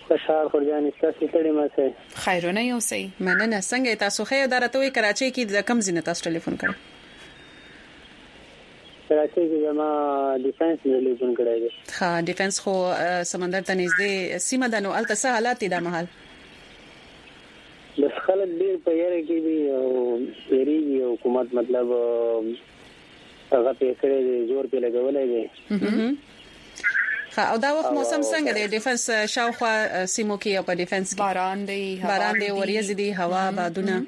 بشار خورجان تاسو ته ماسه خیرونه یو سي مننه. څنګه تاسو خیر درته وی کراچۍ کې د کم زینه تاسو ټلیفون کړ؟ کراچۍ کې زما ډیفنس ټلیفون کړی دی. ها ډیفنس خو سمندر ته نږدې سیمه ده، نو الته څه حالات دي د محل؟ د خلک ډیر په یاره کې دي او یریږي حکومت مطلب هغه پیسې زور په لګولای دی. او دا وخت موسم څنګه دی ډیفنس شاوخوا سیمو کې او په ډیفنس کې؟ باران دی وریځ دي هوا بادونه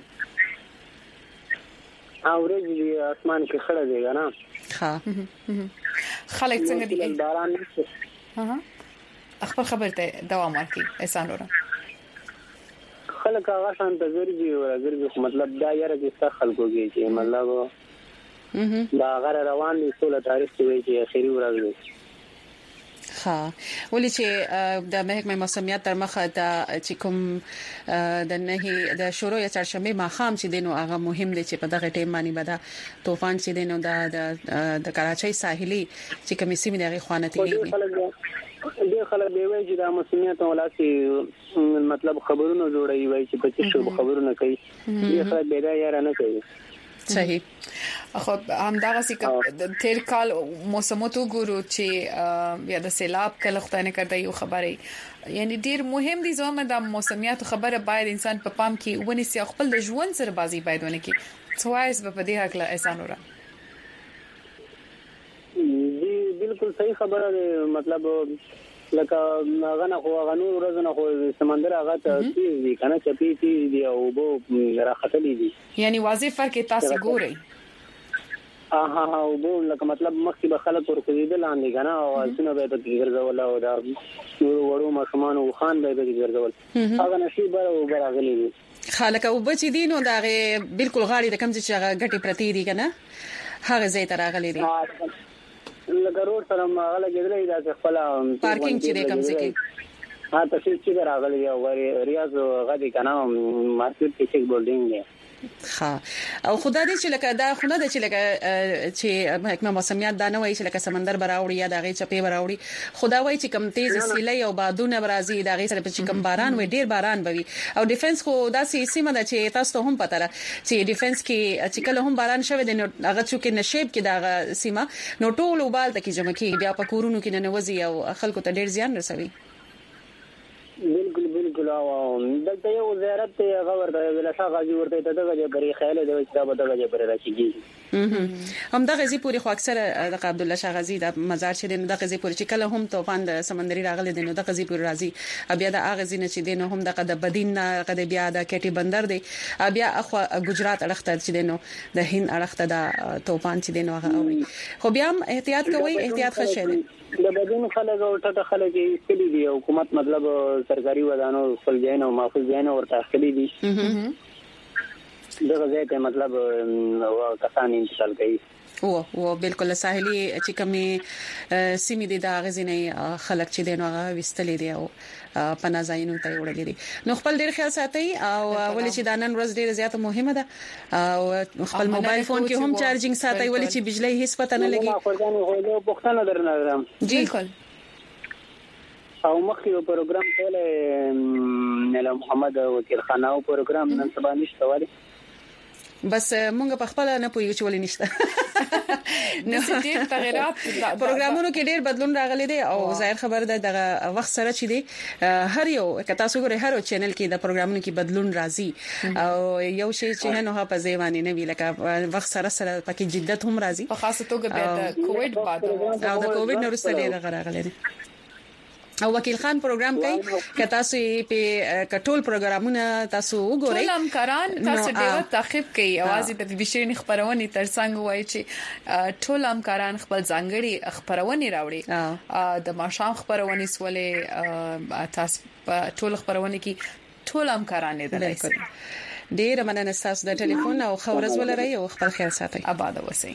اورېږي دی اسمان کې خړه دی کنه. ها خلک څنګه دي؟ باران نشته. خپل خبر ته دوام ورکړي احسان لورا. خلک هغه شان ته ګرځي مطلب دا یاره چې خلکو کې چې مطلب دا غره روان دي ټول تاریخ کې وایي چې اخیری ورځ دی. ها ولې چې د محکمه موسمیات تر مخه د چې کوم د نه د شروع یا چهارشنبه ماخام چې دینو هغه مهم دي چې په دغه ټیم باندې بدا طوفان چې دینو د کراچۍ ساحلي چې کوم سیمه دغه خوانتي دي. ډېر خلک دی وایي چې د موسمیات ولاسي مطلب خبرونه جوړوي وایي چې په څه شو خبرونه کوي. ډېر خلک به دا یاره نه کوي. صحیح. خو همدغه سي تیر کال موسموتو ګورو چې بیا د سیلاب کله خدانه کړی یو خبره یعنی ډیر مهم دي زموږ د موسمیات خبره باید انسان په پام کې ونیسي خپل د ژوند سره بازی باید ونه کې څوایس په دې حق لا احسان ورا. دی بالکل صحیح خبره ده مطلب لکه غنه خو غنور ورځنه خو سمندر هغه ته دي کنه چپی دي او بو راختلې دي یعنی واضح فرق تاسو ګورئ. او بو لکه مطلب مخکې به خلک ورکوي د لاندې کنه او څنګه به د ګرځول او دا وړو ماشومان او خان به د ګرځول هغه نشي او براغلي دي. خلک او بچی دي نو دا بالکل غاړي د کم چې هغه غټي پرتی دي کنه هغه زې تر راغلي دي. لکه روډ سره هغه لګیدلې دا خپل پارکینګ چې کم څه کې تاسو چې راغلي او ریاض غدي کنه مارکیټ کې چیک بولډینګ دی. ها او خدای دې چې لکه دا خونه د چې لکه چې محکمه موسمیات دا نه وایي چې لکه سمندر براوړي یا دغه چپی براوړي خدا وایي چې کم تیز سیلۍ او بادونه برازي دغه سره په چې کم باران وي ډیر باران بوي او ډیفنس خو دا سیمه ده چې تاسو ته هم پته را چې ډیفنس کې چې کله هم باران شوه د هغه چې نشيب کې دغه سیمه نو ټول وبال ته کې جمع کې بیا په کورونو کې نه وځي او خلکو ته ډیر زیان رسوي. بالکل او دلته یو زیارت ته غوړ دی ویل شاه غازی ورته ته دغه بری خیال دی چې دا به دغه بری راکېږي. هم دغه زی پوری خو اکثر د عبد الله شاه غازی د مزار چې دغه زی پوری چې کله هم طوفان د سمندري راغلي دي نو دغه زی پوری راځي بیا د اغه زینه چې دینو هم دغه د بدین قد بیا د کټي بندر دی بیا اخو ګجرات اړخته چې دینو د هند اړخته د طوفان چې دینو هغه اوري خو بیا هم احتیاط کوي احتیاط ښه دی. د بدین خلک او ټټه خلک یې کلی دي حکومت مطلب سرکاري ودانو خپل ځای او محفوظ ځای ورته خلی دي دغه ځای ته مطلب کسان انتقال کوي. او بالکل ساحلي چې کومي سیمې دي د غزنې خلک چې دینو هغه وستلې دي او پناځاینو ته وړلې دي نو خپل ډیر خیال ساتي او ولې چې د نن ورځ ډیره زیاته مهمه ده او خپل موبایل فون کې هم چارجینګ ساتي ولې چې بجلی هیڅ پته نه لګي. خو پښتنه درنه بالکل او مخکې پروګرام کوله نلا محمد وکیل خانه او پروګرام نن سبا نشته ولی بس مونږ په خپل نه پوهیږو چې ولې نشته نو ډېر تغیرات پروګرامونو کې ډېر بدلون راغلي دي او ظاهر خبر ده دغه وخت سره چې دي هر یو کته تاسو ګورئ هر چینل کې د پروګرامونو کې بدلون راځي او یو شی چې نه په ځواني نه وی لکه وخت سره سره پکې جدت هم راځي په خاصه توګه د کووډ بعد او د کووډ نه وروسته ډېر راغلي دي. او وکیل خان پروګرام کوي که تاسو په کټول پروګرامونه تاسو وګورئ ټول همکاران تاسو ډیر تعقیب کوي اوازې د بشري خبرونه ترڅنګ وایي چې ټول همکاران خپل ځانګړي خبرونه راوړي د ماشام خبرونه سولې تاسو په ټول خبرونه کې ټول همکاران دي ډیر مننه تاسو د ټلیفون او خبرز ولرئ او خپل خیال ساتئ. آباد اوسئ.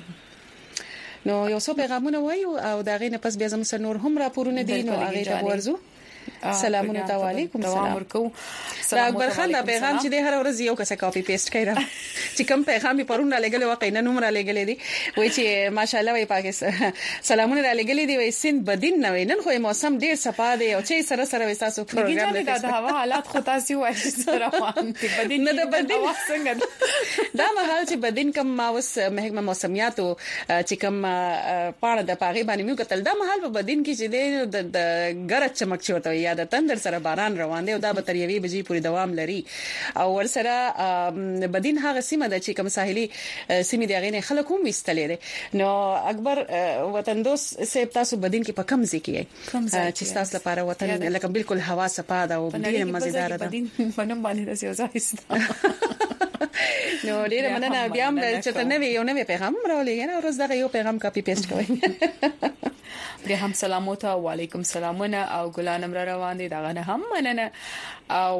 نو یو څو پیغامونه وایو او دا غینه پس بیا زموږ نور هم راپورونه دي نو هغه ته ورزو سلامونه تعالیکم سلام ورکو. اکبر خان دا پیغام چې د هر ورځ یو کس کاپی پیسټ کړه چې کوم پیغام په پرون را لګل واقعا نوم را لګل دي وای چې ماشاءالله وای پاکستان سلامونه را لګل دي وای سند بدین نه وینن خو موسم ډیر صفا دی او چې سره سره وساسو پروګرام دی دا هوا حالات خو تاسو وای سره روان دي بدین نه د بدین څنګه دا مهال چې بدین کم ماوس محکمه موسمیاتو چې کم پاړه د پاغي باندې میو کتل دا مهال په بدین کې چې د ګرځ چمک چوته یا د تندر سره باران روان دی او دا به تر یوې بجې پورې دوام لري او ورسره بدین هغه سیمه د چې کوم ساحلي سیمه دی غینه خلک هم وستلې دي نو اکبر وطن دوست سیب تاسو بدین کې په کم ځکه چې تاسو لپاره وطن لکه بالکل هوا صفا ده او ډیر مزیدار ده بدین منم باندې د سیوزایست نو ډیر مننه بیا هم چې ته یو نوې پیغام راولې نه ورځ دغه یو پیغام کاپی پیسټ کوي بیا هم سلامونه وعلیکم سلامونه او ګلانم را روان دي داغه هم مننه او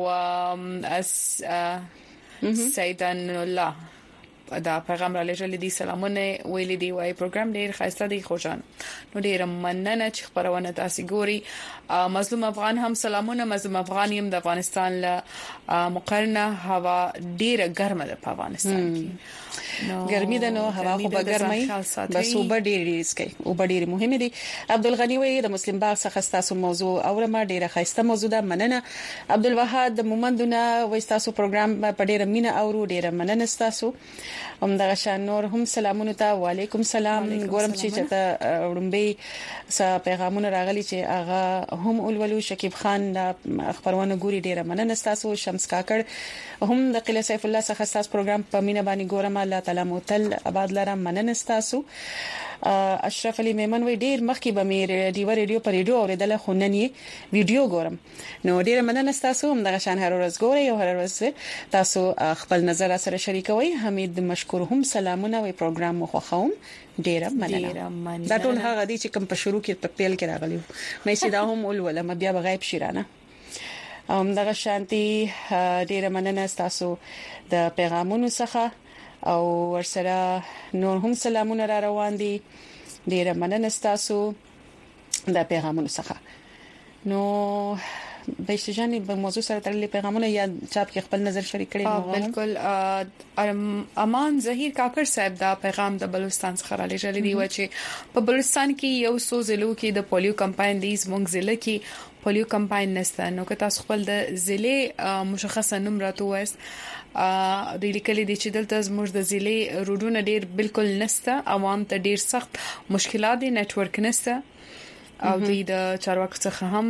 سیدان الله دا پیغام را لېږل دي سلامونه ویل دي وای پروګرام ډیر خاصه دی خوشان نو ډیر مننه چې خبرونه تاسو ګوري مظلوم افغان هم سلامونه مظلوم افغان يم د افغانستان له مقرنه هوا ډیره ګرمه ده په افغانستان کې ګرمي ده نو هوا خو به ګرمي بس وب ډیر ریسکي او ډیر مهم دي عبدالغنی وی د مسلم باغ څخه تاسو موضوع اورمه ډیره خاصه موضوع ده مننه عبدالوهاب مومندونه وی تاسو پروګرام په ډیره مینه اورو ډیره مننه تاسو همدغه شان نور هم سلامونه ته وعلیکم سلام ګورم چې چته وړمبي س پیغامونه راغلي چې اغا هم اولولو شکیب خان د خبرونه ګوري ډیره مننه تاسو شمس کاکړ هم د قله سیف الله څخه تاسو پروګرام په مینه باندې ګورم الله تعالی موتل آباد لرم مننه تاسو اشرف علي میمن وی ډیر مخکې به مې ریډیو پر ریډیو اوریدل خو نن یې ویډیو ګورم نو ډیر مننه تاسو هم دغه شان هر ورځ ګورئ او هر ورځ تاسو خپل نظر سره شریکوي حمید مشکور هم سلامونه وی پروګرام مو خوښوم ډیر مننه دا ټول هغه دي چې کوم په شروع کې په پیل کې راغلیو مې چې دا هم ول ما بیا بغیب شیرانه دغه شانتي ډیر مننه تاسو د پیغامونو څخه او ورسره نور هم سلامونه را روان دي ډیره مننه تاسو د پیغامونو څخه نو بهشجاني په موضوع سره تړلې پیغامونه یا چاپ کې خپل نظر شریک کړي بالکل امان ظهیر کاکر صاحب دا پیغام د بلوچستان څخه را لېږل دی و چې په بلوچستان کې یو څو ضلعو کې د پولیو کمپاین دی زموږ ضلع کې پولیو کمپاین نشته نو که تاسو خپل د ضلع مشخصه نوم راته وایست د لیکلي دي چې دلته زموږ د ضلع روډونه ډیر بالکل نشته عوام ته ډیر سخت مشکلات دي نتورک نشته او د چارواکو څخه هم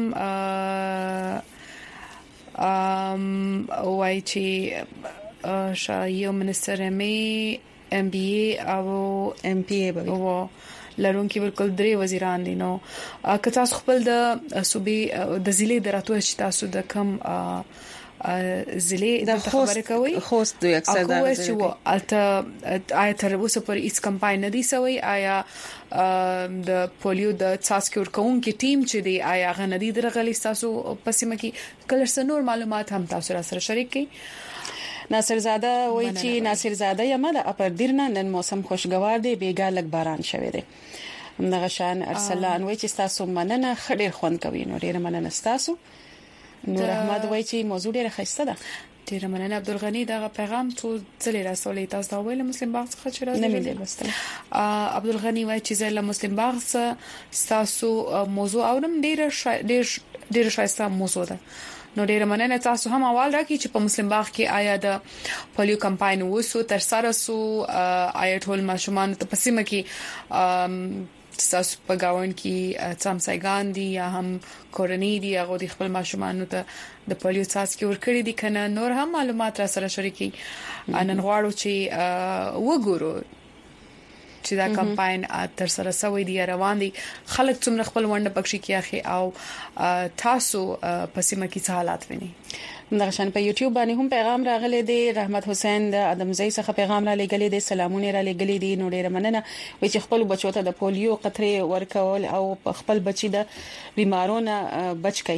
وای چې شایو منستر ام بي اي او ام پي اي به لرونکي بالکل درې وزیران دي نو که تاسو خپل د صوبې د ضلع دراتو چې تاسو د کم ضلع د خبرې کوي خوست دوی اکثر دا چې الته آیا تر اوسه پر هیڅ کمپاین نه دی سوی آیا د پولیو د څاڅکي ورکون کې ټیم چې دی آیا غندي درغلي تاسو پسمه کې کلر سنور معلومات هم تاسو سره شریک کړئ ناصر زاده وایي چې ناصر زاده یم د اپردیرنا نن موسم خوشگوار دی بیګا لګ باران شوی دی همدغه شان ارسلان وایي چې تاسو مننه خډیر خوند کوي نو ډیر مننه تاسو نور احمد وایي چې موضوع ډیره خسته ده ډیر مننه عبدالغنی دا پیغام څو ځلې رسولې تاسو دا ویل مسلم باغ څخه چې راځي نه مې لوستل عبدالغنی وایي چې زله مسلم باغ تاسو موضوع اورم ډیر شایسته موضوع ده نو ډیر مننه تاسو هم اول راکې چې په مسلم باغ کې آیا د پولیو کمپاین وسو تر سره سو آیا ټول ماشومان ته پسیمه کې تاسو په گاون کې څامسایګان دي یا هم کورنۍ دي هغه د خپل ماشومان ته د پولیو څاڅکي ورکړي دي کنه نور هم معلومات را سره شریکي نن غواړو چې وګورو چې دا کمپاین تر سره سوي دي روان دي خلک څومره خپل ونده پکشي کیاخي او تاسو پسیمه کې حالات ویني دغه شان په یوټیوب باندې هم پیغام راغلی دی رحمت حسین د ادمزئی څخه پیغام را لګلی دی سلامونه را لګلی دي نو ډیره مننه وی چې خپل بچو ته د پولیو قطرې ورکول او خپل بچی د بیمارونو بچ کړي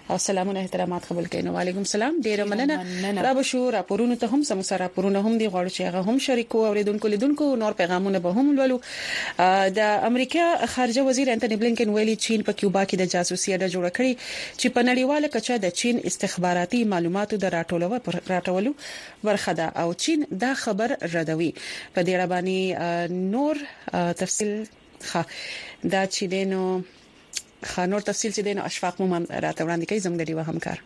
او سلامونه احترامات قبول کړئ. وعلیکم السلام. ډیر مننه. را بشو راپورونه ته هم سم سره راپورونه هم دی غواړو چې هغه هم شریکو اوریدونکو لیدونکو نور پیغامونه به هم ولولو. د امریکا خارجه وزیر انټونی بلینکن ویلي چین په کیوبا کې د جاسوسي اډه جوړه کړې چې په نړیواله کچه د چین استخباراتي معلوماتو د راټولولو برخه ده او چین دا خبر ردوي. په دې اړه باندې نور تفصیل دا چې دینو خانور تفصیل چې دینو اشفاق مومن راته وړاندې کوي زموږ د ډیوه همکار.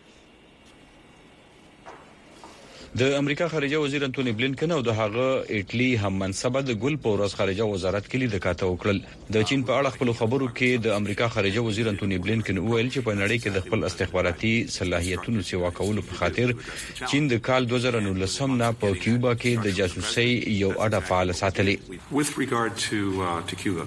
د امریکا خارجه وزیر انټونی بلینکن او د هغه ایټلی هم منصبه د ګل پورس خارجه وزارت کې لیدکاته وکړل. د چین په اړه خپل خبرو کې د امریکا خارجه وزیر انټونی بلینکن وویل چې په نړۍ کې د خپل استخباراتي صلاحیتونو سیوا کولو په خاطر چین د کال 2019 نه په کیوبا کې د جاسوسي یو اډه فعال ساتلې.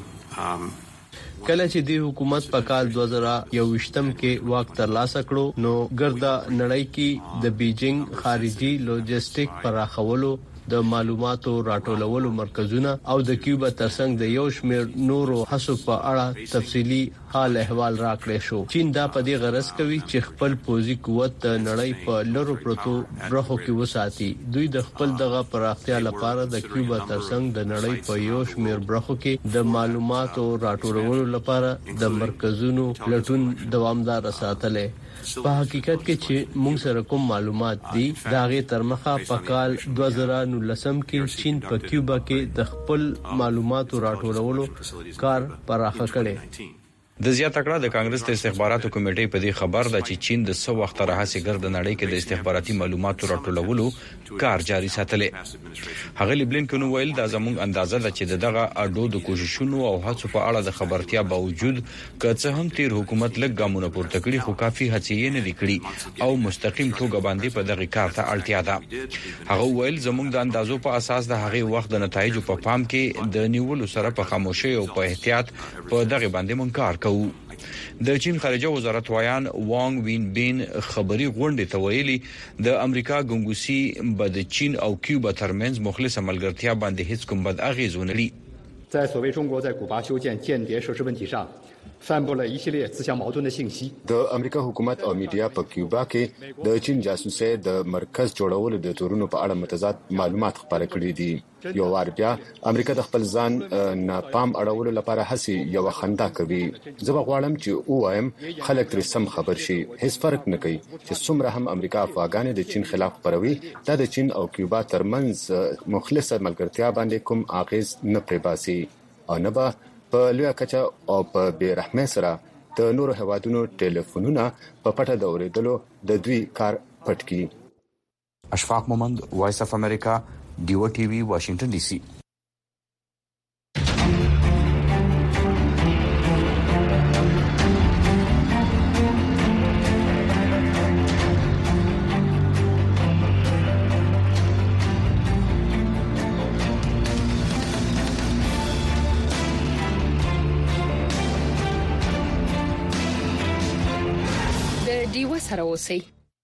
کله چې د حکومت په کال 2021م کې واک ترلاسه کړو نو ګردا نړۍ کې د بیجینګ خارجي لوجستیک پراخولو د معلوماتو راټولولو مرکزونه او د کیوبا ترڅنګ د یو شمېر نورو هڅو په اړه تفصیلی حال احوال راکړی شو. چین دا په دې غرض کوي چې خپل پوځي قوت د نړۍ په لورو پروتو برخو کې وساتي. دوی د خپل دغه پراختیا لپاره د کیوبا ترڅنګ د نړۍ په یو شمېر برخو کې د معلوماتو راټولولو لپاره د مرکزونو لټون دوامدار ساتلې. په حقیقت کې چې موږ سره کوم معلومات دي دا غي ترمخه په کال 2019 کې چین په کیوبا کې د خپل معلوماتو راټولولو کار پراخه کړي. د زیاته کړه د کانګرس د استخباراتو کمیټې په دې خبر ده چې چین د 100 وخت راهسي ګرد نړۍ کې د استخباراتي معلوماتو راټولولو کار جاري ساتلې. هغه بلینکن ویل دا زموږ اندازه ده چې دغه اډو د کوششونو او هڅو په اړه د خبرتیا باوجود که څه هم تیر حکومت لږ ګامونه پورته کړي خو کافي هڅې نه لیکړي او مستقیم توګه باندې په دغه کار ته اړتیا ده. هغه ویل زموږ د اندازو په اساس د هغه وخت د نتایجو په پام کې د نیولو سره په خاموشي او په احتیاط په دغه باندې مونږ کار د چین خارجه وزارت وایان وانګ وین بین خبري غونډه ته ویلي د امریکا ګنګوسی به د چین او کیوبا ترمنځ مخلص عملګرتیا باندې هیڅ کوم بد اغیز ونه لري. 在所谓中国在古巴修建间谍设施问题上散布了一系列自相矛盾的信息. د امریکا حکومت او میډیا په کیوبا کې د چین جاسوسي د مرکز جوړولو د تورونو په اړه متضاد معلومات خپاره کړي دي. یو وار بیا امریکا د خپل ځان ناپام اړولو لپاره هڅه یو خندا کوي. زه غواړم چې وایم خلک تر سم خبر شي. هیڅ فرق نه کوي چې څومره هم امریکا افغان د چین خلاف پروي دا د چین او کیوبا ترمنځ مخلصه ملګرتیا باندې کوم اغیز نه پریباسي او نه به په لوی کچا او په بیرحمه سره د نورو هوادونو ټلیفونونه په پټه د اوریدلو د دوی کار پټ کی. اشفاق مومند وایس اف امریکا ډیو ټي وي واشنگټن ډي سي. ډیو سره اوسئ.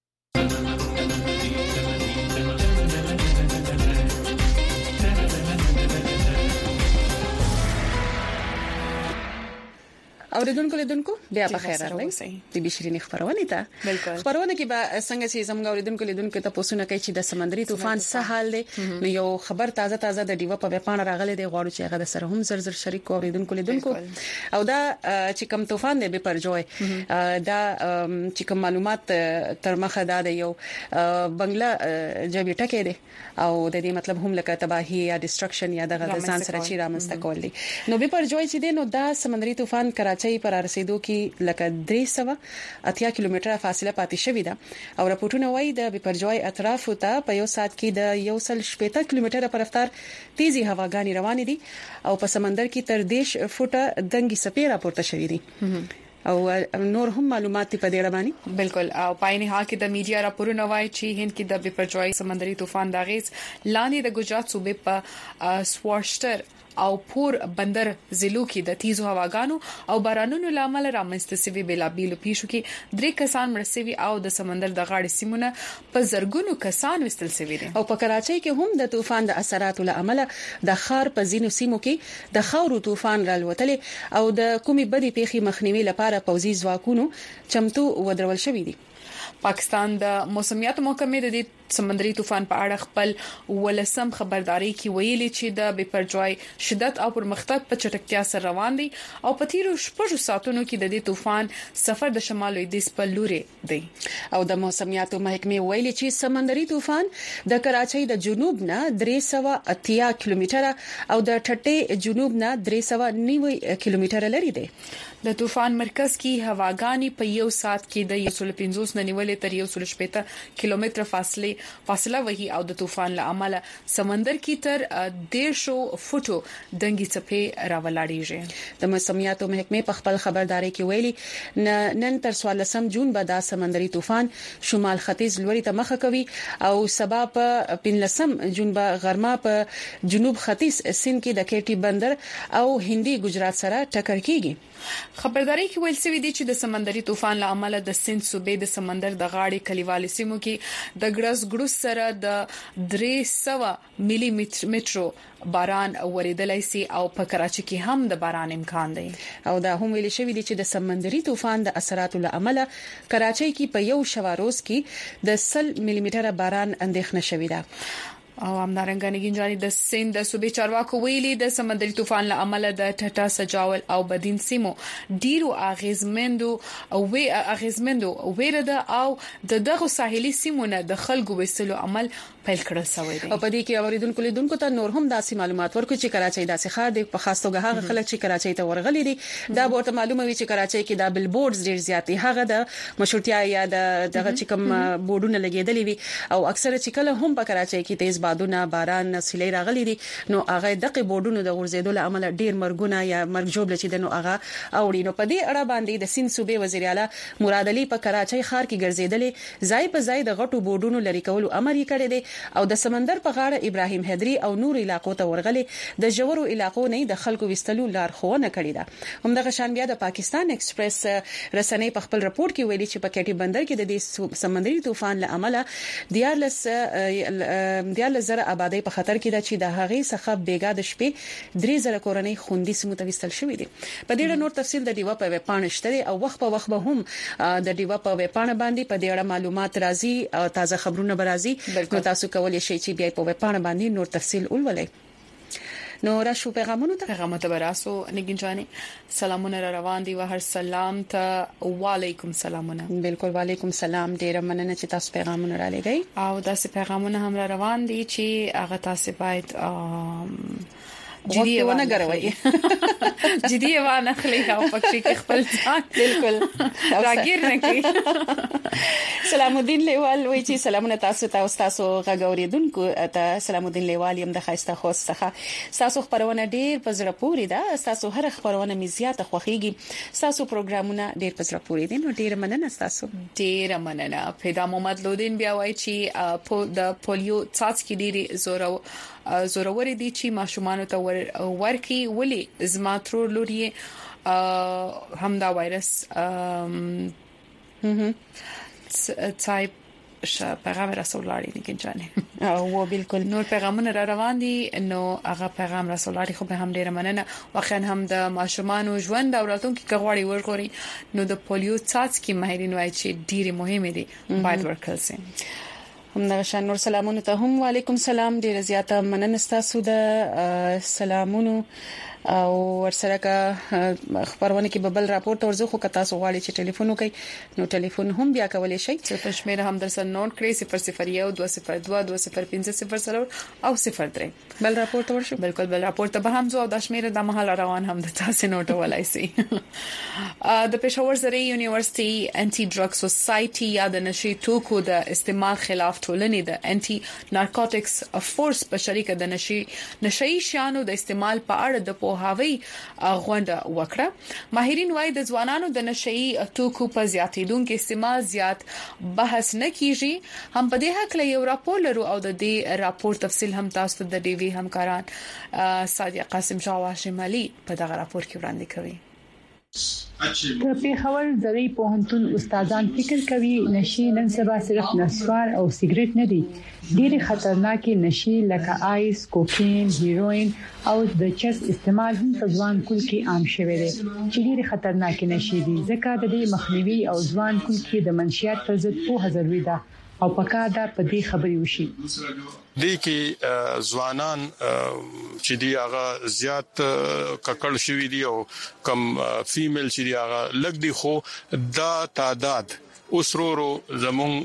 اوریدونکو لیدونکو بیا په خیر راغلی د بشرینی خبرونه ته خبرونه کې به څنګه چې زموږ اوریدونکو لیدونکو ته پوښتنه کوي چې د سمندري طوفان څه حال دی. نو یو خبر تازه د ډیو په وپاڼه راغلی دی غواړو چې هغه سره هم زر شریک اوریدونکو لیدونکو او دا چې کوم طوفان دی به پرجوي دا چې کوم معلومات تر مخه دا دی یو بنگلا جبې ټکې دی او د دې مطلب هم لکه تباہی یا ډیسټرکشن یا د ځان سره چی رامنځته کول دي. نو به پرجوي چې دی نو دا سمندري طوفان کراچۍ پر رسیدو کې لکه 380 کیلومتره فاصله پاتې شوې ده او راپورټونه وایي د بپرجوي اطراف ته په یو ساعت کې د 180 کیلومتره په رفتار تیزی هواګانی روان دي او په سمندر کې تر 10 فوټه دنګي سپې راپورته شوې دي او نور هم معلومات په دې اړه باندې بالکل او پاینه ها کې د میډیا راپورونه وایي چې هند کې د بپرجوي سمندري طوفان د غیز لاندې د ګجرات صوبې په سوارشتر او پور بندر ضلعو کې د تیزو هواګانو او بارانونو لامل رامنځته شوی بلابیلو پیښو کې 3 کسان مړ شوي او د سمندر د غاړې سیمونه په زرګونو کسان وستل شوي دي. او په کراچۍ کې هم د طوفان د اثراتو لامل د خار په زینو سیمو کې د خاورو طوفان رالوتل او د کومي بدی پیخي مخنیوي لپاره لپاره پوځي ځواکونو چمتو ودرول شوې دي. پاکستان د موسمیات محکمې د دې سمندري طوفان په اړه خپل ولسم خبرداري کې ویلي چې د بپرجوای شدت او پرمختګ په چټکتیا سره روان دي او په تیرو 6 ساعتونو کې د دې طوفان سفر د شمال لویدیځ په لوري دی. او د موسمیات محکمې ویلي چې سمندري طوفان د کراچۍ د جنوب نه 380 کیلومتره او د ټټې جنوب نه 390 کیلومتره لري دی. د طوفان مرکز کې هواګانی په یو ساعت کې د 150 نه نیولې تر 180 کیلومتره فاصله وهي او د طوفان له امله سمندر کې تر 150 فوټو دنګي څپې راولاړيږي. د موسمیات محکمې په خپل خبرداري کې ویلي نن تر 14 جون به دا سمندري طوفان شمال ختیځ لوري ته مخه کوي او سبا په 15 جون به غرمه په جنوب ختیځ سند کې د کېټي بندر او هندي ګجرات سره ټکر کیږي. خبرداري کې ویل شوی دی چې د سمندري طوفان له امله د سند صوبې د سمندر د غاړې کلیوالي سیمو کې د ګړس ګړس سره د 300 ملي مترو باران ورېدلای سي او په کراچۍ کې هم د باران امکان دی. او دا هم ویل شوی دی چې د سمندري طوفان د اثراتو له امله کراچۍ کې په یو شواروز کې د 100 ملي متره باران اندېښنه شوې ده. او همدارنګه نګینجاني د سند د صوبې چارواکو ویلي د سمندري طوفان له امله د ټټا سجاول او بدین سیمو ډیرو اغیزمندو ویره او دغه ساحلي سیمو نه د خلکو وسلو عمل پیل کړل شوی دی. او په دې کې اوریدونکو لیدونکو ته نور هم داسې معلومات ورکړي چې کراچۍ داسې ښار دی په خاص توګه هغه خلک چې کراچۍ ته ورغلي دي دا ورته معلومه وي چې کراچۍ کې دا بل بورډز ډیر زیات دي. هغه د مشورتیا یا دغه چې کوم بورډونه لګیدلې وي او اکثره چې کله هم په کراچۍ کې تیز بادونه باران سیلۍ راغلي دي نو هغه دغه بورډونو د غورځېدو له امله ډیر مرګونه یا مرګ جوړ لچې د نو هغه اوړي. نو په دې اړه باندې د سند صوبې وزیر اعلی مراد علي په کراچۍ ښار کې ګرځېدلې ځای په ځای د غټو بورډونو لري کولو امر یې کړی دی او د سمندر په غاړه ابراهيم حیدری او نور علاقو ته ورغلي د جوړو علاقو نه د خلکو وستلو لارښوونه کړې ده. همدغه شان بیا د پاکستان ایکسپریس رسنۍ په خپل راپور کې ویلي چې په کېټي بندر کې د دې سمندري طوفان له امله 14000 آبادی په خطر کې ده چې د هغې څخه بیګا د شپې 3000 کورنۍ خوندي سیمو ته وستل شوې دي. په دې اړه نور تفصیل د دیوا په ویبپاڼه شته او وخت په وخت به هم د دیوا په ویبپاڼه باندې په دې اړه معلومات راځي او تازه خبرونه به راځي. نو تاسو کولای شئ چې بیا په ویبپاڼه باندې نور تفصیل ولولئ. نو راشو پیغامونه براسو نگینجانی سلامونه را روان دي و هر سلام ته وعلیکم سلامونه. بالکل وعلیکم سلام. ډیر مننه چې تاسو پیغامونه را لګی او داسې پیغامونه هم را روان دي چې هغه تاسو باید جدي ونه غروي جدي ونه خلي او پکې کې خپل ځان بالکل راګیر نه کی. سلام الدین لیوال وایي چې سلامونه تاسو ته او تاسو غوړیدونکو ته سلام الدین لیوال يم د خاصه خوست څخه تاسو خبرونه ډیر پزره پوری ده تاسو هر خبرونه می زیاته خوخيږي تاسو پروګرامونه ډیر پزره پوری دي نو ډیر مننه تاسو. ډیر مننه. پیدا محمد لودین بیا وایي چې د پولیو څاڅکي ډیر زوروري دي چې ماشومان ته ورکی ولی زما ترور لوري هم دا وایرس تایپ پیغام رسول الله دی کنه او بالکل نور پیغامونه را روان دي نو هغه پیغام رسول الله خو به هم ډیر مننه. واخا هم د ماشومان ژوند او راتلونکي کغواړي ورغوري نو د پولیو څاڅکي ماهرین وایي چې ډیر مهمه دي باید ورکړل شي. همدغه شان نور سلامونه ته هم وعلیکم سلام. ډیر زیاته مننه تاسو د سلامونو او ورسره کا خبرونه کې ببل راپور تورځو خو کتا سو غواړي چې ټلیفون وکړي نو ټلیفون هم بیا کولای شئ. په شمیره هم درسره نوٹ کړئ 001202250 او 03 بل راپور تور شو. بالکل بل راپور ته به هم زو د شمیره د محل روان هم د تاسو نوٹ ولای سي. د پېښور زری یونیورسيټي انټي ډرګ سوسايټي یا د نشي توکو د استعمال خلاف ټولنې د انټي نارکوټکس فورس په شریکه د نشي شانو د استعمال په اړه د هاوی غونډه وکړه. ماهرین وايي د ځوانانو د نشئی توکو په زیاتېدونکو استعمال زیات بحث نه کیږي. هم په دې حق له یو راپور لرو او د دې راپور تفصیل هم تاسو د ډي وی همکاران صادق قاسم شاه او هاشم علي په دغه راپور کې وړاندې کوي. په پیښور ځای پوهنتون استادان فکر کوي نشي نن سبا صرف نسوار او سیګریټ نه دي، ډېر خطرناکي نشي لکه آیس، کوکین، هیروین او د چرس استعمال هم په ځوان کول کې عام شوی دی چې ډېر خطرناکي نشي دي، ځکه د دې مخنیوي او ځوان کول کې د منشيات پر ضد په ضروري ده او پکار ده په دې خبرې وشي. دې کې ځوانان چې دی هغه زیات ککړ شوی دی او کم فیمیل چې دی هغه لګ دی، خو دا تعداد اوسرورو زمون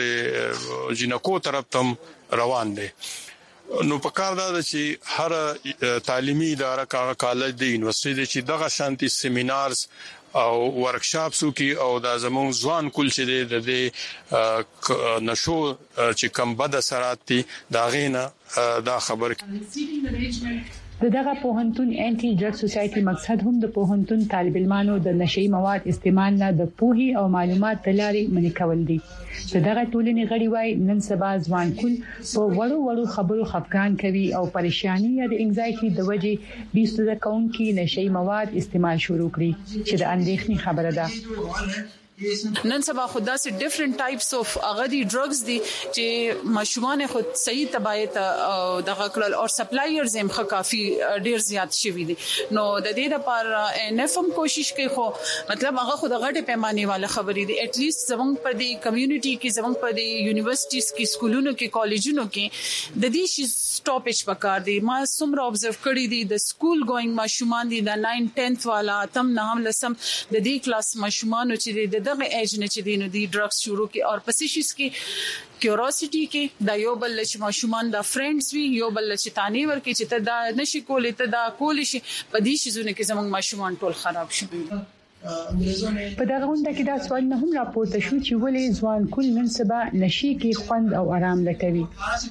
د جنکو طرف تم روان دي. نو پکار دا چې هر تعلیمي اداره کالج دی یونیورسيټي چې دغه شانتي سیمینارز او ورکشاپس کی او د زمون ځوان کول چې د نشو چې کم بد اثرات دي دا غینه دا خبر دغه پوهنتون انټي ډرګ سوسايټي مقصد هم د پوهنتون طالب علمانو د نشئی مواد استعمال نه د پوهي او معلومات تلاري منې کول دي. دغه ټولنې غړي وای نن سبا ځوان کول په وړو خبرو خفقان کوي او پریشانی یا د انزایټي د وجې بیستو کون کې نشئی مواد استعمال شروع کړي چې د اندېښنې خبره ده. نن سبا خدا سي ډیفرنٹ ټایپس اف اغدي ډرګز دي چې مشومان خود صحیح تبعیت او دغه کل او سپلایرز هم کافي ډیر زیات شوي دي. نو د دې لپاره انفم کوشش کوي، خو مطلب هغه خود غټه پیمانه والا خبرې دي. اټ لیست زمونږ په دې کمیونټي کې، زمونږ په دې یونیورسيټیز کې، سکولونو کې، کالجونو کې د دې شي سټاپج پکار دي. ما څومره observe کړی دي د سکول ګوینګ ماشومان دي، د 9 10th والا تم نه هم لسم د دې کلاس ماشومان چې د دغه ایج نه چې دینو دي ډرګز شروع کی او پسیشس کې کیوریوسټی کې دا یو بل چې ماشومان دا فرندز وی، یو بل چې تانی ورکی چې ته دا نشي کولې، ته دا کول شي، په دې شیزونه کې زموږ ماشومان ټول خراب شي. په دغه غونډه کې دا سوال نه هم راپورته شو چې ولې ځوان کول نن سبا نشي کې خوند او آرام لټوي.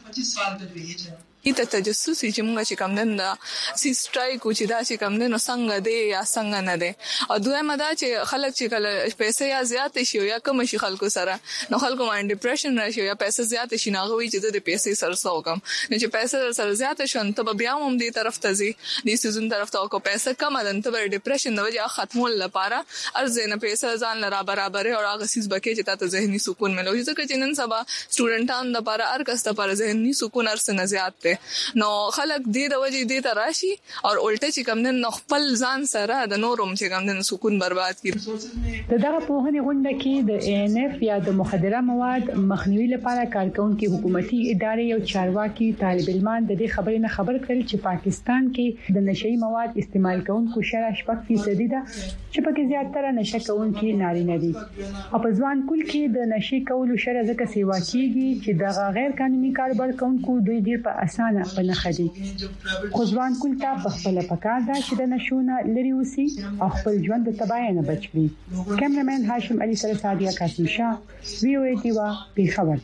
ایته تجسسي چې موږ چې کم نن دا سی سټرایک او چې دا چې کم نن څنګه دی یا څنګه نه دی، او دویمه دا چې خلک چې کله پیسې یا زیات شي یا کم شي خلکو سره، نو خلکو باندې ډیپریشن راشي یا پیسې زیات شي نه غوي چې د پیسې سره سوګم، نو چې پیسې سره زیات شون ته بیا هم دې طرف ته زی دې سيزون طرف ته کو پیسې کم ده ته ډیپریشن د وجه ختمول لپاره ارزنه پیسې ځان لرا برابر او هغه سیس بکې چې تاسو ذهني سکون ملوي، ځکه چې نن سبا سټوډنټان د لپاره هر کس لپاره ذهني سکون ارسنه زیات ده. نو خلک دې د وجې دې ته راشي او الټه چې کم نن خپل ځان سره د نورم چې کم نن سکون برباد کړي. دغه پوهنې غونډه کې د ANF یا د مخدره مواد مخنیوي لپاره کارکونکو حکومتي ادارې او چارواکي طالب علمان د دې خبرې نه خبر کړل چې پاکستان کې د نشئی مواد استعمال کوونکو شرح 8% ده چې پکې زیاتره نشه کوونکي نارینه دي، او په ځوان کول کې د نشي کولو شرح ځکه سیوا کیږي چې د غیر قانوني کاروبار کوونکو دوی ډیر په اسانه نه خدي. خو ځوان کول ته په خپل پکار ده چې د نشونه لري وسی او خپل ژوند د تباہی نه بچ کړي. کیمرمن هاشم علي سره سادیا قاسم شاه، VOA دیوا پیښور.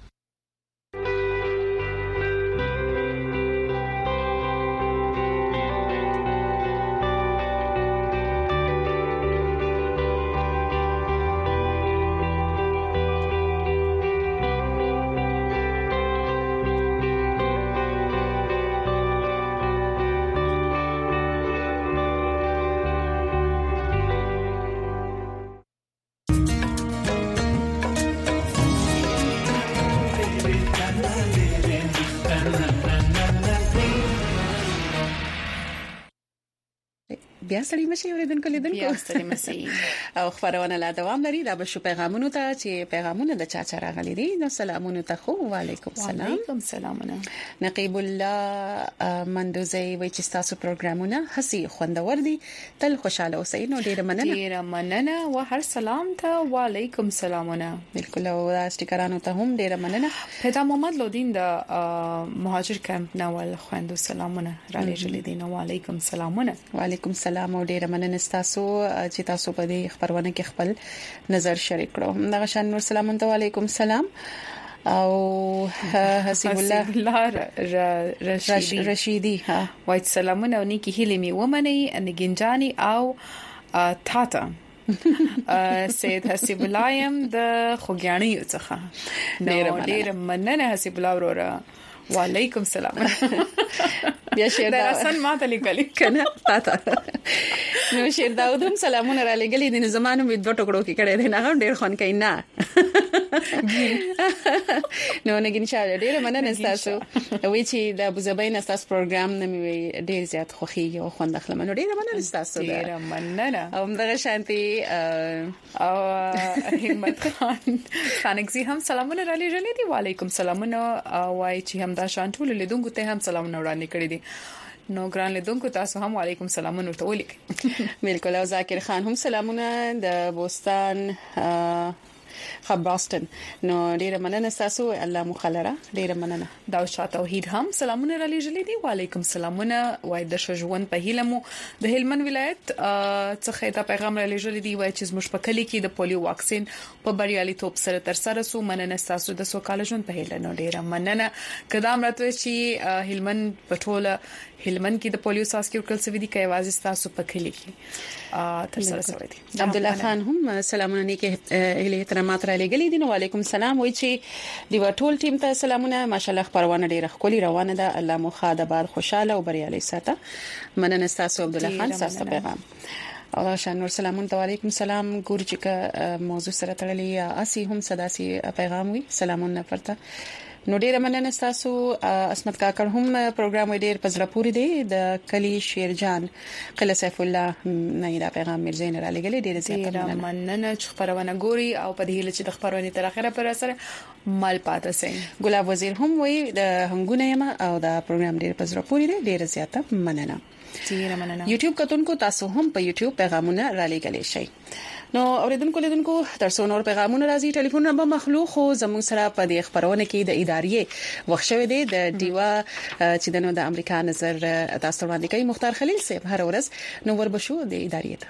بیا سړی مشي اوریدونکو لیدونکو سړی مشي او خبرونه لا دوام لري. دا به شو پیغامونه ته چې پیغامونه د چا راغلي دي. نو سلامونه ته خو وعلیکم السلام. وعلیکم سلامونه. نقیب الله مندوزي وای چې تاسو پروګرامونه هسي خوندور دي، تل خوشاله اوسئ. نو ډیره مننه او هر سلام ته وعلیکم سلامونه. بالکل، او سټیکرانو ته هم ډیره مننه. پیدا محمد لودین د مهاجر کمپ نوول خوندو سلامونه را لېږلي دي. نو وعلیکم سلامونه. وعلیکم السلام او ډیره مننه تاسو چې تاسو په دې خبرونه کې خپل نظر شریک کړو. دغه شان نور سلام ته وعلیکم السلام. او حسیب الله رشیدی وایي سلامونه او نیکی هیله می ومني انګنجانی او تاتا سید حسیب الله يم د خوګیانی څخه. ډیره مننه حسیب الله وروره. وعلیکم السلام. بیا شیر دا رسن ما ته لیکلی کنه تاته نو شیر داودم سلامونه را لګلې دي زمانو می دوه ټکړو کې کړه دي نه ډېر خون کوي نه نو نه ګینچا ډېر مننه تاسو وی چې د ابو ظبي تاسو پروګرام نه می ډېر زیات خوخي او خوند اخلم نو ډېر مننه تاسو ډېر مننه او دغه شانتي او همت خان خانګزي هم سلامونه را لېږلې دي وعليكم سلامونه وای چې هم دا شانټول لیدونکو ته هم سلامونه وړاندې کړی دي نو ګران لیدونکو تاسو هم وعليكم سلامونه ورته ولیکئ بالکل او ذاکر خان هم سلامونه د بوستان خبرستان نو ډیره مننه تاسو الله مخلره ډیره مننه دا شاه توحید هم سلامونه را لېږلې دي وعليكم سلامونه وای د شجون په هیلمو د هلمند ولایت څخه دا پیغام را لېږلې دي وای چې زموږ په کلی کې د پولیو واکسین په بریالیتوب سره تر سره سو مننه تاسو د سوکاله ژوند په هیله نو ډیره مننه کدام راته چې هلمند پټوله هلمند کې د پولیو ساسکي ورکل سوي دي کې आवाज تاسو په کلی کې تر سره سوي دي عبد الله خان هم سلامونه نیکه اهله احترامات را لګلې دي نو وعليكم سلام وای چې دی ټول ټیم ته سلامونه ماشاءالله خبرونه ډیره خولي روانه ده الله مو خاده بار خوشاله او بریالي ساته مننه تاسو عبد الله خان تاسو پیغام او شان نور سلامونه وعليكم سلام ګور چې موضوع سره تړلې اسی هم صداسي پیغام وي سلامونه پرته نو ډیره مننه تاسو اسمت کاکړ هم پروګرام ډیر پزړه پوری دی د کلی شیرجان قله سیف الله نه دا پیغام مرزین را لګلې ډیره زیاته مننه چې خبرونه ګوري او په دې چې د خبرونه تر اخره پر اثر مال پاتې سي ګلاب وزیر هم وی د هنګونه یم او دا پروګرام ډیر پزړه پوری دی ډیره زیاته مننه ډیره مننه یوټیوب کتونکو تاسو هم په یوټیوب پیغامونه را لګلې شئ نو اوریدونکو لیدونکو ترڅو نور پیغامونه راځي ټلیفون نمبر مخلوق خو زموږ سره په دې خبرونه کې د ادارې وښوي دي د دیوا چې د امریکا نظر تاسو باندې کوي مختار خلیل صاحب هر ورځ نو وربشو د ادارې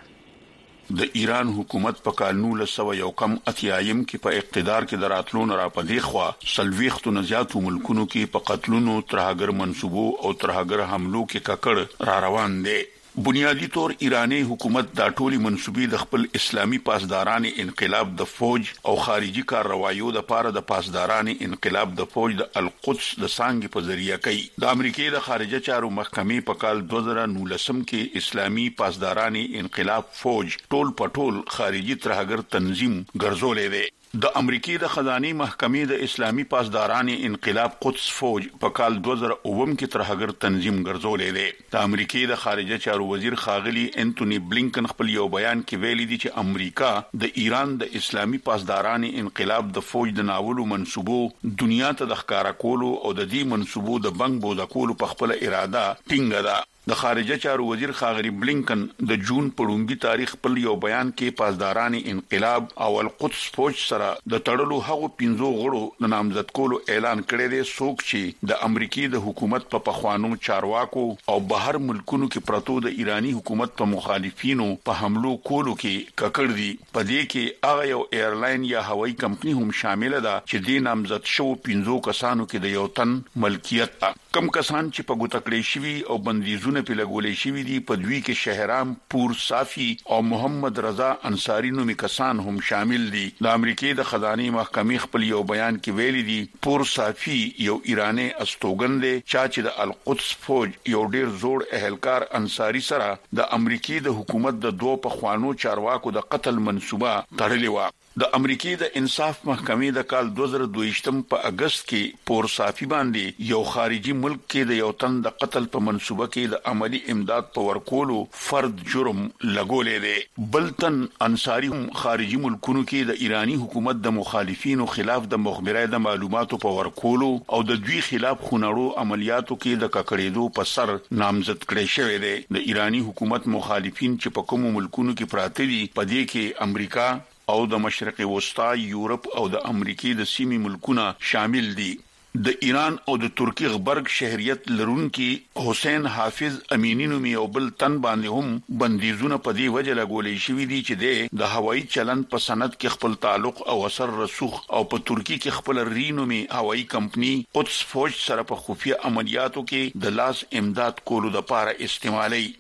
ته د ایران حکومت په کال 1991 کې په اقتدار کې دراتلون را پدې خوا سلويختو نزياتو ملکونو کې په قتلونو ترهګر منسوبو او ترهګر حملو کې ککړ را روان دي بنیادی طور ایرانی حکومت دا ټولي منسوبي د خپل اسلامي پاسداران انقلاب د فوج او خارجي کاروایو د پاره د پاسداران انقلاب د فوج د القدس د سانګ په ذریعہ کوي د امریکای د خارجه چارو محکمې په کال 2019 کې اسلامي پاسداران انقلاب فوج ټول پټول خارجي ترهګر تنظیم ګرځولې وي د امریکای د خزاني محکمې د اسلامي پاسداران انقلاب قدس فوج په کال 2009 کې ترهګر تنظیم ګرځولې ده د امریکای د خارجه چارو وزیر خاغلی انټونی بلینکن خپل یو بیان کې ویلي دي چې امریکا د ایران د اسلامي پاسداران انقلاب د فوج د ناولو منسوبو دنیا ته د ښکارا کولو او د دې منسوبو د بنګ بودا کولو په خپل اراده ټینګه ده د خارجه چارو وزیر خاغلی بلینکن د جون په لومړي تاریخ په یو بیان کې پاسداران انقلاب او القدس فوج سره د تړلو هغو 15 غړو د نامزد کولو اعلان کړی دی څوک چې د امریکای د حکومت په پخوانو چارواکو او بهر ملکونو کې پرتو د ایرانی حکومت په مخالفینو په حملو کولو کې ککړ دي په دې کې هغه یو ایرلاین یا هوایي کمپنی هم شامل ده چې د نامزد شو 15 کسانو کې د یو تن ملکیت کم کسان چې په ګوتکړې شوی او بندیزونه په لګولې شوی دي په دوی کې شهرام پور صافي او محمد رضا انصاری نومي کسان هم شامل دي د امریکای د خزاني محکمې خپل یو بیان کې ویلي دي پور صافي یو ایرانی استوګن دی چې د القدس فوج یو ډیر زوړ اهلکار انصاری سره د امریکای د حکومت د دوه پخوانو چارواکو د قتل منسوبه تړلې و د امریکای د انصاف محکمې د کال 2022 په اگست کې پور صافي باندې یو خارجي ملک کې د یو تن د قتل په منسوبه کې د عملی امداد په ورکولو فرد جرم لګولې دی بلتن انصاری هم خارجي ملکونو کې د ایرانی حکومت د مخالفینو خلاف د مخبري د معلوماتو په ورکولو او د دوی خلاف خونړو عملیاتو کې د ککړېدو په سر نامزد کړی شوی دی د ایرانی حکومت مخالفین چې په کومو ملکونو کې پراته دي په دې کې امریکا او د مشرق وسطا یورپ او د امریکای د سیمې ملکونه شامل دي د ایران او د ترکی غبرګ شهریت لرونکي حسین حافظ امینی نومي او بل تن باندې هم بندیزونه په دې وجه لګولې شوې دي چې د هوایي چلن په سند کې خپل تعلق او اثر رسوخ او په ترکی کې خپل رینومي هوایي کمپنی قدس فوج سره په خفیه عملیاتو کې د لاس امداد کولو لپاره استعمالي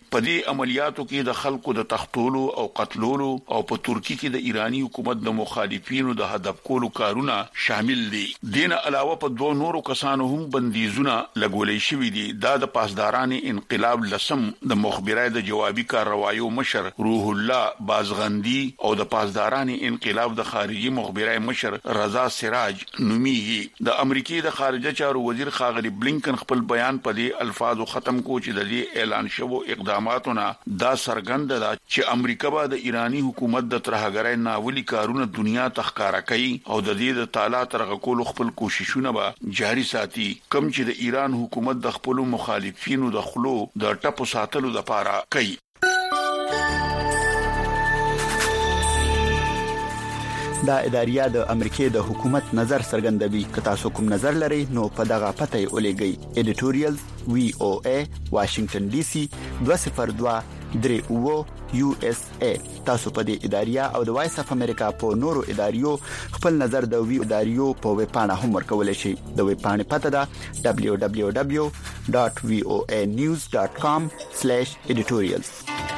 په دې عملیاتو کې د خلکو د تختولو او قتلولو او په ترکی کې د ایرانی حکومت د مخالفینو د هدف کولو کارونه شامل دي. دین علاوه په دوه نورو کسانو هم بندیزونه لګولې شوې دي. دا د پاسداران انقلاب لسم د مخبرای د جوابي کاروایو مشر روح الله بازغندی او د پاسداران انقلاب د خارجي مخبرای مشر رضا سراج نومیږي. د امریکای د خارجه چارو وزیر ښاغلی بلینکن خپل بیان په دې الفاظو ختم کو چې د دې اعلان شوو اقداماتونه دا څرګند ده چې امریکا به د ایرانی حکومت د ترهګرۍ ناولي کارونه دنیا ته ښکارا کوي او د دې د تعالی ترغه کول خپل کوششونه به جاري ساتي، کوم چې د ایران حکومت د خپل مخالفینو د خلو د ټپو ساتلو لپاره کوي. دا اداریه د امریکای د حکومت نظر څرګندوي. که تاسو کوم نظر لرئ نو په دغه پته ولېږئ. editorial VOA Washington DC 202 USA. تاسو په دې اداریه او د وایس اف امریکا په نورو اداریو خپل نظر د وی اداریو په ویب پاڼه هم ورکولای شئ. د ویب پاڼې پته ده www.voanews.com/editorials.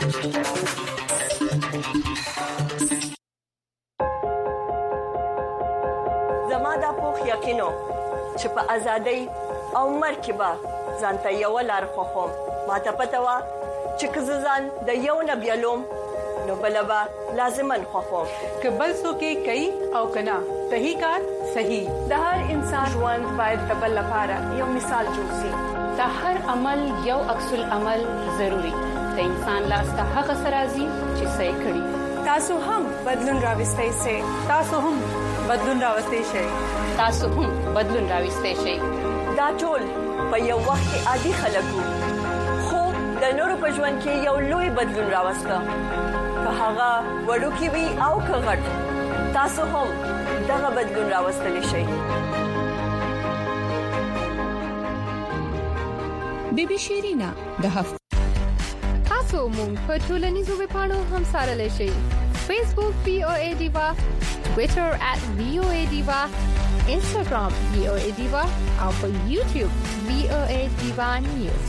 زما دا پوخ یقینو چې په ازادۍ او مرکبه ځانته یو لار خوخم. ما ته پته و چې کززان د یو نبیلوم نو بلبا لازمن خوخم. که بل څوک کوي او کنا صحیح کار صحیح. د هر انسان ژوند باید د بل لپاره یو مثال جوړ شي. د هر عمل یو عکس العمل ضروری. د انسان لاس ته هغه سرازي چې صحیح کړي. تاسو هم بدلون راوستئ شئ. تاسو هم بدلون راوستئ شئ. تاسو هم بدلون راوستئ شئ. دا ټول په یو وخت کې عادي خلکو خو د نورو په ژوند کې یو لوی بدلون راوسته. که هغه وړوکی وي او که غټ، تاسو هم دغه بدلون راوستلی شئ. بیبي شیرینا د هفته تاسو مونږ په ټولنیزو ویبپاڼو هم سره شئ. Facebook VOA Diva, Twitter @VOA Diva, Instagram VOA Diva او په YouTube VOA Diva News.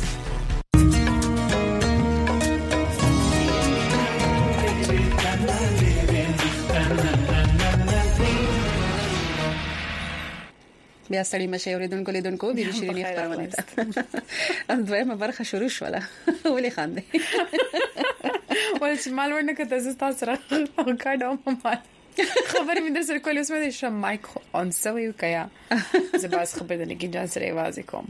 بیا ستړي مشه اوریدونکو لیدونکو د شیرینی خبرونه ده. دویمه برخه شروع شوله. ولې خاندې؟ ولې مال ورنه کته زستا سره کاډم مال خبر مې در سره کولې اوس مې شم مایک اون سوي کیا زباس خبر ده لګي جان سره आवाज کوم.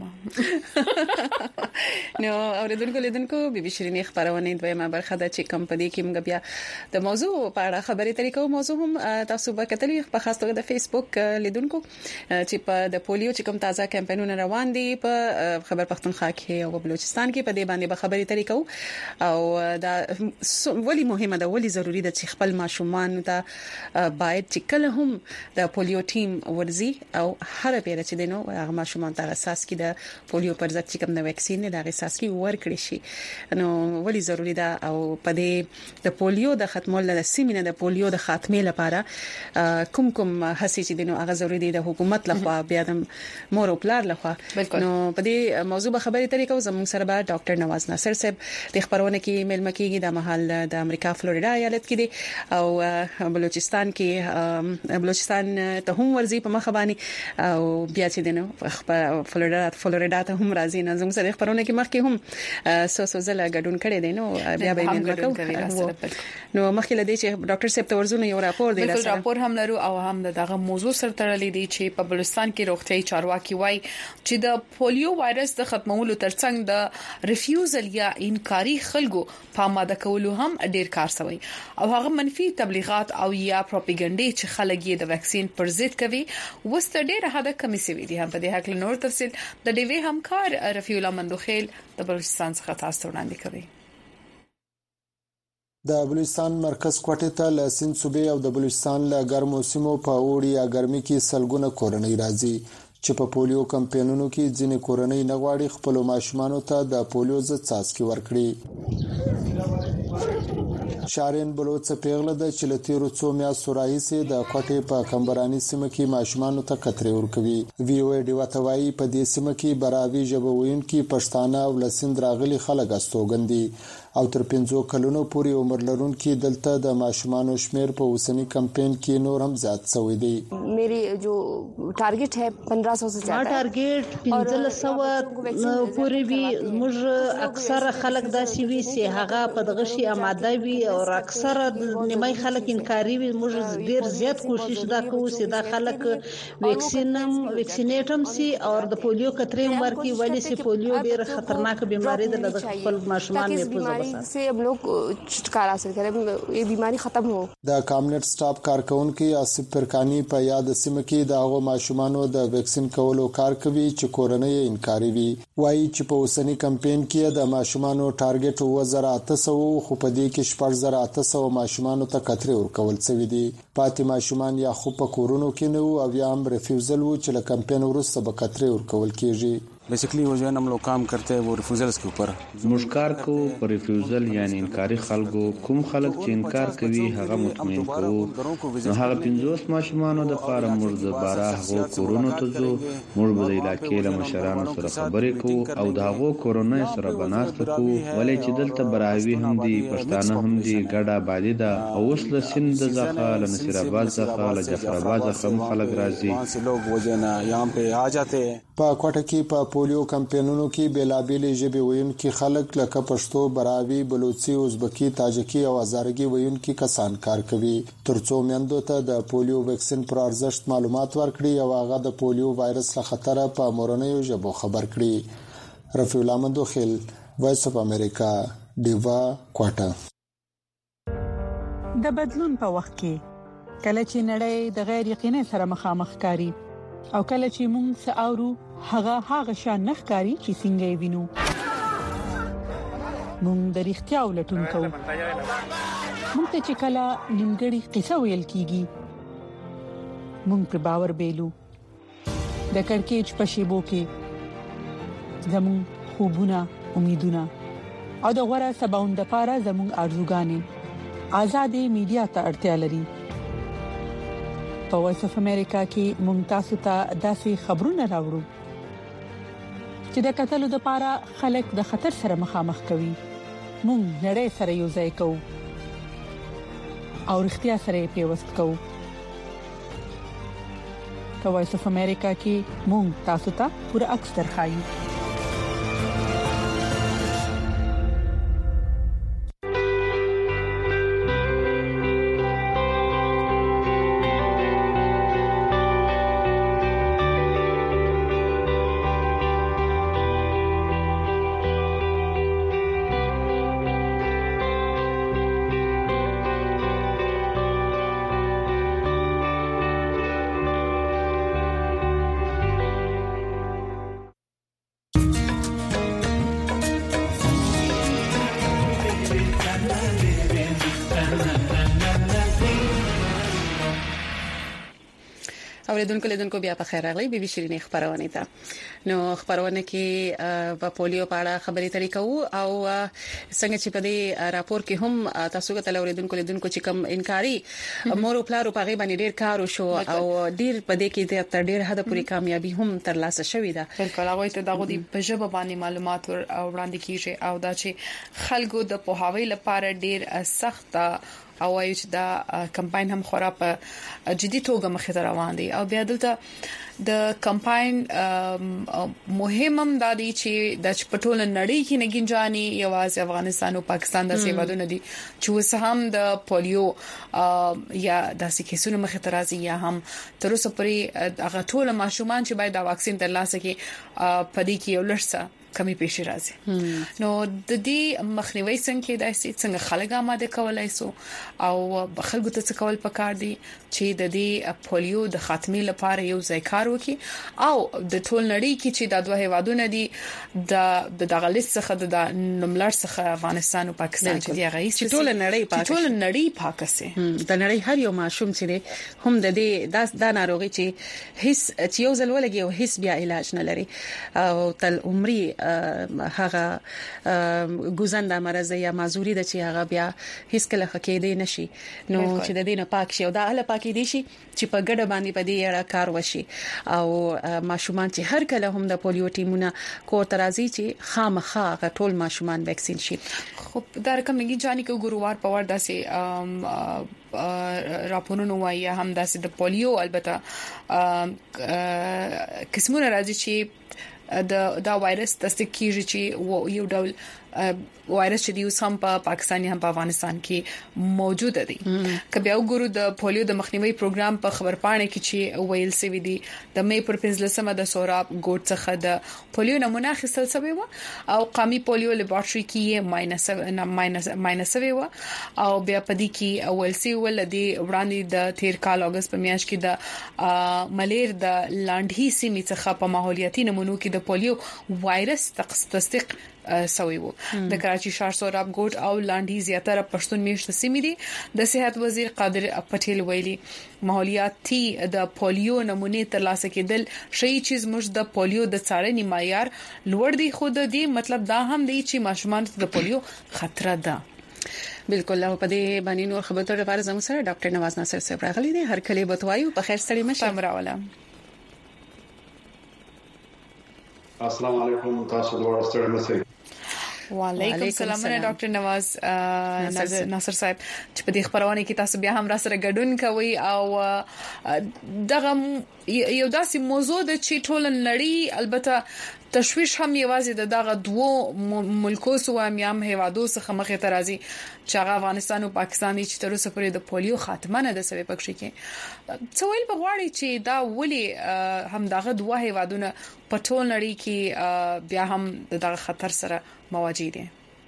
نو اوریدونکو لیدونکو بیبي شیرینی خبرونه دویمه برخه ده چې کمپنی کې موږ بیا د موضوع په اړه خبرې طریقو موضوع هم تاسو به کتلی په خاص توګه د فیسبوک لیدونکو چې په د پولیو چې کوم تازه کمپاینونه روان دي په خبر پښتونخوا کې او بلوچستان کې په دې باندې به خبرې طریقو او دا ولی مهمه ده، ولی ضروری ده چې خپل ماشومان ته باید چې کله هم د پولیو ټیم ورزي او هر پیره چې دینو هغه ماشومان ته اساس کې د پولیو پر ضد چې کوم د ویکسین د اساس کې ورکړي شي. نو ولی ضروری ده او په دې د پولیو د ختمولو د سیمینه د پولیو د خاتمه لپاره کوم هڅې چې دینو هغه ضروری دي د حکومت لخوا بیا د مور او پلار لخوا. نو په دې موضوع به خبرې طریقو زموږ سره به ډاکټر نواز ناصر صاحب د خبرونه کې ملمه کېږي د محل د امریکا فلوریدا ایالت کې دي او بلوچستان کې بلوچستان ته هم ورزي په مخ باندې او بیا چې دینو فلوریدا ته هم راځي. نه زموږ سره خبرونه کې مخ کې هم سوسو زله غډون کړي دي نو بیا به ملمه کوو. نو مخکې لدی چې ډاکټر صاحب ته ورزونه یو راپور دی بالکل راپور هم لرو او هم دغه موضوع سره تړلې دي چې په بلوچستان کې روغتيایي چارواکي وایي چې د پولیو وایرس د ختمولو ترڅنګ د ریفیوزل یا انکاري خلکو په ماده کولو هم ډیر کار شوی او هغه منفي تبلیغات او یا پروپاګاندا چې خلک یې د ویکسین پر ضد کوي وست ډیر حدا کمی سوي دي. هم په دې حق له نور تفصیل د ډیوی همکار رفیع الله مندوخیل د بلوچستان څخه تاسو وړاندې کوي. د بلوچستان مرکز کوټه ته له سند صوبې او د بلوچستان له ګرمو سیمو په اوړي یا ګرمي کې سلګونه کورنۍ راځي چې په پولیو کمپاینونو کې ځینې کورنۍ نه غواړي خپل ماشومان ته د پولیو ضد څاڅکي ورکړي. شارین بلوچ پیغله د چلتیرو څو میاشتو راهیسې د کوټې په کمبرانی سیمه کې ماشومان ته کترې ورکوي. وی او ډی وتوای په دې سیمه کې براوي ژبوین کې پښتانه او لسند راغلي خلک استوګندي او تر 5 کلونو پورې عمر لرونکو دلته د ماشومان شمیر په اوسنی کمپاین کې نور هم زیات شوی دی. मेरी जो टारगेट है 1500 से ज्यादा टारगेट 1500 پورې وی موږ اکثر خلک داسې وی چې هغه په دغه شی آماده وي او اکثر نیمه خلک انکاري وي. موږ ډیر زیات کوشش دا کوو چې دا خلک ویکسینیټم سي او د پولیو کترې ورکي ولې چې پولیو ډیر خطرناک بیماری ده د خپل ماشومان بیماری سے हम लोग छुटकारा हासिल करें, ये बीमारी खत्म हो. د کامنټ سټاف کارکونکو آصف پرکانی په یاد سیمه کې د هغو ماشومانو د ویکسین کولو کار کوي چې کورنۍ انکاري وي. وایي چې په اوسنی کمپاین کې د ماشومانو ټارګټ 2800 خو په دې کې 4800 ماشومانو ته کترې ورکول شوې دي. پاتې ماشومان یا خو په کورونو کې نه او بیا هم ریفیوزل وو چې له کمپاین وروسته به کترې ورکول کیږي. बेसिकली वो जो है हम लोग काम करते हैं वो रिफ्यूजल्स के ऊपर مشکار کو پر ریفیوزل یعنی انکاری خلکو کوم خلک چې انکار کوي هغه مطمئن کوو. نو هغه 50 ماشومانو د لپاره موږ د بارا هغه کورونو ته ځو. موږ به د علاقې له مشرانو سره خبرې کوو او د هغه کورونو سره بناسته کوو ولې چې دلته براوي هم دي, پښتانه هم دي, ګډه آبادی ده او اوس له سند ځخه له نصیر آباد ځخه له جعفر آباد ځخه خلک راځي. لوگ वो जो है यहाँ पे आ जाते हैं. په کوټه کې په پولیو کمپاینونو کې بیلابېلې ژبې ویونکي خلک لکه پښتو, براوي, بلوچي, ازبکي, تاجکي او هزارګي ویونکي کسان کار کوي ترڅو میندو ته د پولیو ویکسین پر ارزښت معلومات ورکړي او هغه د پولیو وایرس له خطر په مورنیو ژبو خبر کړي. رفیع الله مندوخیل, وایس اف امریکا, دیوا, کوټه. د بدلون په وخت کې کله چې نړۍ د غیر یقیني سره مخامخ کاری او کله چې موږ ساورو هغه شان نخکاری چې څنګه وینو موږ د اړتیا ولټون کوو. موږ ته چې کله نیمګړی قصه ویل کیږي موږ پر باور بیلو. د کړکېچ په شیبو کې زموږ خوبونه, امیدونه او د غوړه سباوند لپاره زموږ ارزوګانې آزادې میډیا ته اړتیا لري. په وایس اف امریکا کې موږ تاسو ته داسې خبرونه راوړو چې د قتل لپاره خلک د خطر سره مخامخ کوي. موږ نړۍ سره یو ځای کوو او اړتیا سره پیوست کوو. په وایس اف امریکا کې موږ تاسو ته پوره عکس درخایو. اوریدونکو بیا په خیر راغلی. بي بي شيرين خبرونه ده. نو خبرونه کې په پولیو په اړه خبرې ترې کوو او څنګه چې په دې راپور کې هم تاسو ته اوریدونکو چې کوم انکاري مور او پلار په غیبه ډیر کار وشو او ډیر په دې کې د ډیر حد پورې کامیابی هم ترلاسه شوې ده. بالکل هغه ته دغه په ژبه باندې معلومات وړاندې کیږي او دا چې خلکو د پوهاوی لپاره ډیر سخت او وایي چې دا کمپاین هم خورا په جدي توګه مخې ته روان دي او بیا دلته د کمپاین مهمم د دې چې د پټول نړۍ کې نګینجاني یوازې افغانستان او پاکستان د سیوادونه دي چې وسه هم د پولیو یا د سکیسونو مخې ته راځي یا هم تر اوسه پرې هغه ټول ماشومان چې باید دا واکسین ترلاسه کړي په دې کې یو لړسه کمی پیښې راځي. نو د دې مخنیوي څنګه خلک آماده کولای سو او خلکو ته څه کول پکار دي چې د دې پولیو د خاتمې لپاره یو ځای کار وکړي او د ټول نړۍ کې چې د دوه هیوادونو دي د دغه لیست څخه د نملر څخه افغانستان او پاکستان چې دی غي چې ټول نړۍ پاکسي د نړۍ هر یو ماشوم چې هم د دې د ناروغي چې هیڅ یو ځل ولګي او هیڅ بیا علاج نه لري او تل عمرې هغه ګوزنده مرزه یا معذوري د چې هغه بیا هیڅ کله خکېدې نشي نو چې د دینه پاک شي او د اهل پاکي دي شي چې په ګډه باندې په دې اړه کار وشي او ماشومان چې هر کله هم د پولیو ټیمونه کو ترازی چې خامخا ټول ماشومان ویکسین شي. خو دا رقم نګی ځاني کو ګروار په ور داسې راپورونه وایي هم داسې د پولیو البته قسمونه راځي چې دا وایرس تصدیق کیږي چې یو ډول وایرس چې دی هم په پاکستان هم په افغانستان کې موجود دي. کبه وګورو د پولیو د مخنیوي پروګرام په خبرپاڼه کې چې ویل سوي دي د مې پر 15مه د سوراب ګوټ څخه د پولیو نمونه اخیستل شوی و او قومي پولیو لیبارټري کې ماینس شوی و او بیا پدې کې ویل سوي ولدي وړاندې د تیر کال اگست په میاشت کې د ملیر د لاندهي سیمې څخه په ماحولیاتي نمونو کې د پولیو وایرس تصدیق سوي وو. د کراچي ښار سوراب ګوټ او لاندهي زیاتره پښتون میشت سیمې دي. د صحت وزیر قادر پټیل ویلي ماحولیاتي د پولیو نمونه ترلاسه کېدل شي چې موږ د پولیو د څارنې معیار لوړ دی. خو د دې مطلب دا هم دی چې ماشومان ته د پولیو خطر ده. بالکل او په دې باندې نور خبرو لپاره زموږ سره ډاکټر نواز ناصر صاحب راغلي دي. هر کله به توایو په خیر سړی مشه امراوله. السلام علیکم تاسو دوه ستړي مشه. وعلیکم السلام ډاکټر نواز ناصر صاحب چې په دې خبرونه کې تاسو بیا هم را سره ګډون کوي او دغه یو داسې موضوع د چې ټول نړۍ البته تشويش هم یوازې دغه دوه ملکو سو هم هیوادو څخه مخې ته راځي چې افغانستان او پاکستان چې تر اوسه پورې د پولیو خاتمه نه د سوي پکې کې څویل بغواړي چې دا ولي هم دغه دوه هیوادونه په ټول نړۍ کې بیا هم دغه خطر سره مواجه دي.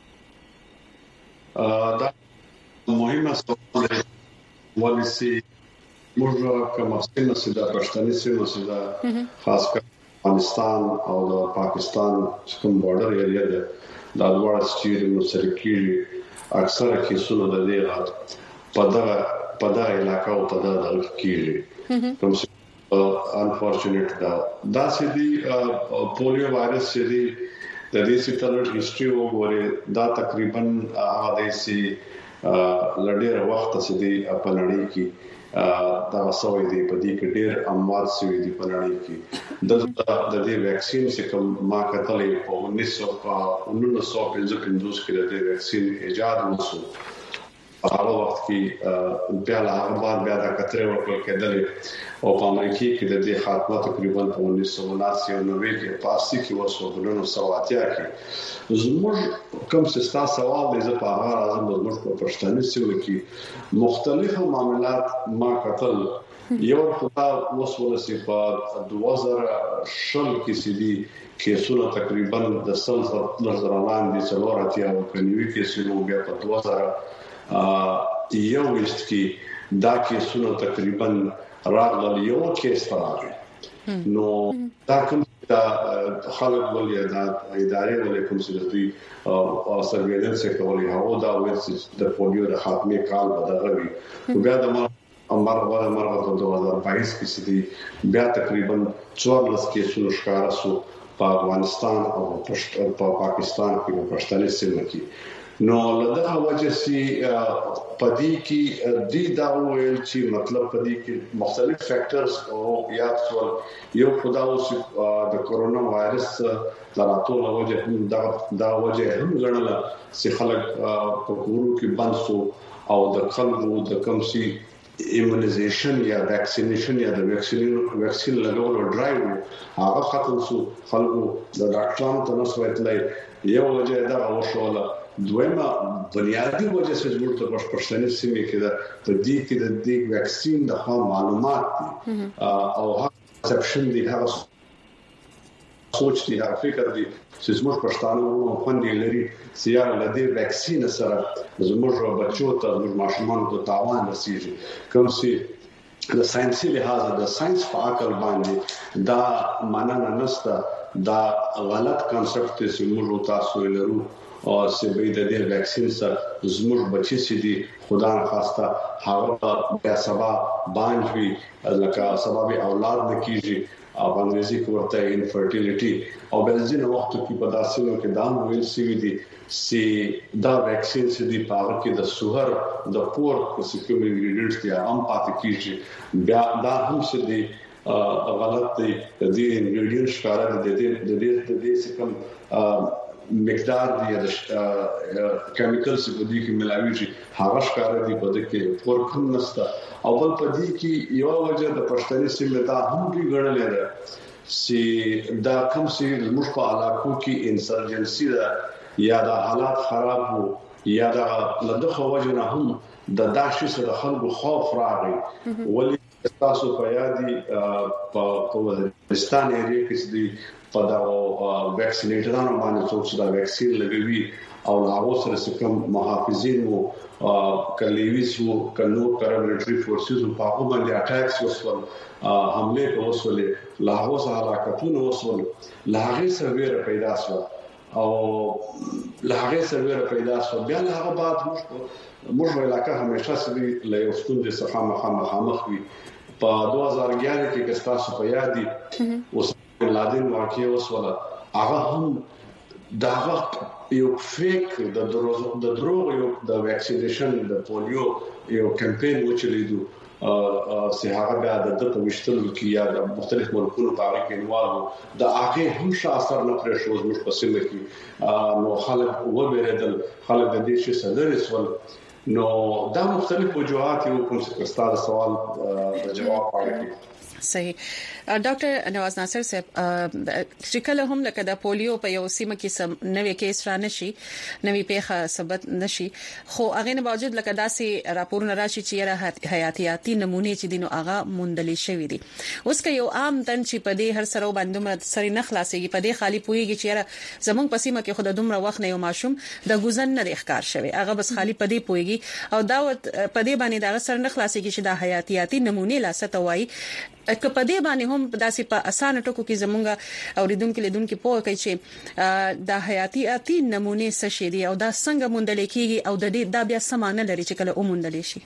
دا مهمه سوال دی ولسی موږ کوم څه چې د پښتني سیمو چې خاص کر افغانستان او د پاکستان کوم بارډر ایریا ده دا ډول سټیریو سره کیږي اکثره کیسونه د دې په دا علاقه او په دا کیږي کوم څه انفورچونټ دا سدي پولیو وایرس سدي د دې ستلر هیستوري وګوري دا تقریبا هغه د سي لډیر وخت سدي په نړۍ کې دا سوي دي په دې کې ډېر اموات سوي دي په نړۍ کې د دې ویکسین چې کوم ما کتلې په 1955 کې د دې ویکسین ایجاد وشو. هغه وخت کې بیا لا بیا د کترې ورکول کېدل او په امریکا کې د دې خاتمه تقریبا په 1999 کې په 80 کې وشو په 1980 کې. زموږ کوم څه سوال دی په هغه راځم زموږ په پښتني سیمه کې مختلفو معاملات ما کتل یو خدای وسولسي په 2010 کې سدي کیسونه تقریبا د سلطه لزرالان دي څلوراتیا او کنيوي کیسونه بیا په 2021 کې دا کیسونه تقریبا راغلل یو کیس راغی نو دا کوم دا خلک ولې دا ادارې ولې کوم څه دوی او سرویلنس کوي هغه دا وایي د پولیو د خاتمه کال بدغوي بیا د مرغه د 2022 کې سدي بیا تقریبا 14 کیسونه ښکارا سو په افغانستان او په پاکستان کې په پښتني سیمه کې. نو لدغه وجه سي پدې کې د دا ویل چې مطلب پدې کې مختلف فیکٹرز او یا څول یو خداوس د کورونا وایرس دراتو وجه دا وجه هم غنل چې خلک په کورو کې بند سو او د خلکو د کم سي ایمونایزیشن یا ویکسینیشن یا د ویکسین لګولو ډرایو هغه ختم سو خلکو د ډاکټرانو ته نسوایتلای یو وجه دا وشوله دویمه بنیادی وجه چې موږ ته پښتني سیمه کې د دې کې د دې ویکسین د خام معلومات او هغه پرسپشن دی هغه سوچ دی هغه فکر دی چې موږ پښتانه خوندې لري سیار لدی ویکسین سره زموږ بچو ته زموږ ماشومان ته تاوان رسیږي کوم چې د ساينسي لحاظ د ساينس په عقل باندې دا معنی نشته دا غلط کانسپټ چې موږ تاسو لرو او چې د دې ویکسین سره زموږ بچی سي دي خدا نه خواسته هغه بیا سبا باندې لکه سبب اولاد نه کیږي او انګریزي ورته انفرټیلیټي او بلځین وختو کې په داسې کې دا ویل سی وی دي سي دا ویکسین سي دي پاور کې د سوهر د پور کوم انګریډینټس دي هم پاتې کیږي بیا دا هم سي دي غلط دي د دې انګریډینټ ښکارا د دې څخه مقدار دی د کیمیکلز په دې کې ملاوي هغه ښکارا دي په دې کې پور کوم نسته او بل په دې کې یو وجه د پښتني سیمه دا هم دی ګڼلې ده چې دا کوم چې موږ په علاقو کې انسرجنسي ده یا د حالات خراب وو یا د لدغه وجه نه هم د داشي سره خلکو خوف راغی ولې تاسو په یادي په وزیرستان ایریا کې چې په دا ویکسینیټرانو باندې څوک چې دا ویکسین لګوي او هغه سره کوم محافظین وو کلیویس وو کنو پاراملیټری فورسز په هغه باندې اٹیکس وسول حمله وسولې لاهور سره حرکتونه وسول لاغه سره پیدا شو او لاغه سره پیدا شو بیا هغه بعد موږ علاقه همیشه سړي له یو ستون د څخه مخامخ وي په 2011 کې کستاسو په یادي اوس لادین واقعي وسوله هغه هم دا یو فیک د دروغ یو د ویکسینیشن د پولیو یو کمپاین وچلیدو سه هغه بیا د پوښتنو کې یا د مختلف ملکونو په اړه کې نوالو د هغه هم شاثر نه پرېښود موږ په سیمه کې نو خلک وبېردل خلک د دې شي صدر سوال نو دا مختلف وجوهات یو کوم څه ستاسو سوال جواب پاره صحیح ډاکټر نواز ناصر صاحب چې کله هم لکه د پولیو په یو سیمه کې نوې کیس را نشي نوې پیښه ثبت نشي خو هغه نه باوجود لکه داسې راپورونه راشي چې حیاتیاتي نمونه چې دینو هغه موندلې شوې دي اوس که یو عام تن چې په دې هر سره باندې مر سری نه خلاصيږي په دې خالی پويږي چې زمونږ په سیمه کې خود دومره وخت نه یو ماشوم د ګوزن نه ښکار شوی هغه بس خالی په دې پويږي او دا په دې باندې دا سره نه خلاصيږي چې د حیاتیاتي نمونه لاسته وایي که په دې باندې هم داسې په اسانه ټکو کې زمونږ اوریدونکو لیدونکو په کوي چې د حیاتیاتي نمونه څه شي دي او دا څنګه موندل کیږي او د دې دا بیا سمانه لري چې کله وموندل شي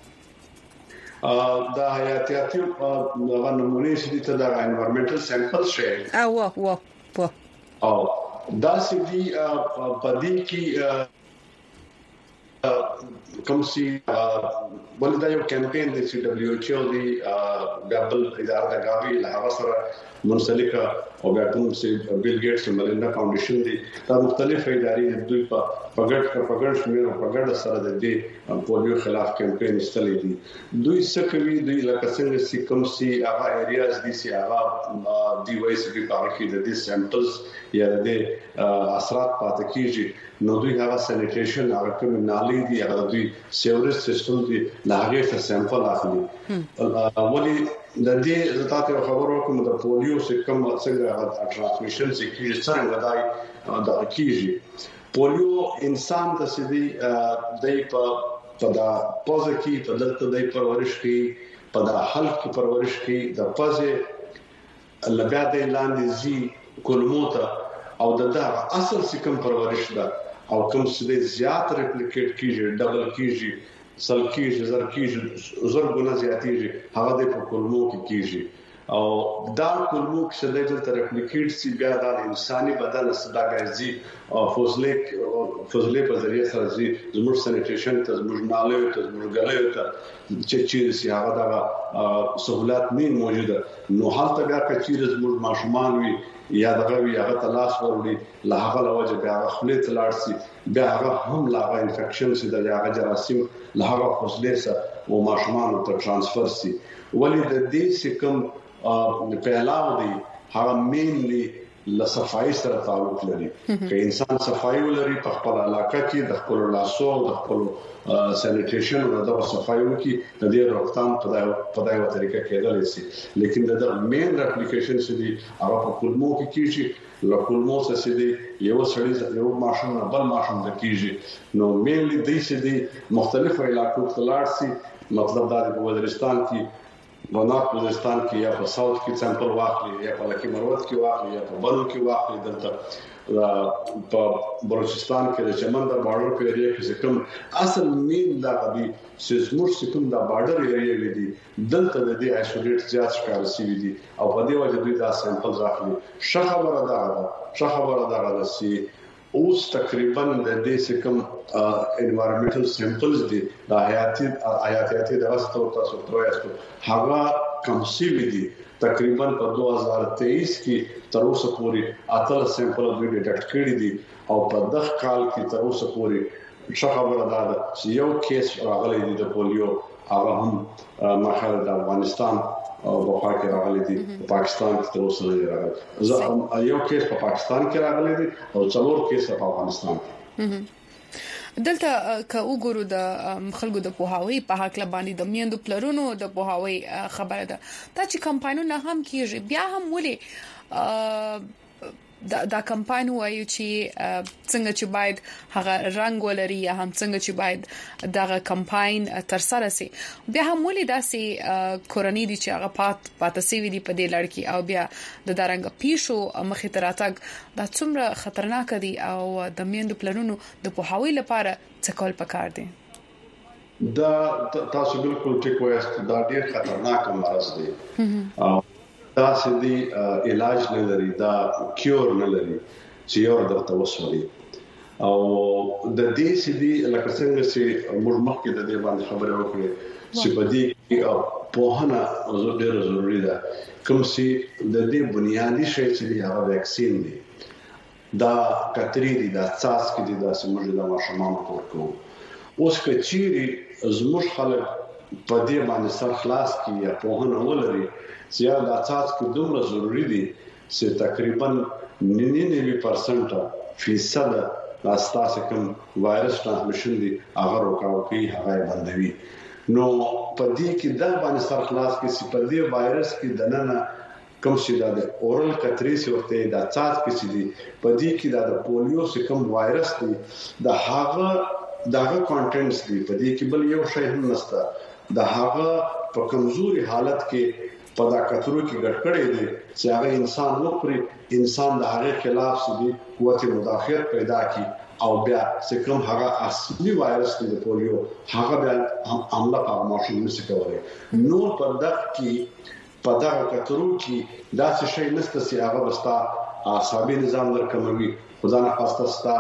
د حیاتیاتي نمونه چې د انوایرنمنټل سیمپل شي او دا چې دی په دې کې کوم سي ولدا یو کمپاین د سی دبليو ایچ او دی ډبل اداره د غاوی له هغه سره منسلکه او بیا کوم سي بیل ګیټس ملنډا فاونډیشن دی دا مختلف ادارې دوی په پګړ شمیر او پګړ سره د دې پولیو خلاف کمپاین استلې دي دوی څه کوي دوی لکه څنګه سي کوم سي هغه ایریاز دي سي هغه دی وایس په پاره کې د دې سیمپلز یا د اثرات پاتې کیږي نو دوی هغه سانیټیشن هغه کوم نالي دي هغه دوی سیورج سیستم دي لاغه څخه سیمپل اخلي ولې د دې زتاته خبرو کوم د پولیو څخه کوم څنګه ترانسمیشن چې څنګه دای د کیږي پولیو انسان د سدي دای په دا پوزه کې په دلته دای پرورش کې په دا حلق کې پرورش کې د پوزه لبیا د لاندې زی کولموته او دا اصل سکم پرورش ده او کوم څه زیات ریپلیکیټ کیږي ډبل کیږي سل کیږي زر کیږي زر ګونه زیاتېږي هغه د کولمو کې کیږي او دا کولمو کې څه د ریپلیکیټ سی بیا د انساني بدن سره راځي او فوزلې په ذریعہ سره زموږ سانیټیشن ته زموږ نالې ته زموږ غلې ته چې سی هغه دا سہولت نه موجوده نو حالت بیا کچیر زموږ ماشومان وي یا دغه وی هغه تلاش وروړي لا هغه لوجه بیا خپل تلاړ سي بیا هغه هم لا انفیکشن سي د هغه جراثیم لا هغه فوزلې سره او ماشومان ته ترانسفر سي ولې د دې سکم پهلاو دی هغه مینلی لصفای سره تعلق لري که انسان صفای ولري په خپل علاقه کې د خپل لاسو د خپل سانیټیشن او د صفای وکي د دې روغتون په دغه طریقه کېدل شي لیکن د مین اپلیکیشن سدي هغه په کولمو کې کیږي لکولمو سدي یو سړی یو ماشوم بل ماشوم د کیږي نو مینلی د سدي مختلف علاقو تلارسي مطلب دا د وزیرستان کې نارت وزیرستان کې یا په ساوث کې سیمپل واخلي یا په لکه مروت کې واخلي یا په بنو کې واخلي دلته په بلوچستان کې د چمن د بارډر په ایریا کې کوم اصل مين دا غوي سیزمور کوم د بارډر ایریا دي دلته د دې آیسولیټ زیات ښکار شي دي او په دې وجه دوی دا سیمپل راخلي خبره دا ده چې اوس تقریبا د دې کوم انوایرنمنټل سیمپلز دي د حیاتیاتي د واستو تاسو پرويستو هغه کم شي دي تقریبا په 2023 کې تر اوسه پورې اتل سیمپل دوی ډیټیکټ کړی دي او په دغه کال کې تر اوسه پورې خبره ده چې یو کیس راغلی دی د پولیو هغه هم مخه د افغانستان او په پاکستان راغلي دي پاکستان کې تر اوسه نه راغلی یو کیس په پاکستان کې راغلی دی او څلور کیس په افغانستان کې دلته که وګورو د خلکو د پوهاوی په حق لباندې د میندو پلرونو د پوهاوی خبره ده دا چې کمپاینونه هم کیږي بیا هم ولې دا کمپاین وایي چې څنګه چې باید هغه رنگ ولري یا هم څنګه چې باید دا کمپاین تر سره سي بیا هم ولې داسې کورنۍ دي چې هغه پاتې وي دي په دې لړ کې او بیا د دارنګ پیشو مخې ته راتګ دا څومره خطرناک دي او د میندو پلانونو د پوهاوی لپاره څه کول پکار دي دا تاسو بالکل ټیک وایاست دا ډیر خطرناک مرض دی دا سدي علاج نه لري دا کیور نه لري چې یو درته وسولي او د دې سدي لکه څنګه چې موږ مخکې د دې باندې خبرې وکړې چې په دې په هغه ډېر ضروری ده کوم چې د دې بنیادی شی چې هغه ویکسین دی دا کتري دي دا څاس کې دي دا سمجه د ماشومان ورکو اوس کچيري زموږ خلک په دې باندې سر خلاص کی یا په هغه ولري چې دا څاس کې دومره ضروری دي چې تقریبا 99% فیصد لاستاسه کوم وایرس ټرانسمیشن دي هغه روکاوي هغه بندوي نو په دې کې دا باندې سر خلاص کې چې په دې وایرس کې دننه کوم چې دا د اورل کتري سورته دا څاس کې دي په دې کې دا د پولیو چې کوم وایرس دي دا هغه کانټینټس دي په دې کې بل یو شی هم نشته دا هغه په کمزوري حالت کې په دا کترو کې ګډکړې دي چې هغه انسان وکړي انسان د هغه خلاف سدي قوت مدافعت پیدا کی او بیا چې کوم هغه اصلي وایرس دی د پولیو هغه بیا عمله په ماشوم نشي کولای نو په دغه کې په دا کترو کې دا څه شی نشته چې هغه وستا عصبي نظام درکموي خدای نه خواسته ستا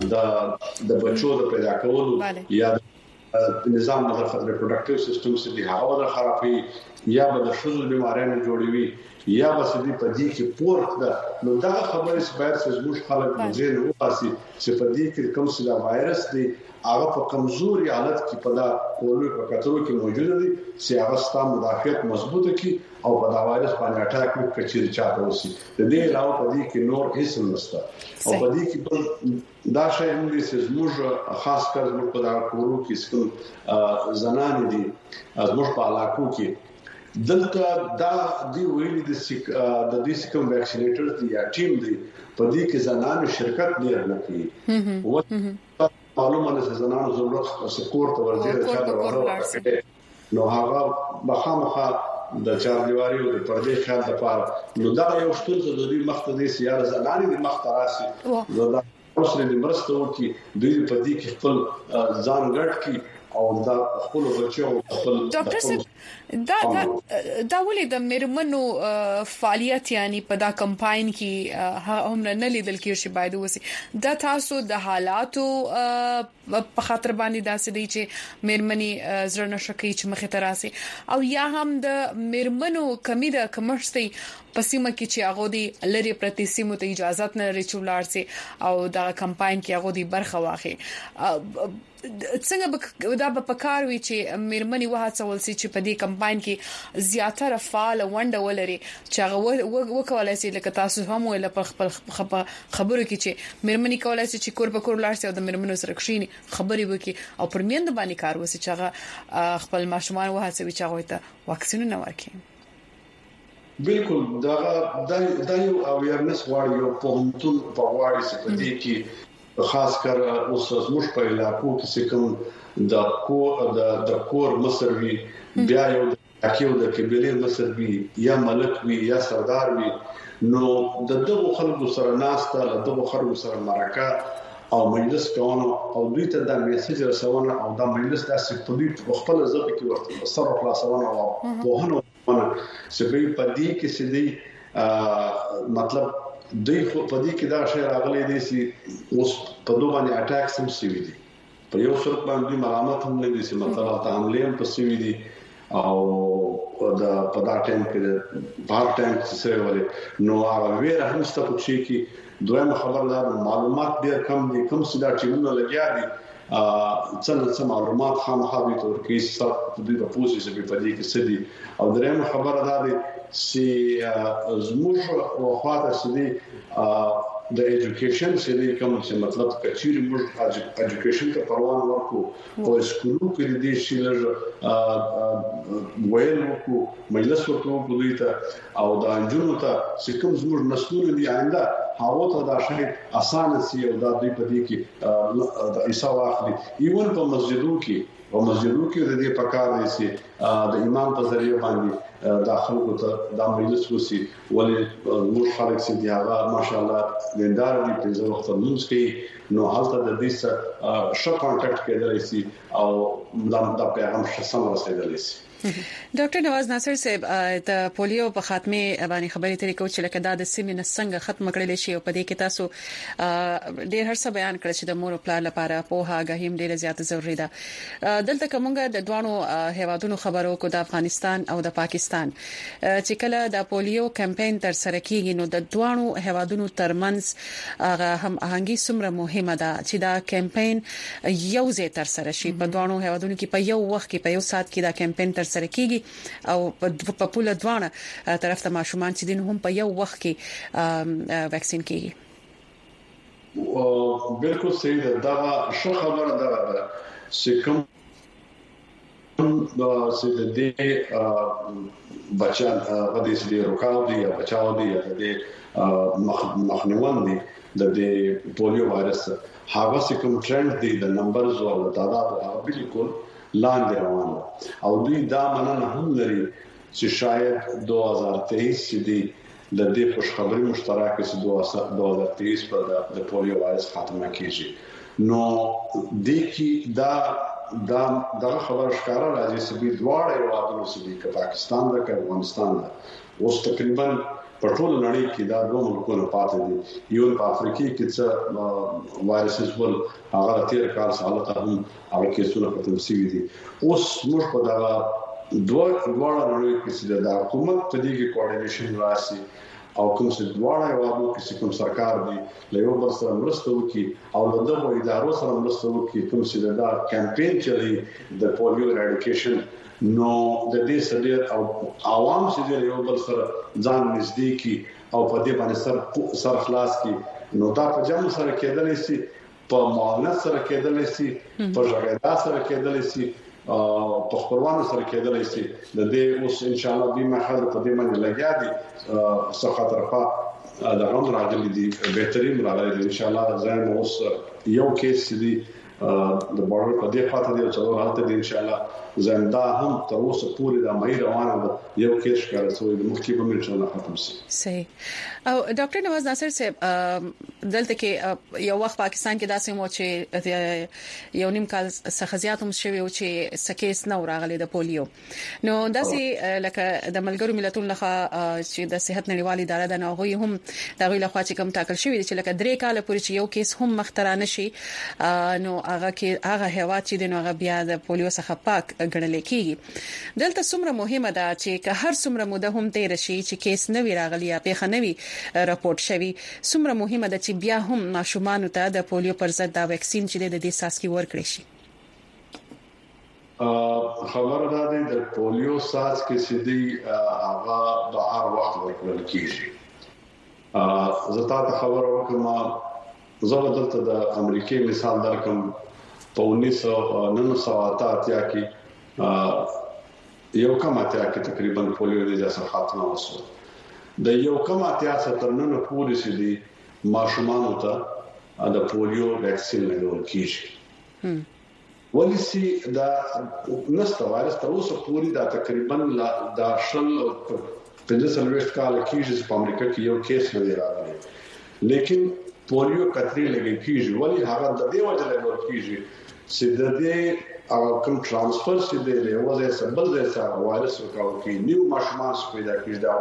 د بچو د پیدا کولو یا نظام د ریپروډکټیو سیستم سدي هغه خرابي یا به د شوزل بیماریانو جوړوي یا به سدي په دې کې پورت ده نو دا خبره سپایر سزموش خلک مزین واسي چې په دې کې کوم څه د وایرس دی هغه په کمزوري حالت کې په دا پولیو په کترو کې موجود دي چې هغه ستاسو مدافعت مضبوطه کی او په دا وایرس باندې اٹیک وکړي چې چاته وسی د دې علاوه په دې کې نور هیڅ نشته او په دې کې دا شی هم دي چې زموږ خاص کار زموږ په دا کورو کې څو زنان دي زموږ په علاقو کې دلته دا دی ویلي د دې کوم ویکسینیټرز دي یا ټیم دي په دې کې زنانو شرکت نه کوي او معلومه ده چې زنانو ضرورت سپورت ورځي چې دا ورته نو هغه مخامخه د چاردیواري او د پردې خیال لپاره نو دا یو شتون چې د دې مخته دي سیاره زنانې د مخته راسي نو دا اوسره د مرسته وکي دوی په دې کې خپل ځان ګډ کی او دا خپل بچو خپل ډاکټر صاحب دا ولې د میرمنو فعالیت یعنی په دا کمپاین کې هم نه لیدل کېږي باید وسی دا تاسو د حالاتو په خاطر باندې داسې دي چې میرمنې زړه نشکې چې مخې ته راسي او یا هم د میرمنو کمی د کمرستي پسیمه کې چې هغه دی لری پرتی سیمو ته اجازه نه لري چې ولار سي او دا کمپاین کې هغه دی برخه واخلي څنګه دا په کار وی چې میرمنې وهڅول سي چې په دې کمپاین کې زیاتره فعال ونده ولري چې هغه وکولای سي لکه تاسو هم ول په خپل خبرو کې چې میرمنې کولای سي چې کور په کور لار سي او د میرمنو سره کښینی خبرې وکي او پر میند باندې کار وسی چې هغه خپل ماشومان وهڅوي چې هغه ته واکسینونه ورکړي بالکل دا یو اویرنس غواړي یو پوهنتون په غواړي چې په دې کې خاص کر اوس زموږ په علاقو کې کوم د کور مسروي بیا یو اکیو د کبیلې مصر وی یا ملک وی یا سردار وی نو د دغه خلکو سره ناسته د دغه خلکو سره مرکه او مجلس کوونه او دوی ته د میسج رسونه او د مجلس د سپدي خپل ځب کې ورته سره خلاصونه او په هنو سبي پدې کې سدي مطلب دوی خو پدې کې دا شی راغلي دي چې اوس په دوه باندې اٹیک سم سوي دي په یو صورت باندې ملامت هم نه دي چې مطلب ته حمله هم پسوي دي او دا په دا ټیم کې بار ټیم څه ولې نو هغه ویره هم ستاسو کې دویمه خبردار معلومات ډیر کم دي کوم څه دا ټیمونه لګیا دي څنګه معلومات خامخا به تور کې ستاسو د دې په پوزیشن کې په دې کې سدي او درېمه خبره دا ده چې زموږ وخاطه سدي د ایجوکیشن سدي کوم څه مطلب کچیر موږ ایجوکیشن ته پروان ورکو او سکولو کې دې شي لږ ویل وکړو مجلس وکړو په دې ته او دا انجونو ته چې کوم زموږ نسلونه دي آینده هغه ته دا شی اسانه سي او دا دوی په دې کې د عیسی واخلي ایون په مسجدو کې د دې پکار دي چې د ایمان په ذریعہ باندې داخل کوته دا مجلس وسی ولې موږ خلک چې دی هغه ماشاءالله دیندار دي په ځو وخت موږ کې نو حالت د دې سره شو کانټاکټ کېدلی شي او دا پیغام سم رسیدلی شي ډاکټر نواز ناصر صاحب د پولیو په خاتمه باندې خبرې ترې کوي چې لکه دا د سیمې نسنګ ختم کړل شي او په دې کې تاسو ډېر هر څه بیان کړل چې د مور پلان لپاره په هغه ډېر زیات ضروری ده دلته کومه د دوانو هیوادونو خبرو کو د افغانستان او د پاکستان چې کله د پولیو کمپاین تر سره کیږي نو د دوانو هیوادونو ترمنځ هغه هم اهنګي سمره مهمه ده چې دا کمپاین یو ځای تر سره شي په دوانو هیوادونو کې په یو وخت کې په یو سات کې دا کمپاین تر سره کیږي او په پوله دوانه طرف ته ماشومان چې دین هم په یو وخت کې ویکسین کیږي او بالکل صحیح ده دا شو خبره ده چې کوم دا چې د بچان د دې روکاو دي یا بچاو دي یا د مخنیوان دي د پولیو وایرس هغه کوم ټرند دي د نمبرز او د تعداد بالکل لاندې روان او دوی دا مننه هم لري چې شاید 2023 دي د دې خوشخبری مشترکه چې 2023 په د پولیو وایرس خاتمه کیږي نو د کی دا خبر ښکارا راځي چې دوی دواړه هیوادونو سره کې پاکستان او افغانستان اوس تقریبا په ټول نړۍ کې دا دوه ملکونه پاتې دي یو په افریقا کې چې وایرسز ول هغه تیر کال حالت هم هغه کیسونه ختم شوي دي اوس موږ په دا دواړه نړۍ کې چې د حکومت په دې کې کوارډینیشن راشي او کوم څه دواړه یوازې کې کوم سرکار دی له یو بل سره مرسته وکړي او له دغه ادارو سره مرسته وکړي کوم چې دا کمپاین چلی د پولیو اریډیکیشن نو د دې سره او عوام چې یو بل سره ځان نږدې کی او په دې باندې سر خلاص کی نو دا په جمع سره کېدلی شي په معاونت سره کېدلی شي په ژغورا سره کېدلی شي په خپلوانو سره کېدلی شي د دې اوس ان شاء الله به محل په دې باندې لګیا دي څخه طرفه دا هم راغلي دي بهترین راغلي دي ان شاء الله زموږ اوس یو کیس دي د بارډر په دې خاطر دی چې حالت دي ان شاء الله زنده هم تر اوسه پورې د مې روانه ده یو کیس ښکار شوی د مخکې به ان شاء الله ختم شي صحیح او ډاکټر نواز ناصر صاحب دلته کې یو وخت پاکستان کې داسې مو چې یو نیم کال څخه زیات هم شوی او چې سکیس نه راغلي د پولیو نو داسې لکه د ملګرو ملتونو لخوا چې د صحت نړیوالې ادارې د نوغوي هم دغه لخوا چې کوم ټاکل شوی چې لکه 3 کال پورې چې یو کیس هم مخترانه شي نو هغه هوا چې د نوغه بیا د پولیو څخه پاک ګڼل کېږي دلته څومره مهمه ده چې هر څومره موده هم تیر شي چې کیس نه وی راغلی یا پیښه نه وی راپورټ شوی څومره مهمه ده چې بیا هم ماشومان ته د پولیو پر ضد دا ویکسین چې د دې ساسکي ورکړي شي خبره ده د پولیو ساسکي چې دی هغه د هر وخت ورکول کیږي زه تاسو خبر ورکوم زه دلته د امریکای مثال درکم په 1989 کې یو کم اتیا کې تقریبا پولیو د جاسه خاتمه وشو د یو کم اتیا سترنه پولیس دي ماشومان ته د پولیو ویکسین لګول کیږي ولسی دا نسته وایرس تر اوسه پورې دا تقریبا دا شل 15 کال کېږي په امریکا کې یو کیس نه راغلی لیکن پولیو کتري لګي کېږي ولی هغه د دې وجه له کېږي چې د دې کوم ترانسفر چې د یوازې سبل د وایرس او کې نیو ماشومان پیدا کېږي دا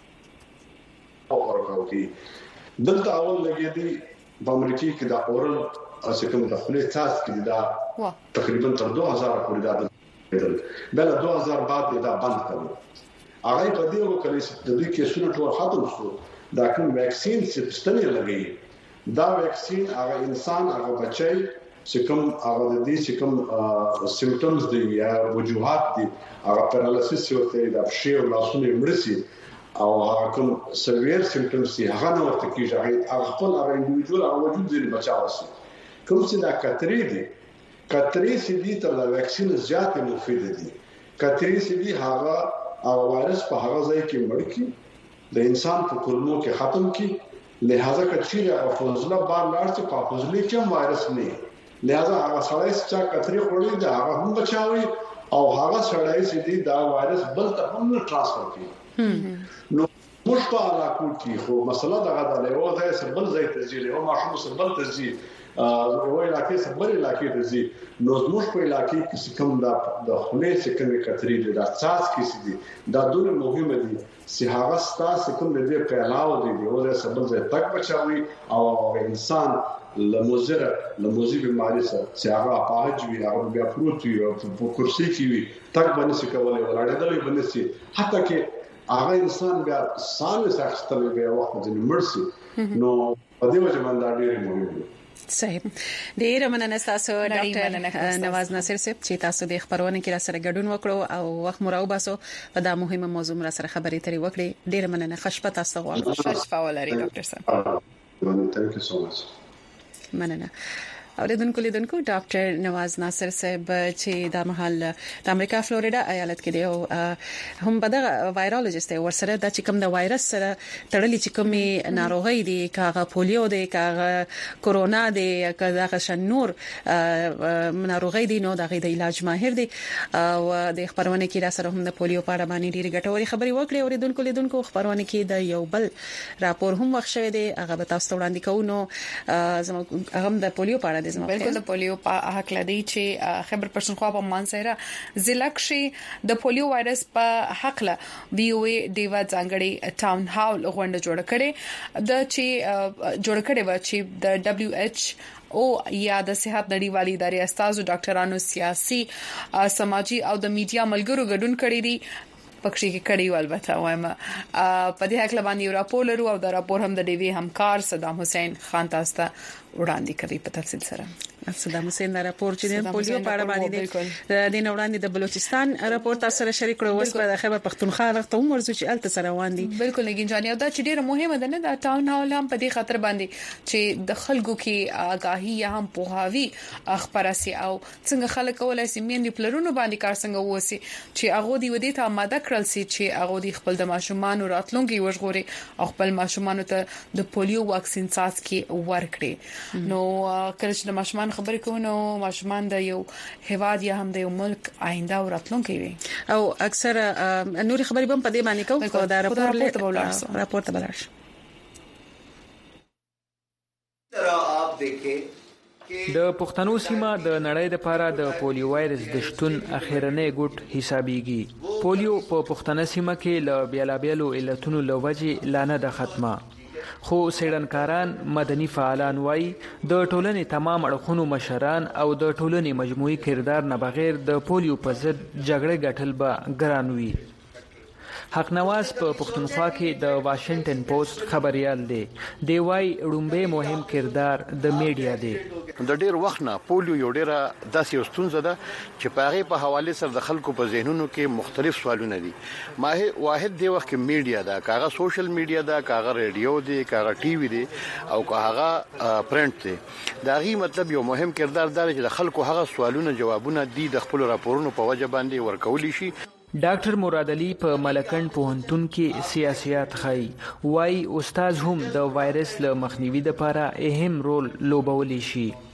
او ورکو کې دلته اول لګي دي په امریکا کې دا اورل چې کوم د خپل تاسو کې دا تقریبا تر 2000 پورې دا بل 2000 بعد دا بند کړو هغه په دې وکړي چې د دې کې شنو ټول ختم شو دا کوم ویکسین چې ستنې لګي دا ویکسین هغه انسان هغه بچي چې کوم هغه د دې چې کوم سیمپټمز دي یا وجوهات دي هغه پرالایسیس ورته دا شی او لاسونه مرسي او هغه کوم سیویر سیمپټمز دي هغه نه ورته کیږي هغه خپل هغه انډیویډوال هغه وجود دې بچاوسي کوم چې دا کتري دي کتري چې دي تر دا ویکسین زیات مفید دي کتري چې دي هغه او وایرس په هغه ځای کې مړ کی د انسان په کولمو کې ختم کی لہذا کچې هغه فوزله بار لاړ چې په فوزله کې وایرس نه لہذا هغه سړی چې کتري خوري دا هغه هم بچاوي او هغه سړی چې دی دا وایرس بل ته هم ترانسفر کوي نو موږ په علاقو کې خو مسله دغه د یو ځای سره بل ځای ته ځي او ماشوم سره بل ته ځي یو علاقې سره بل علاقې ته ځي نو موږ په علاقې کې کوم د خپلې چې کومه کتري د اساس کې دي دا ډېر مهمه دي چې هغه ستاسو کوم د دې په علاوه دي یو ځای سره بل ځای تک بچاوي او انسان لموزي بیماری سره چې هغه پاج وي هغه بیا پروت وي او په کرسي کې وي تک باندې څه کولای ولاړېدل باندې سي حتی کې هغه انسان بیا سالس اخستل بیا وخت ځنې مرسي نو په دې وجه باندې ډېر مهم دي صحیح ډیر مننه تاسو ډاکټر نواز ناصر صاحب چې تاسو د خبرونه کې را سره ګډون وکړو او وخت مو راوباسو په دا مهمه موضوع را سره خبرې ترې وکړې ډیر مننه خوشبخت تاسو غواړم شفا ولري ډاکټر صاحب thank you so much مننه اوریدونکو لیدونکو ډاکټر نواز ناصر صاحب چې د محل د امریکا فلوریدا ایالت کې دی او هم بدغه وایرولوژیست ورسره د چې کوم د وایرس سره تړلې چې کومې ناروغي دي کاغه پولیو دي کاغه کورونا دي کاغه شنور ناروغي دي نو دغه د علاج ماهر دي او د خبرونه کې را سره هم د پولیو په اړه باندې ډېر ګټوري خبري وکړي اوریدونکو لیدونکو خبرونه کې د یو بل راپور هم وښه دی هغه به تاسو وړاندې کوو نو هغه د پولیو په اړه بالکل د پولیو په حق لدی چې خبر پښتونخوا په مانسره ضلع کې د پولیو وایرس په حق له وی او ای دیوا ځانګړي ټاون هال غونډه جوړ کړي د چې جوړ کړي و چې د دبليو ایچ او یا د صحت نړیوالې ادارې استادو ډاکټرانو سیاسي سماجی او د میډیا ملګرو ګډون کړي دي پکښې کې کړي البته وایم په دې حق باندې یو راپور لرو او دا راپور هم د ډیوی همکار صدام حسین خان تاسو ته وړاندې کوي په تفصیل سره صدام حسین دا راپور چې د پولیو په اړه باندې د وړاندې د بلوچستان راپور تاسو سره شریک کړو اوس په خبر پښتونخوا وخت هم ورزو چې الته سره روان دي بالکل لګین جاني او دا چې ډیره مهمه ده نه دا ټاون هال هم په دې خاطر باندې چې د خلکو کې آگاهی هم پوهاوی خبرسي او څنګه خلک کولای شي مېندې پلرونو باندې کار څنګه ووسی چې هغه دی ودی ته آماده کړل سي چې هغه دی خپل د ماشومان راتلونکي وژغوري او خپل ماشومان ته د پولیو واکسین څاڅکي ورکړي نو کله چې د ماشومان خبرې کوو نو ماشومان د یو هواد یا هم د یو ملک آینده او راتلونکي وي او اکثر نور خبرې هم په دې باندې کوو دا راپور ته بلارش د پښتنو سیمه د نړۍ لپاره د پولیو وایرس د شتون اخیرنۍ ګډ حسابيږي پولیو په پښتنه سیمه کې له بیلابیلو علتونو لوجې لانه د ختمه خو سیډنکاران مدني فعالان وای د ټولنې تمام اړخونو مشران او د ټولنې مجموعي کردار نه بغیر د پولیو په ضد جګړه ګټل به ګران وي حق نواز په پښتونخوا کې د واشنگټن پوسټ خبريال دی دی وای رومبه مهم کردار د میډیا دی د ډیر وخت نه پولیو یو ډیره داسې ستونزه ده چې پاره په حواله سره د خلکو په ذهنونو کې مختلف سوالونه دي واحد دی وخت کې میډیا ده کاغه سوشل میډیا ده کاغه ریډیو دی کاغه ټي وي دی او کاغه پرنٹ دی دا غي مطلب یو مهم کردار دی چې د خلکو هغه سوالونه جوابونه دي د خپل راپورونو په وجه باندې ورکول شي ډاکټر مراد علي په ملکند پوهنتون کې سیاسيات خای وای استاد هم د وایرس له مخنیوي لپاره اهم رول لوبولی شي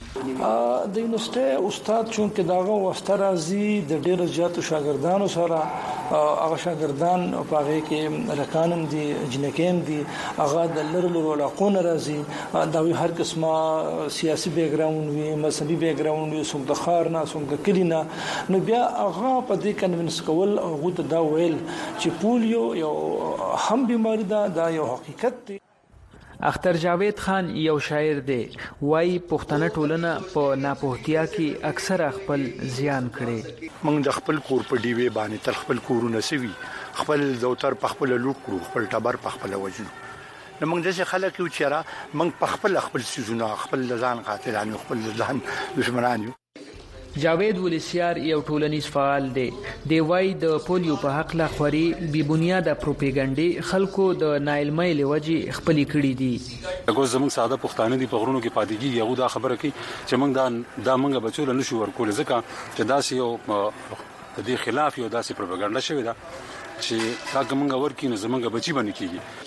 د یونیورسيټي استاد چون کې داغه واسطه راځي د ډېر زیاتو شاګردانو سره هغه شاګردان په هغه کې رکانم دي جنکیم دي هغه د لرلو علاقون راځي دا هر قسمه سیاسي بیک ګراوند وي مذهبي بیک ګراوند وي څوک د خار نه څوک د کلینا نو بیا هغه په دې کنوینس کول هغه ته دا ویل چې پولیو یو هم بیماری ده دا یو حقیقت دی. اختر جاوید خان یو شاعر دی وای پښتنه ټولنه په ناپوهتیا کې اکثر خپل زیان کړي. موږ د خپل کور په دیوي باندې تر خپل کورونه سوي خپل زوتر په خپل لوټ کړو خپل ټبر په خپل وجو نو موږ د خلک یو چیرې موږ په خپل سيزونه خپل ځان قاتلانو خپل ځان دشمنانو. جاوید ولسیار یو ټولنیز فعال دی. دی وای د پولیو په حق لا خوري بی بنیاده پروپاګاندا خلکو د ناعلمۍ لوجي خپل کړي دي. هغه زموږ ساده پښتانه دي په غرونو کې پادګي یو دا خبره کوي چې موږ دا موږ بچو له نشو ورکول ځکه چې داسې یو د دې خلاف یو داسې پروپاګاندا شوی دا چې دا موږ ورکینو زموږ بچي باندې کیږي.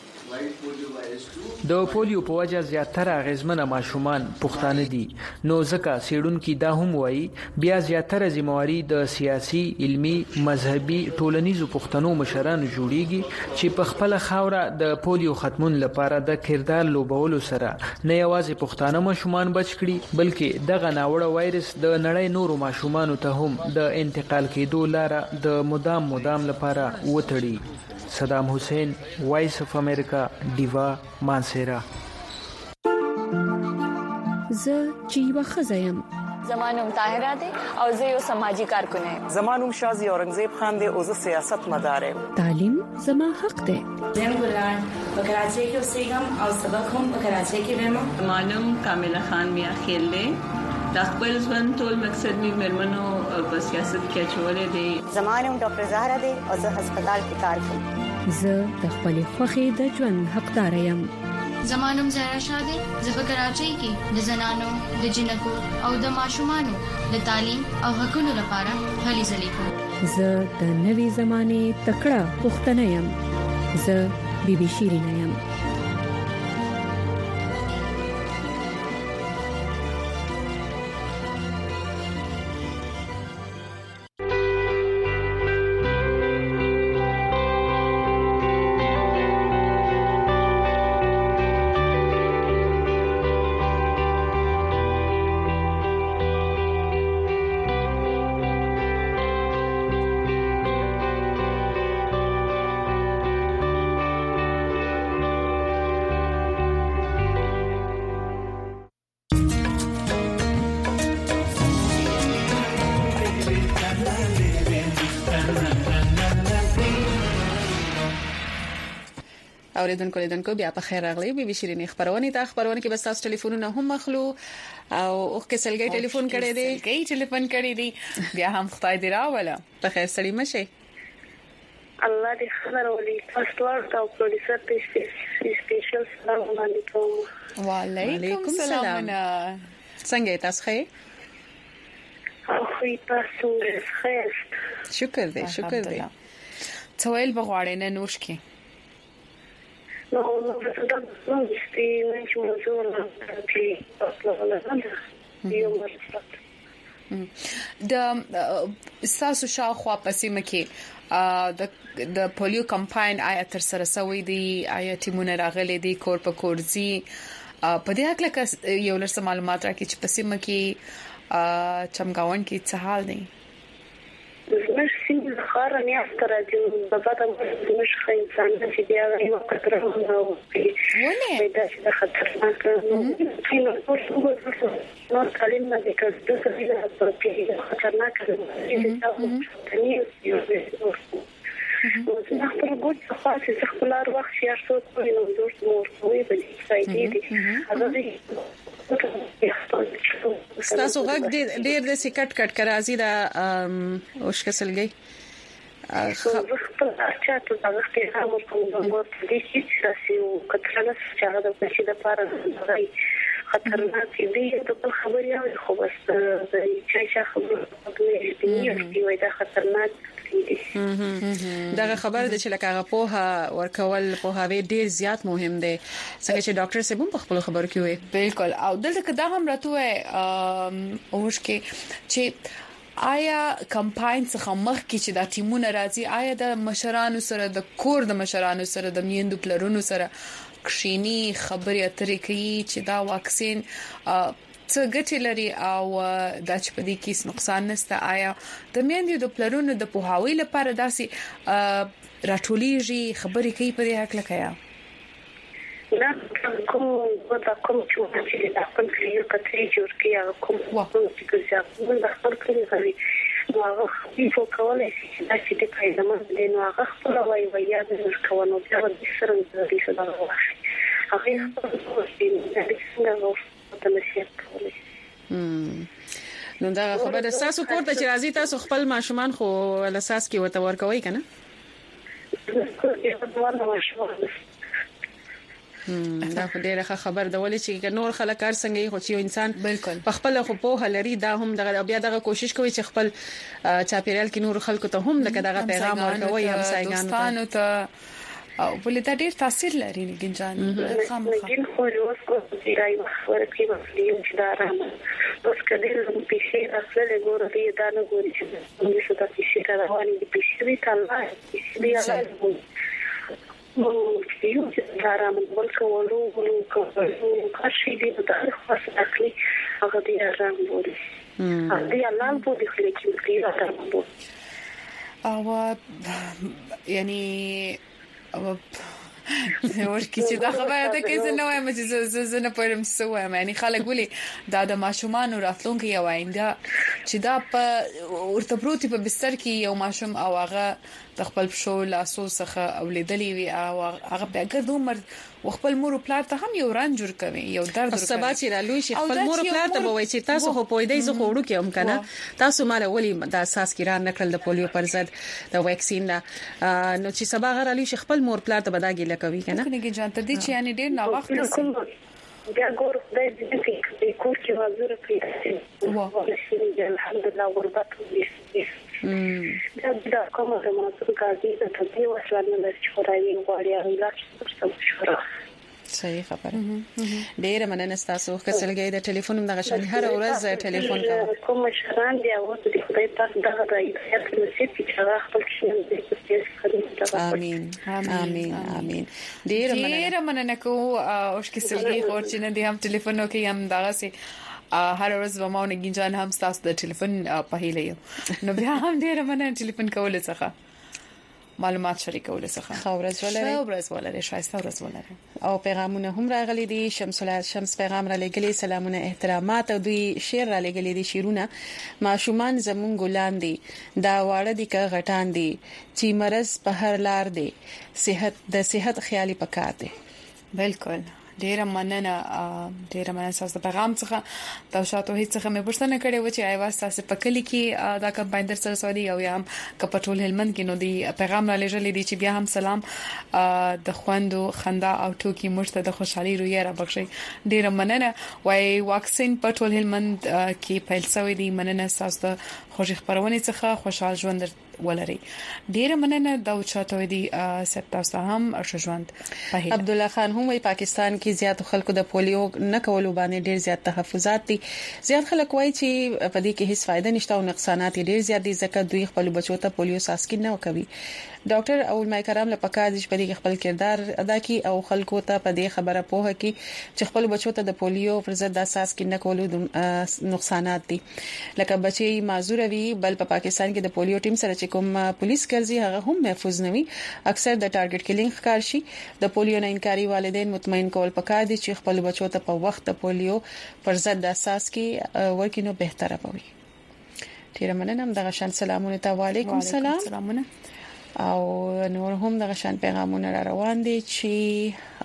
د پولیو په وجه زیاتره غزمنه ماشومان پښتانه دي نو ځکه سیډونکو دا هم وایي بیا زیاتره ذمہواری د سیاسي علمی مذهبي ټولنیزو پښتنو مشرانو جوړیږي چې په خپل خاوره د پولیو ختمون لپاره د کردار لوبولو سره نه یوازې پښتانه ماشومان بچ کړي بلکې دغه ناوړه وایرس د نړۍ نورو ماشومانو ته هم د انتقال کېدو لاره د مدام لپاره وتړي. صدام حسین وایس اف امریکا دیوا مانسیرا. زه چیوا خزایم زمانوم طاهره ده او زه یو سماجی کارکون یم. زمانوم شازی اورنګزیب خان ده او زه سیاست مدار یم. تعلیم زما حق ده. زم ګلان په کراچۍ کې اوسېږم او سبق هم په کراچۍ کې وایم. زمانوم کامله خان میا خیل ده د خپل ژوند ټول مقصد می مرمنو په سیاست کې چولې دي. زمانوم ډاکټر زهرا ده او زه هسپتال کې کار کوم. زه د خپل خوخي د ژوند حقدار یم. زمانوم زهرا شاده زه په کراچۍ کې د زنانو د جنکو او د ماشومانو د تعلیم او حقوقو لپاره هلي ځلې کوم. زه د نوي زمانه تکړه پښتنه یم. زه بیبي شیرینه یم. اوریدونکو بیا په خیر راغلی بي بي شيرين خبرونه کې بس تاسو ټلیفونونه هم مخلو او اوخه سلګي ټلیفون کړي دي بیا هم خدای دې راولا په خیر سړی مشه الله دې خبر ولي فاست ورک او پروډوسر ته سپیشل سلام علیکم. وعلیکم السلام. څنګه تاسو ښه؟ خو تاسو ښه؟ شکر دې څویل بغواړې نه نوش کې نو دا ستې نه چې موږ کې د ساسو شاوخوا پسیمه کې د پولیو کمپاین آیا تر سره سوي دي آیا ټیمونه راغلي دي کور په کورزي په دې حق لکه یو لږ معلومات راکړي چې پسیمه کې چمګاون کې څه حال دی مش سیم خار نه افتر دي بابا مش خي انسان چې بیا یو کتر نو ونه دا چې خطرناک نو کلیم نه دي که د څه په کې خطرناک دي نو خپل ګوت خاصه خپل وخت یې ارسو کوي نو دوه کوي په دې فائدې دي تاسو غږ ډېر د سکټ کرازي دا اوشکسلګي خپل اچاتو هغه ته هم کوم د دې چې تاسو کترنه چې هغه د پښې د پاره راځي خطرناک دي د خبرې او خو بس د چا خبرې دي وای دا خطرناک دغه خبر د چې لکه په ورکول په هغه ډیر زیات مهم دی څنګه چې ډاکټر سیبم په خپل خبر کې وي بالکل او دلته دا هم راته اوس کې چې آیا کمپاین څخه مخکې چې د ټیمونو راځي آیا د مشرانو سره د کور د مشرانو سره د میندو پلرونو سره کښینی خبرې اترې کوي چې دا واکسین څه ګټې لري او د چپدي کیس نقصان نشته آیا د میندو د پلرونو د پوهاوی لپاره داسې راټولېږي خبرې کوي په دې حق لکه دا کوم چې دا خپل کلیو کتري جوړ کیږي کوم چې ځکه دا خپل کلیو نو هغه په کولای شي دا چې د پیغام د نو هغه خپل وایي یا د ورکوونو بیا د سره د دې سره واخلي هغه خپل څنګه نو دا خبره تاسو کوته چې راځي تاسو خپل ماشومان خو اساس کې وته ورکوي کنه دا خو ډیره خبر ده ولې چې نور خلک کار څنګه خو چې انسان بالکل په خپل خو په لري دا هم دغه بیا دغه کوشش کوي چې خپل چاپیرال کې نور خلکو ته هم دغه پیغام ورکوي هم سایګانو ته او بلې دا ډیر تاثیر لري ګنجان خامخا ګین خو اوس کو چې راي ورکړي چې دا رحم اوس کله په شي اصله ګور دی دا نه ګوري چې موږ څه تاسو شي راوړي د پېښې کله چې نو یو چې دا رحم ولکولو کاشي دې د خاص اخلي هغه دې رحم وري دې الله په دې خلک کې دا رحم او یعنی او ورکی چې دا خبره ده کې زه نه وایم چې زه نه پوهم څه وایم یعنی خلک ولي دا د ماشومان راتلونکي یو آینده چې دا په ورته پروتي په بستر کې یو ماشوم او هغه د خپل شو لاسو څخه اولیدلې وي او هغه په ګرد عمر خپل مور او پلار ته هم یو رنج ور کوي یو درد ور کوي سبا چې رالوي شي خپل مور او پلار ته وایي چې تاسو خو پویدای زه خوړو کې هم کنه تاسو مال ولي د اساس کې را نکړل د پولیو پر ضد د ویکسین نو چې سبا غرالوي شي خپل مور پلار ته بداګي لکوي کنه کنه جان ته دي چې یعنی ډیر نا وخت بیا ګور خدای دې کې کور کې وازور کړی الحمدلله غربت دا کومه زموږ کاري د تدې وسلانه د چورایي غواړي او لا څه مشوره صحیح خبره ډیره مننه تاسو کسلګي د ټلیفون دغه شان هر ورځ ټلیفون کوم مشران دی او د خدای پاک دغه راځي چې هغه خپل شي امين امين امين ډیره مننه کو او کسلګي خورچنه دي هم ټلیفون کې هم دغه سي هر ورځ به ماونه ګنجان هم تاسو د ټلیفون په هیله نو بیا هم ډیره مننه ټلیفون کول څخه معلومات شریکول څخه خبرز ولري شایسته ورځ ولري او پیغامونه هم راغلي دي شمس پیغام را لګلي سلامونه احترامات او دوی شعر را لګلي دي شیرونه ماشومان زمون ګلان دي دا واړه دي که غټان دي چې مرز په هر لار دي صحت خیالي پکار دي بالکل ډیره مننه تاسو د پیغام څخه دا شاته هیڅ څه مې پوښتنه کړې و چې ایواز تاسو په کلی کې دا کمپاین در سره سودي او یا هم کپټول هلمند کې نو دی پیغام را لېږلې دي چې بیا هم سلام د خوندو خندا او ټوکی مرته د خوشحالي رویه را بخشي ډیره مننه وای واکسین پټول هلمند کې پیل شوی دی مننه تاسو د خوشي خبرونه څخه خوشحال ژوند ولري ډیره مننه دا چاته دی سپتاسو هم ارشژوند په عبد الله خان هم پاکستان کې زیات خلکو د پولیو نه کولو باندې ډیر زیات تحفظات دي زیات خلک وایي چې په دې کې هیڅ فائدہ نشته او نقصانات ډیر زیات دي ځکه دوی خپل بچو ته پولیو ساسکین نه کوي ډاکټر اول مای کرام له پکار دي چې په دې خپل کردار ادا کړي او خلکو ته په دې خبره پوهه کړي چې خپل بچو ته د پولیو پر ضد د ساسکین نه کولو نقصانات دي لکه بچي معذور وي بل په پاکستان کې د پولیو ټیم سره چې کوم پولیس ګرځي هغه هم محفوظ نه وي اکثر د ټارګټ کیلینګ ښکار شي د پولیو نه انکاري والدین مطمئن کول پکار دي چې خپل بچو ته په وخت د پولیو پر ضد د اساس کې ورکینو بهتره وي ډیر مننه دغه شان سلامونه ته وعلیکم السلام او نور هم دغه شان پیغامونه را روان دي چې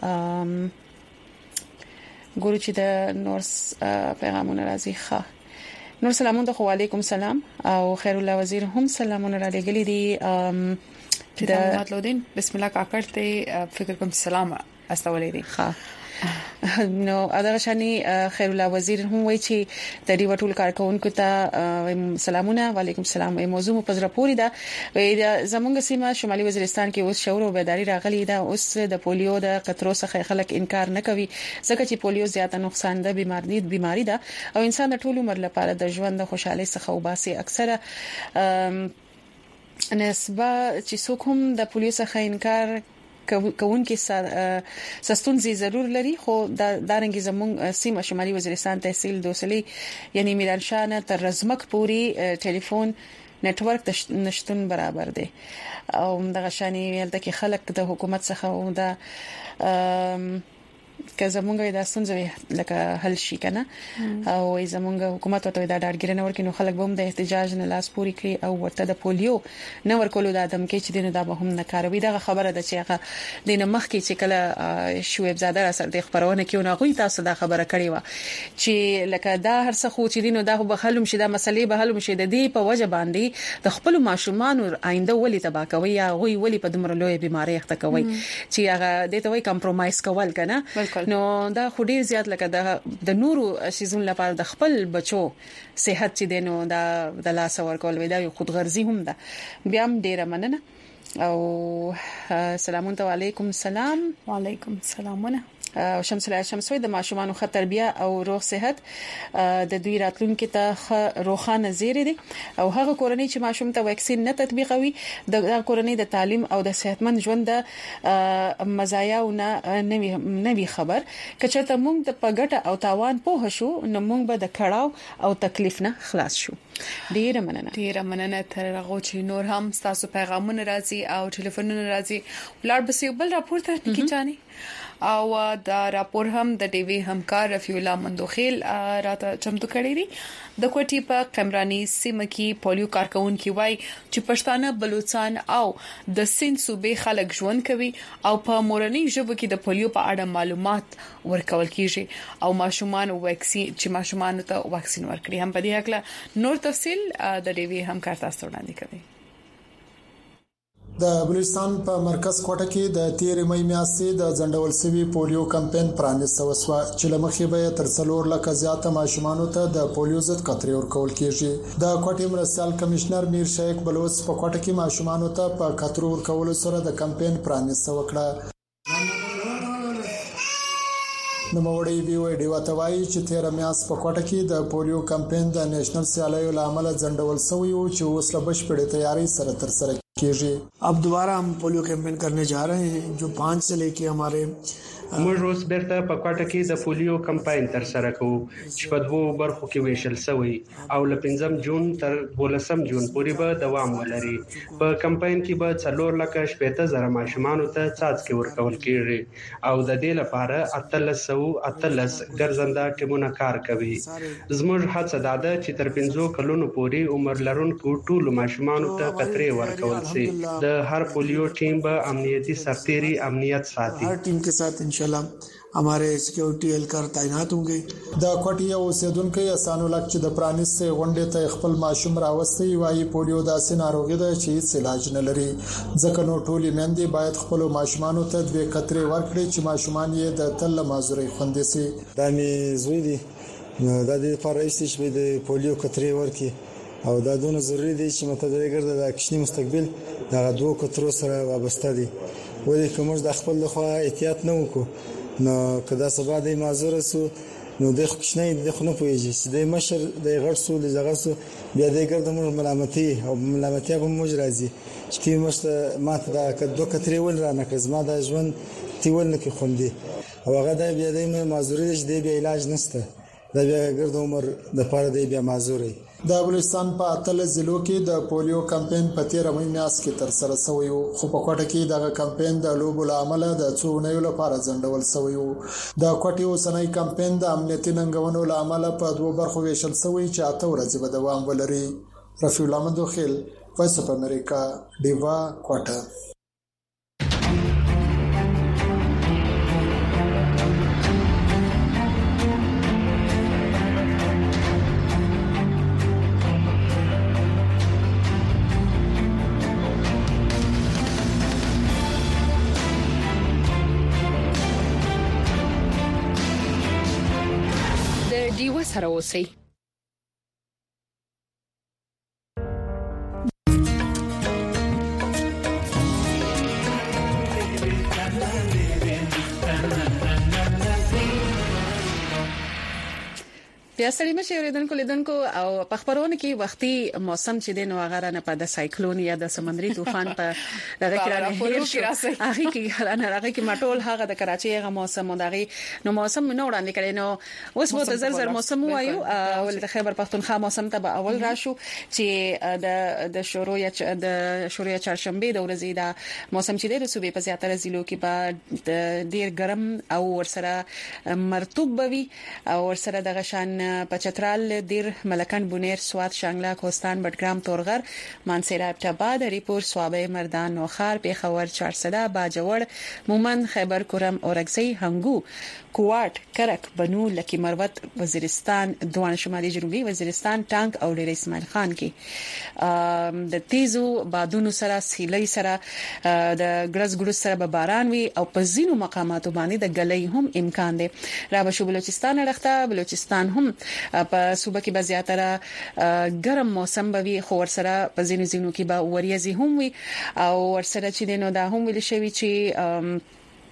ګورو چې د نور پیغامونه راځي ښه نور سلامونه خو علیکم السلام او خیر الله وزیر هم سلامونه را لګلی دي د محمد لودین بسم الله کاکړ ته فکر کوم سلام استولې دي ښه نو ادا شانی خیر الله وزیر هم وایي چې د دې وټول کارکونکو ته سلامونه وعلیکم السلام. موضوع په زړه پوری ده. زمونږ سیمه شمالي وزیرستان کې اوس شعور او بیداری راغلی ده. اوس د پولیو د قطرو څخه خلک انکار نه کوي ځکه چې پولیو زیاته نقصان ده بیماری ده او انسان د ټول عمر لپاره د ژوند د خوشحالي څخه وباسي. اکثره نسبه چې څوک هم د پولیو څخه انکار کوون کې سستونزي ضرور لري خو دا رنګ زموږ سیمه شمالي وزیرستان تحصیل دوسلي یعنی میرانشاه نه تر رزمک پوری ټلیفون نتورک نشټون برابر دی او دغه شانی ولته کې خلک د حکومت څخه او د که زمونږ د ستونزې لکه حل شي کنه او زمونږ حکومت ته دا ډاډګرنه ورکړي نو خلک به هم د احتجاج نه لاس پوري کړي او ورته د پولیو نه ورکولو د ادم کې چې دینه دا به هم نه کاروي. دا خبره ده چې هغه د نمخ کې چې کله شعیب زاده سره د خبرونه کې نه غوي تاسو دا خبره کړې و چې لکه دا هر څه خو چې دینه دا به حل شي دا مسلې به حل شي د دې په وجه باندې د خپل ماشومان آینده ولې تبا کوي یا غوي ولې په دمر لوی بیماری اخته کوي چې هغه د توي کمپرمایز کول کنه نو دا خو ډیر زیات لکه د نورو سيزون لپاره د خپل بچو صحت چې دینو دا د لاس ورکول ودا یو خودغرضي هم ده. بیا هم ډیره مننه او سلام علیکم. سلام وعلیکم السلام. شمسوي د ماشومان خو تربیه او روغ صحت د دوی راتلونکو ته روخانه زیری دي او هغه کورنۍ چې ماشوم ته ویکسین نه تطبیقوي د کورنۍ د تعلیم او د صحتمند ژوند د مزایا او نوي خبر کچته موږ د پګټه او تاوان په شو نو موږ به د کړهو او تکلیف نه خلاص شو. ډیره مننه تر هغه چې نور هم تاسو پیغامونه راځي او ټلیفونونه راځي ولر بسې بل راپور ته کی چاني او دا راپور هم د ټي وي همکار رفیع الله مندوخیل راته چمتو کړی دی د کوټي په قمرانی سیمه کې پولیو کارکونکو وای چې پښتانه بلوچستان او د سند صوبې خلک ژوند کوي او په مورنۍ ژبه کې د پولیو په اړه معلومات ورکول کیږي او ماشومان ویکسین چې ماشومان ته ویکسین ورکړي. هم په دې حق نور تفصيل د ټي وي همکار تاسو وړاندې کوي. د بلوچستان په مرکز کوټه کې د 13 مې میاشتې د ځنډول سوي پولیو کمپاین پرانیسته وسوه چې لمخې به تر 4 لک زیات ماشومان ته د پولیو ضد قطرې ورکول کیږي. د کوټې مرستيال کمشنر میر شیخ بلوچ په کوټه کې ماشومان ته په قطرو ورکول سره د کمپاین پرانیسته وکړه. نو موړی وی ډیو توای چې 13 میاشت په کوټه کې د پولیو کمپاین د نېشنل سیالیو لامل ځنډول شوی او چې اوس له بشپړې تیاری سره تر سره अब दोबारा हम पोलियो कैंपेन करने जा रहे हैं जो 5 से लेके हमारे موږ اوس بیرته په کوټه کې د پولیو کمپاین تر سره کوو چې په دوه برخو کې ویشل شوی او ل 15 جون تر 12 جون پورې به دوام ولري. په کمپاین کې به 4 لک 80,000 ماشومان ته څاڅکي ورکول کیږي او د دې لپاره 1318 ګرځنده ټیمونه کار کوي. زموږ هڅه ده چې تر 15 کلونو پورې عمر لرونکو ټول ماشومان ته قطرې ورکول شي. د هر پولیو ټیم به امنیتي سرتيري امنیت ساتي. हर टीम के साथ इंशाल्लाह हमारे सिक्योरिटी एहलकार तैनात होंगे. د کوټي اوسیدونکو اسانو لک چې د پرانیستې غونډې ته خپل ماشوم راوستي وایي پولیو داسې ناروغي ده چې هیڅ علاج نه لري ځکه نو ټولې میندې باید خپل ماشومان ته د قطرې ورکړي چې ماشومان یې د تل مازوري خوندې سي. دا می زوی دي دا د فرایستې چې د پولیو قطرې ورکړي او دا دونه ضروری دي چې متدرګر د کشنی مستقبل د دوه قطرو سره وابسته دي. ولې کوم د خپل لخوا احتیاط نه وکړو نو کدا سبا د معذور سو نو د کشنی د خنو پويږي چې د مشر د غرسو لزغسو بیا د ګرد ملامتي او ملامتي به موږ راځي چې مشت ماته دا کدو کتري ول را نه کزما د ژوند تیول نه کې خوندي او هغه د بیا د معذوري چې د علاج نشته د بیا ګرد عمر د پاره د بیا معذوري. د بلوچستان په اتل ضلعو کې د پولیو کمپاین په 13 مې میاشت کې تر سره شوی خو په کوټه کې دغه کمپاین د لوبو عمل د څونیو لپاره ځنډول شوی د کوټي اوسنۍ کمپاین د امنیتي ننګونو عمل په دوه برخو ویشل شوی چې 8 ورځې به دوام ولري. رفیع الله مندوخیل وایس اف امریکا دیوا کوټه. ډیوه سره اوسئ. بیا سړی مشه اوریدونکو او په خبرونه کې وختي موسم چې د نوغره نه په د سایکلون یا د سمندري طوفان په دغه کې راځي هغه کې هغه کې ماټول هغه د کراچي هغه موسم دغه نو موسم نو وړاندې کړي نو اوس مو زر موسم وایو او د خیبر پختونخوا موسم ته به اول راشو چې د شروع چهارشنبه د ورځې د موسم چې د صوبې په زیاتره ضلعو کې به ډیر ګرم او ورسره مرطوب بوي او ورسره د غشان پچترال دیر ملکان بونیر سوات شانګلا کوستان بټګرام تورغر مانسیرا ابټاباد ریپور سوابه مردان نوخار پیښور چارسده باجوړ مومن خیبر کرم اورګزی هنګو کوټ کرک بنو لکی مروت وزیرستان دوان شمالي جنوبي وزیرستان ټانک او ډیر اسماعیل خان کې د تیزو بادونو سره سیلۍ سره د ګرز ګړو سره به باران وي او په ځینو مقاماتو باندې د غلې هم امکان دی را به بلوچستان رخته بلوچستان هم په صوبه کې به زیاتره ګرم موسم به وي خو ورسره په ځینو کې به وریځي هم وي او ورسره چې دینو دا هم ویل شوی چې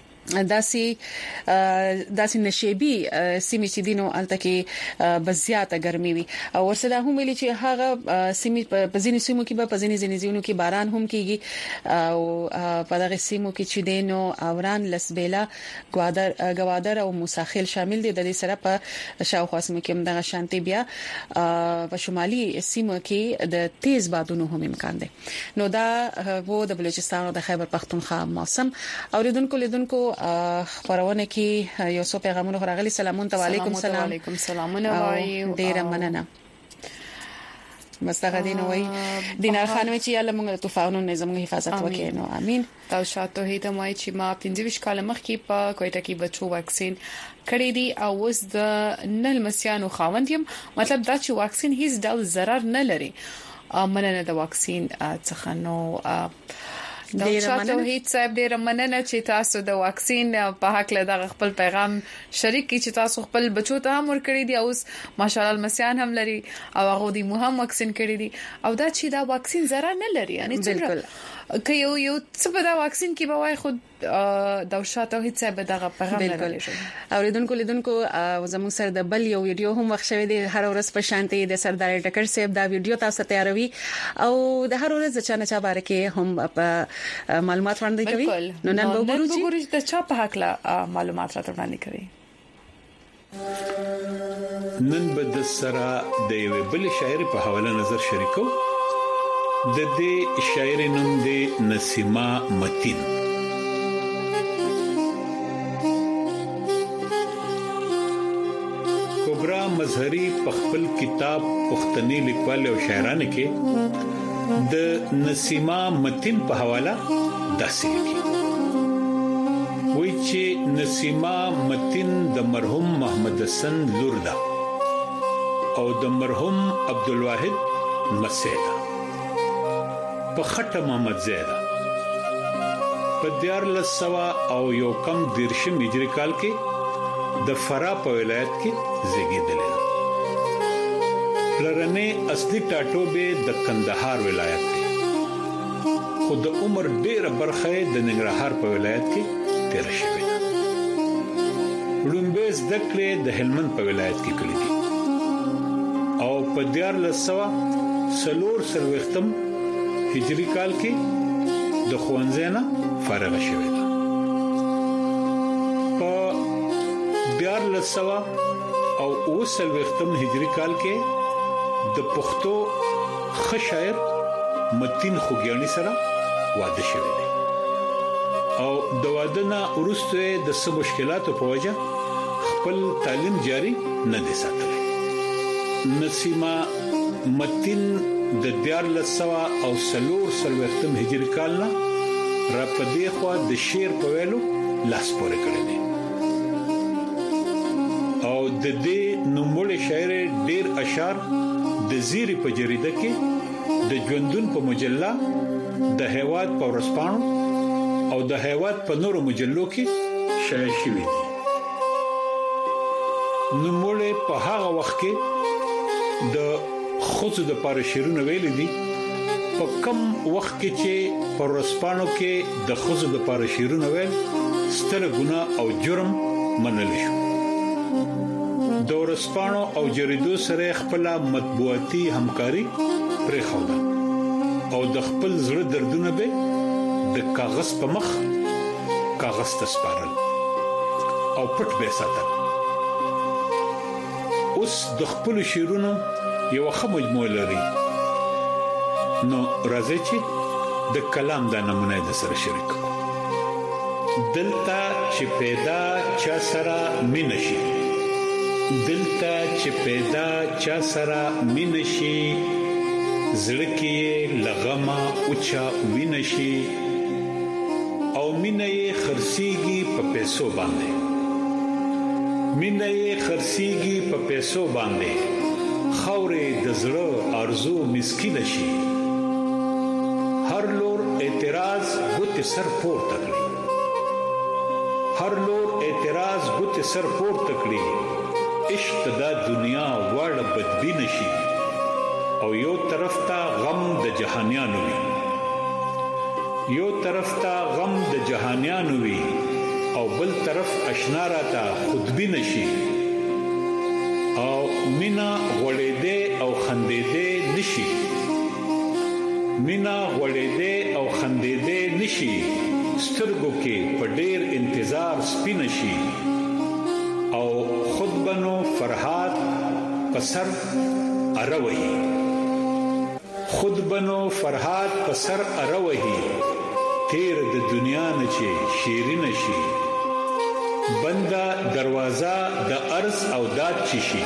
داسي نشيبي سیمې چې دینو الته کې بزیاته ګرمي وي او ورسره هم ویلي چې هغه سیمې په ځینې سیمو کې به په ځینې ځینو کې باران هم کیږي او په دغه سیمو کې چې دینو اوران لسبيلا غوادر او موساخیل شامل دي د دې سره په شاوخوا سیمو کې دغه شانتي بیا په شمالي سیمو کې د تیز بادونو هم امکان دي نو دا وو د بلوچستان او د خیبر پختونخوا موسم اوریدونکو خبرونه کې یو څو پیغامونه راغلي سلامون علیکم سلام علیکم سلامونه وایو ډیر مننه مستغدین وای دینار خانوي چې الله موږ طوفانونو نظام حفاظت وکړي نو امين تا شاته هیته مای چې ما 15 کال مخکې په کوټه کې بچو واکسین کړی دی او اوس د نل مسیانو خاوند یم مطلب دا چې واکسین هیڅ ډول ضرر نه لري مننه د واکسین څخه نو دا شاته هیڅ صاحب ډیر مننه چې تاسو د واکسین په حق له دغه خپل پیغام شریک کی چې تاسو خپل بچو ته هم ورکړی دی اوس ماشاءالله المسیان هم لري او هغه دی مهم واکسین کړی دی او دا چې دا واکسین ضرر نه لري یعنی څنګه که یو څه په دا واکسین کې به وای خود دا شاته هیڅ به دغه پیغام لري اوریدونکو زموږ سره د بل یو ویډیو هم وښوي دی هر ورځ په شانتي د سردار ټکر صاحب دا ویډیو تاسو تیاروي او د هر ورځ چا باره کې هم په معلومات وړاندې کوي نو نن وګورئ چې د چا په حق لا معلومات وړاندې کوي نن به د سره د یو بل شاعر په حواله نظر شریکو د دې شاعر نوم دی نسیما متین کبرا مظهری په خپل کتاب پښتني لیکوال او شاعرانه کې د نسیما متین په حواله داسې لیکي وایي چې نسیما متین د مرحوم محمد حسن لور ده او د مرحوم عبدالواحد مسیدا په خټه محمد زیدا په 1400 او یو کم دیرشم هجری کال کې د فرا په ولایت کې زیږیدل پلرنه اصلي ټاټوبه د کندهار ولایت کې خود عمر ډیره برخه د ننګرهار په ولایت کې تیر شوی لومبه زدکړه د هلمند په ولایت کې کړې دي او په 1400 سلوختم هجری کال کې د خوانزینا فارغ شوی دی په 1400 او 19 هجری کال کې د پښتو خشاعر متین خوګیانی سره واده شوی دی او د واده نه وروسته د څه مشکلاتو په وجه خپل تعلیم جاری نه دي ساتلی نسیما متین د 1400 او 19 هجری کال نه را پدې خو د شعر په ویلو لاس پورې کړی دی او د دې نوموړي شاعر ډیر اشعار د زیری په جریده کې د ژوندون په مجله د هیواد په ورسپانو او د هیواد په نورو مجلو کې شایع شوی دی نوموړې په هغه وخت کې د خوځ د پاره شیرونه ویل دي په کم وخت کې چې پرسپانو کې د خوځ د پاره شیرونه ویل ستره ګناه او جرم منل شو. د ورسپانو او جریدو سره خپل مطبوعاتي همکاري پرې خوده او د خپل زړه دردونه به د کاغذ په مخ کاغذ ته سپارل او پټ به ساتل. اوس د خپل شیرونو یو ښه مجموعه لري. نو راځي چې د کلام د نمونه د سره شریک کو. دلته چې پیدا چا سره مینشي، دلته چې پیدا چا سره مینشي، زړه کې لغما اوچا وینشي او مینه یې خرسيږي په پیسو باندې، مینه یې خرسيږي په پیسو باندې، خورې د زړه ارزو مسکین شي. هر لور اعتراض ګوت سر پورته کړي، هر لور اعتراض ګوت سر پورته کړي. عشق دا دنیا واړه بدبین شي او یو طرف ته غم د جهانیانو وي، یو طرف ته غم د جهانیانو وي او بل طرف اشنا راته خودبین شي. او مینا غړېدې او خندېدې نشي، مینا غړېدې او خندېدې نشي. سترګو کې په ډېر انتظار سپین شي او خود بنو فرحات پسر اروي، خود بنو فرحات پسر اروي. تیر د دنیا نه چې شیرین شي، بندا دروازه د ارز او داد چشي،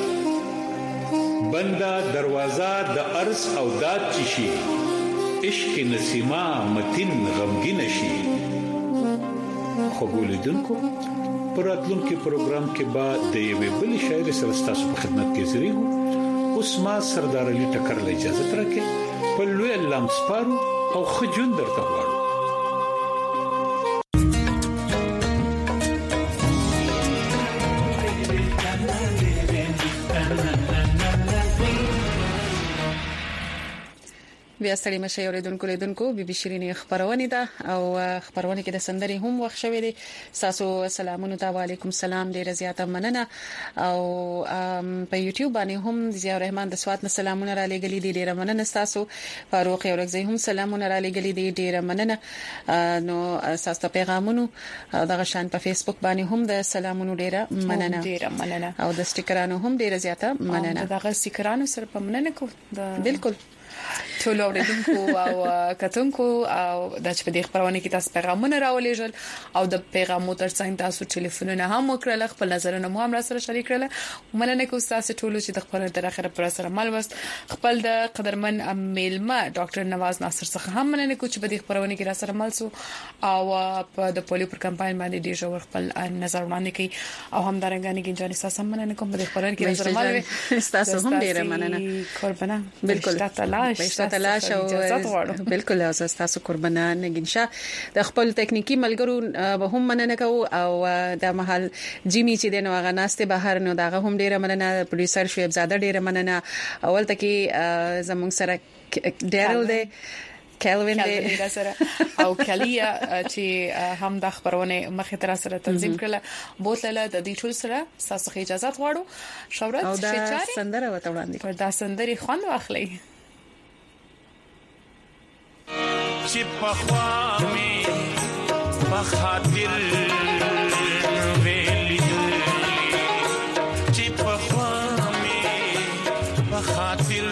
بندا دروازه د ارز او داد چشي. عشق نسیما متین غمگین شي. خوګولیدونکو پراتلونکو پروګرام کې بعد د یوې بل شاعر سره ستاسو په خدمت کې زریږو. اوس ما سردار علي ټکر له اجازه ترکه په لوی لام سپارو او خجون درته غواړم. بیا ستړي مشه اوریدونکو لیدونکو بي بي شيرين خبرونه ده او خبرونه کې د سندري هم وخت شوي دي. تاسو سلامونه ته وعليكم السلام ډیر زیاته مننه. او په یوټیوب باندې هم ضیاء الرحمن د سوات سلامونه را لګلې دي ډیر مننه. تاسو فاروق اورګزي هم سلامونه را لګلې دي ډیر مننه. نو تاسو پیغامونه دغه شان په فیسبوک باندې هم د سلامونه ډیر مننه او د سټیکرانو هم ډیر زیاته مننه. دغه سټیکرانو سره په مننه کو بالکل ټول اوریدونکو او کتونکو او د چې په دې خبرونه کې تاسو پیغامونه راولېږل او د پیغامو ترڅنګ تاسو ټلیفونونه هم وکړل، خپل نظرونه مو هم را سره شریک کړل. ومننه کوم تاسو ټول چې د خبرونو تر اخره پر سره مل وست. خپل د قدرمن میلمه ډاکټر نواز ناصر څخه هم مننه کوم چې په دې خبرونه کې را سره مل سو او په د پولیو پر کمپاین باندې ډیر ژور خپل نظر وړاندې کړي او هم درنګانی کې جاني تاسو هم مننه کوم په دې خبرونه کې را سره مل تاسو هم ډیر مننه. قربانه بالکل تلاش او بالکل تاسو قربانان نگینشا د خپل تکنیکی ملګرو به هم مننه کو او د محل جیمی چې دنه هغه ناشته بهر نو دغه هم ډیره مننه. پروډوسر شعیب زاده ډیره مننه. اول ته کې زمونږ سره ډیرل دی کلوین دی سره او کلیا چې هم د خبرونه مخه تر سره تنظیم کړل. بوتله د دې ټول سره تاسو اجازه غواړو شورت شچاري سندره وته وړاندې پر دا سندري خوند واخلئ. چې په خوا می په خاطر ویلې چې په خوا می په خاطر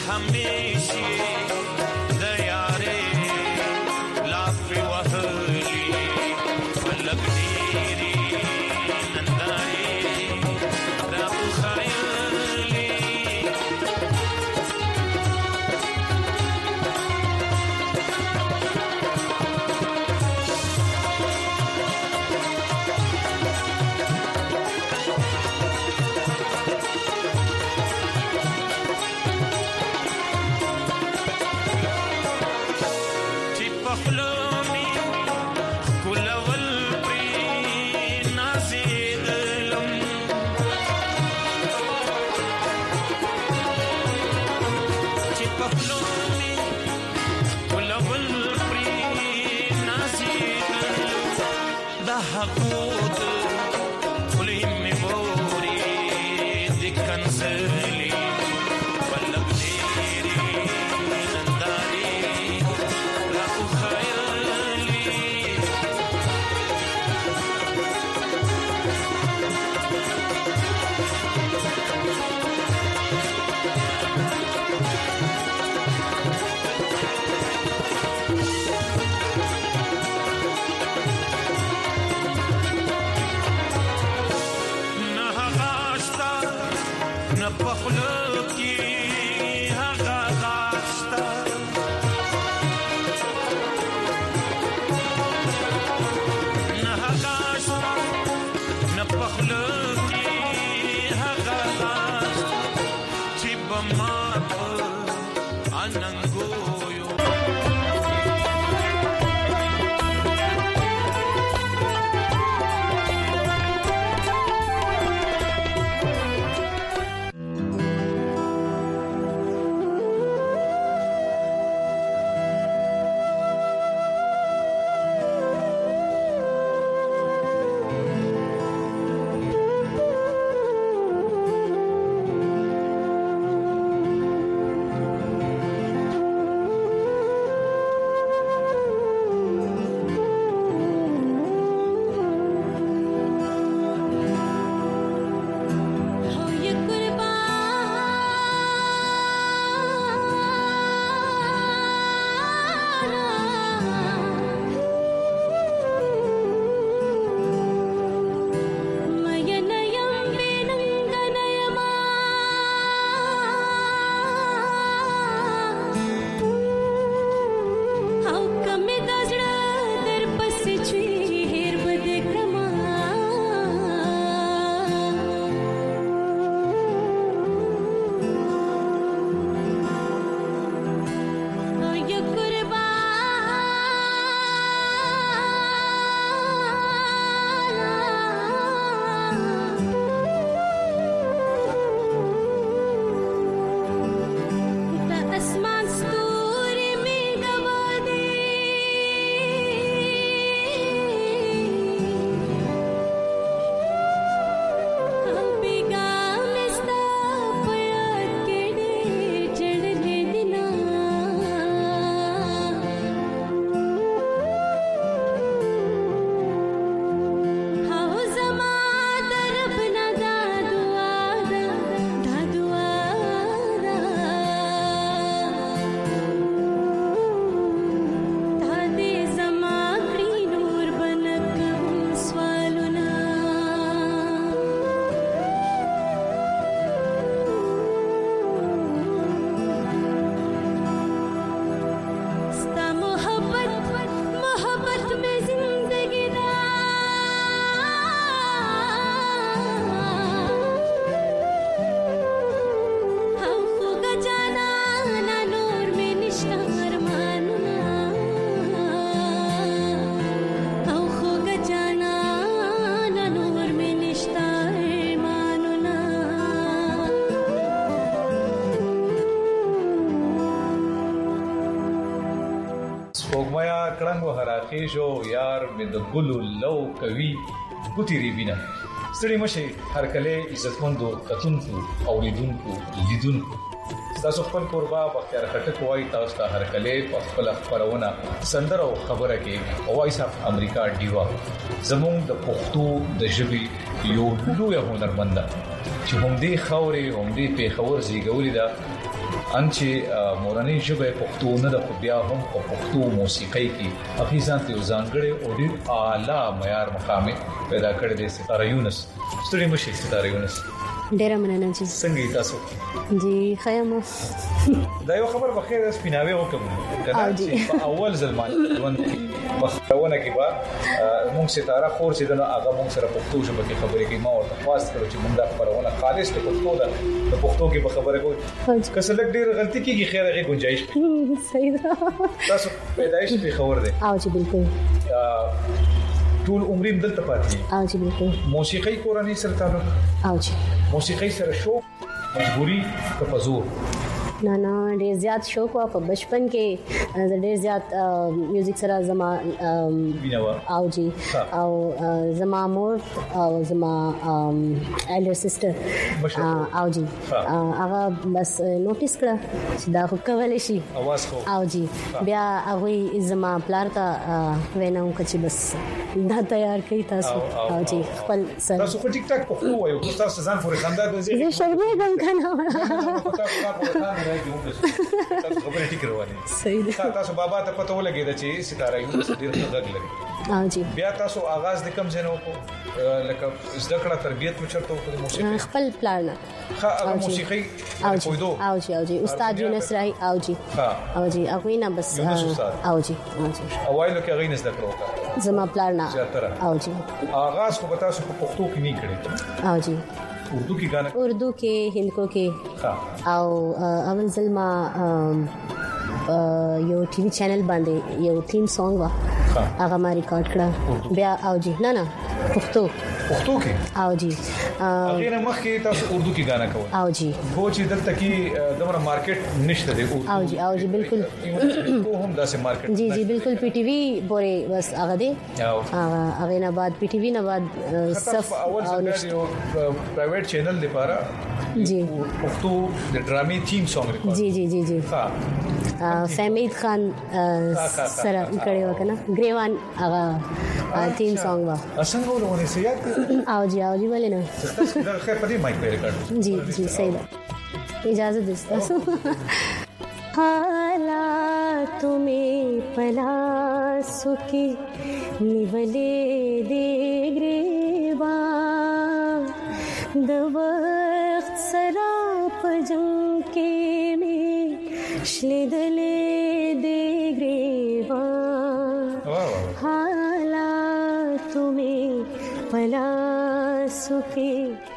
سپوږمیا کړنګ هراخېجو یار مې د ګلو لو کوي ګوتې ریبینه ستړي مشه هر کله عزتمندو کتونکو اوریدونکو لیدونکو تاسو خپل قربا بختیار خټک وای تاسو ته هر کله په خپل خبرونه سندره او خبره کې وایس اف امریکا دیوا زموږ د پښتو د ژبې یو لوی هنرمند چې هم دې خوري هم دې په خبر زیږولې ده انچې مورنۍ ژبه پښتو نه د بیا هم په پښتو موسیقۍ کې افیزان ته ځانګړي او ډېر اعلی معیار مقام پیدا کړی دی. ستاره یونس ستړي مشي. ستاره یونس ډیره مننه چې څنګه تاسو جی خیمه دا یو خبر بخیر سپیناوي وکم کله چې په اول ځل باندې مخونه کې با مونږ ستاره خور چې دغه هغه مونږ سره پښتو ژبه کې خبرې کوي. ما ورته خواست کړو چې مونږ دا خبرونه خالص ته پښتو ده د پښتو کې به خبرې کوو. که څه لږ ډېر غلطي کیږي خیر هغه گنجائش صحیح ده. تاسو پیدایش په خبر ده او چې بالکل ټول عمریم دلته پاتې. او چې بالکل موسیقي کورنۍ سره تعلق او چې موسیقي سره شوق مجبوري که پزور نه ډېر زیات شوق وا په بچپن کې ډېر زیات میوزیک سره زما او جی او زما مور او زما ایلډر سسټر او جی هغه بس نوټیس کړه چې دا خو کولای شي اواز خو او جی بیا هغه زما پلار ته وینم چې بس دا تیار کړی تاسو او جی خپل سره تاسو خو ټیک ټاک په خو وایو تاسو ځان پورې خندا کوئ. زه شرمېږم کنه تاسو خبرې ټیک روانه صحیح ده. تاسو بابا ته پته ولګید چې ستاره یو ډیر ښه غږ لري. او جی بیا تاسو آغاز د کم ځنه وکړو لکه زده کړه تربیت مو چرته وکړو موسیقي خپل پلان ها موسیقي پویدو او جی استاد یونس راي او جی او جی هغه نه بس او جی اوایلو کې هغه نه زده کړو زما پلان او جی آغاز کو بتا سو په پښتو کې نه کړی او جی اردو کې غانا اردو کې هندکو کې او اول ځل ما یو ټي وي چینل باندې یو تیم سونګ وا هغه ما ریکارډ کړه بیا او جی نه پښتو کې او جی غیر مخکې تاسو اردو کې غانا کوئ او جی خو چې دلته کې دغه مارکیټ نشته دی او جی بالکل هم داسې مارکیټ جی بالکل پی ټي وي پورې بس هغه دی هغه نه بعد پی ټي وي نه بعد صف او پرایویټ چینل لپاره جی پښتو د ډرامې تیم سونګ جی فهمید خان سره کړي وکنه گریوان هغه تیم سونګ وا څنګه ولونه سیات او جی ولې نه دا خیر په دې مایک په ریکارډ جی صحیح ده اجازه دستا حالات में पलासों की निवले दे ग्रेवा द वक्त सराप जंग के में श्लिदले दे ग्रेवा हालात में पलासों की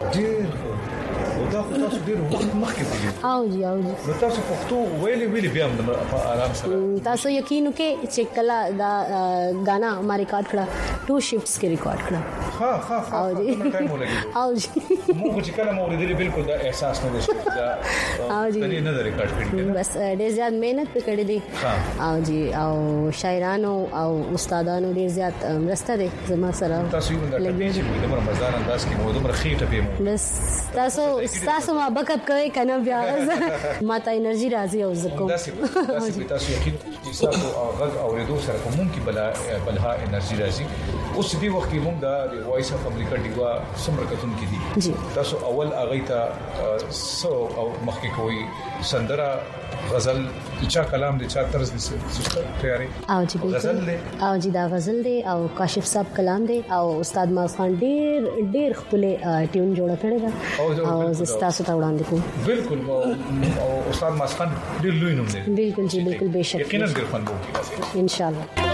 دا تاسو ډیر وخت مخکې دی او جی نو تاسو پښتو ویلې بیا په آرام سره تاسو یقین وکړئ چې کله دا غانا ما ریکارډ کړه 2 شفټس کې ریکارډ کړه ها او جی موږ چې کله مو ورېدل بالکل دا احساس نه وشو دا او جی نه ریکارډ کړی بس ډیر زیات مهنت وکړې دي او جی او شاعرانو او استادانو ډیر زیات مرسته دي زما سره تاسو یو د رمضان انداز کې مو دمر خېټه به بس تاسو ما بک اپ کوي کنه بیا ما ته انرژي راځي او زکو تاسو یقین تاسو غږ اوریدو سره کوم کې بلها انرژي راځي اوس دې وخت کې موږ د وایس اف امریکا دیوا سمره کتون کې دي تاسو اول اغه ته سو او مخکې کوي سندره غزل چا کلام دي چا طرز دي سسته تیاری او جی غزل دي او جی دا غزل دي او کاشف صاحب کلام دي او استاد ماز خان ډیر خپل ټیون جوړ کړی دا او زستا ته وړاندې کوم بالکل او استاد ماز خان ډیر لوی نوم دی بالکل جی بالکل بهشکه یقینا ډیر فن وو ان شاء الله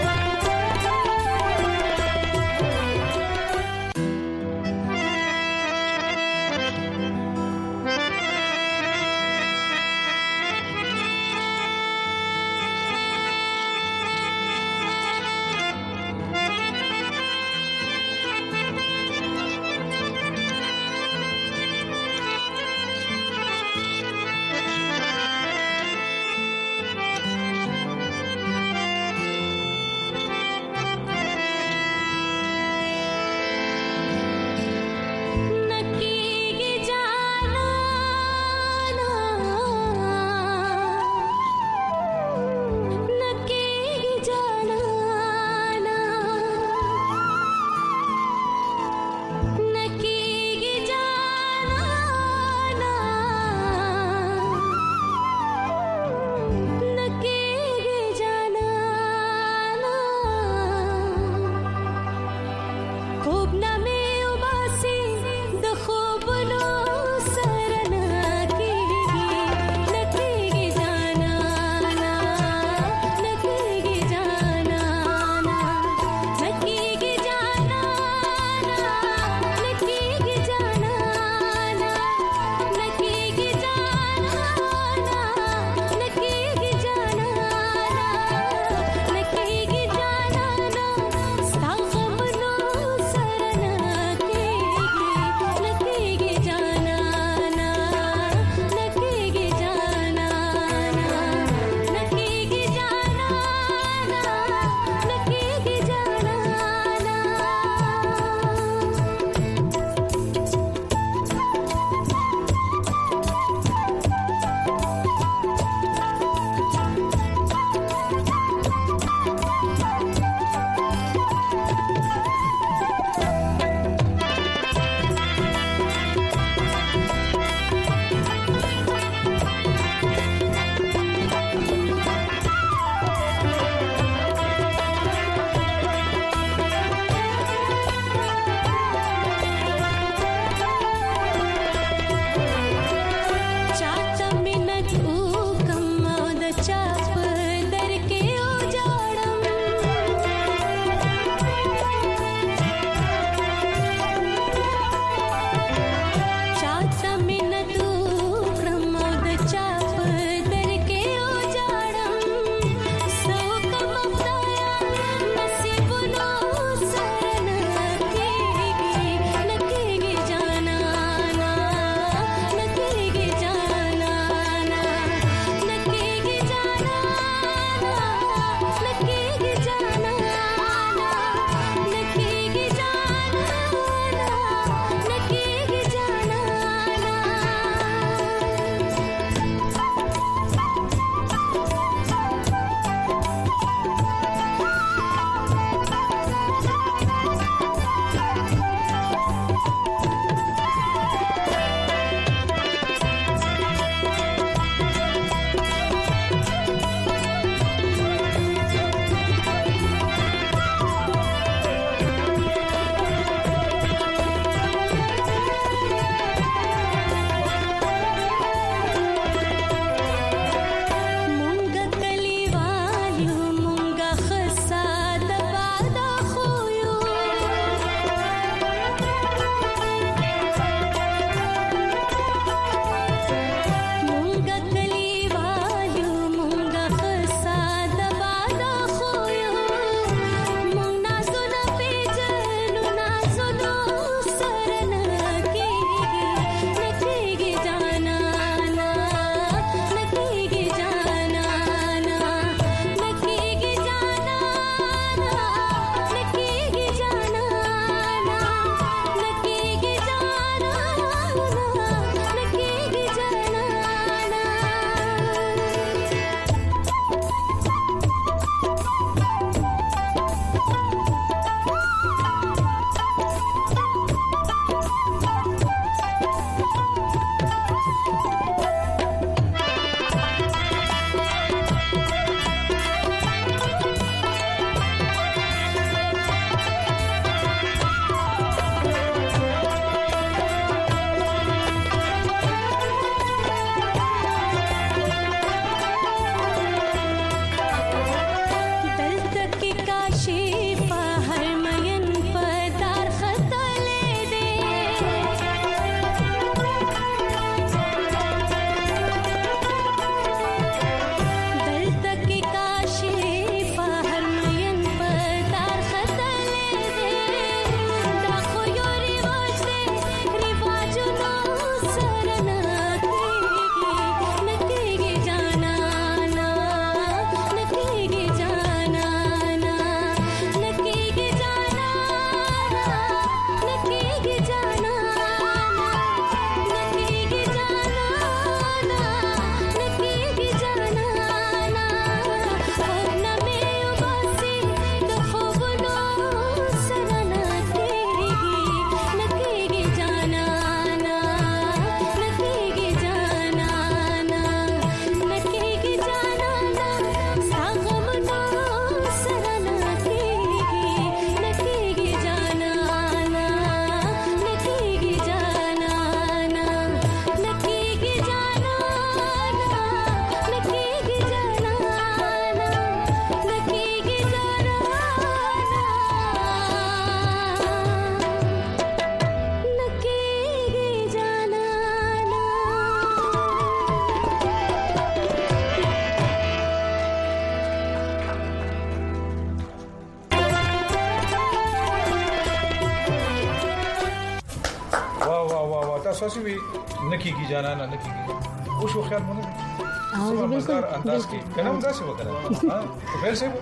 तसोसी भी नकी की जाना ना नकी की उस वो ख्याल मने जी बिल्कुल अंदाज की कना अंदाज से वकरा हां तो फिर से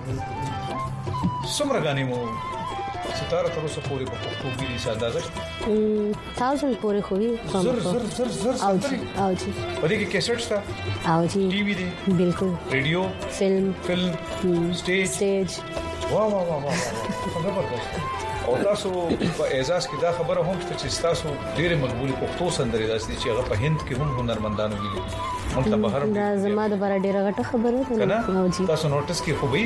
सुमरा गाने मो सितारा तरह से पूरी खूबी से अंदाजा 1000 पूरी खूबी जर आओ जी और ये कैसेट्स था आओ जी टीवी दे बिल्कुल रेडियो फिल्म स्टेज वाह वाह वाह वाह जबरदस्त او تاسو په اعزاز کې دا خبره هم چې تاسو ډېر مقبول پښتو سندرې داسې چې هغه په هند کې هم هنرمندانو ویلي هم ته بهر دا زما د بار ډیره غټه خبره ده تاسو نوټس کې خو به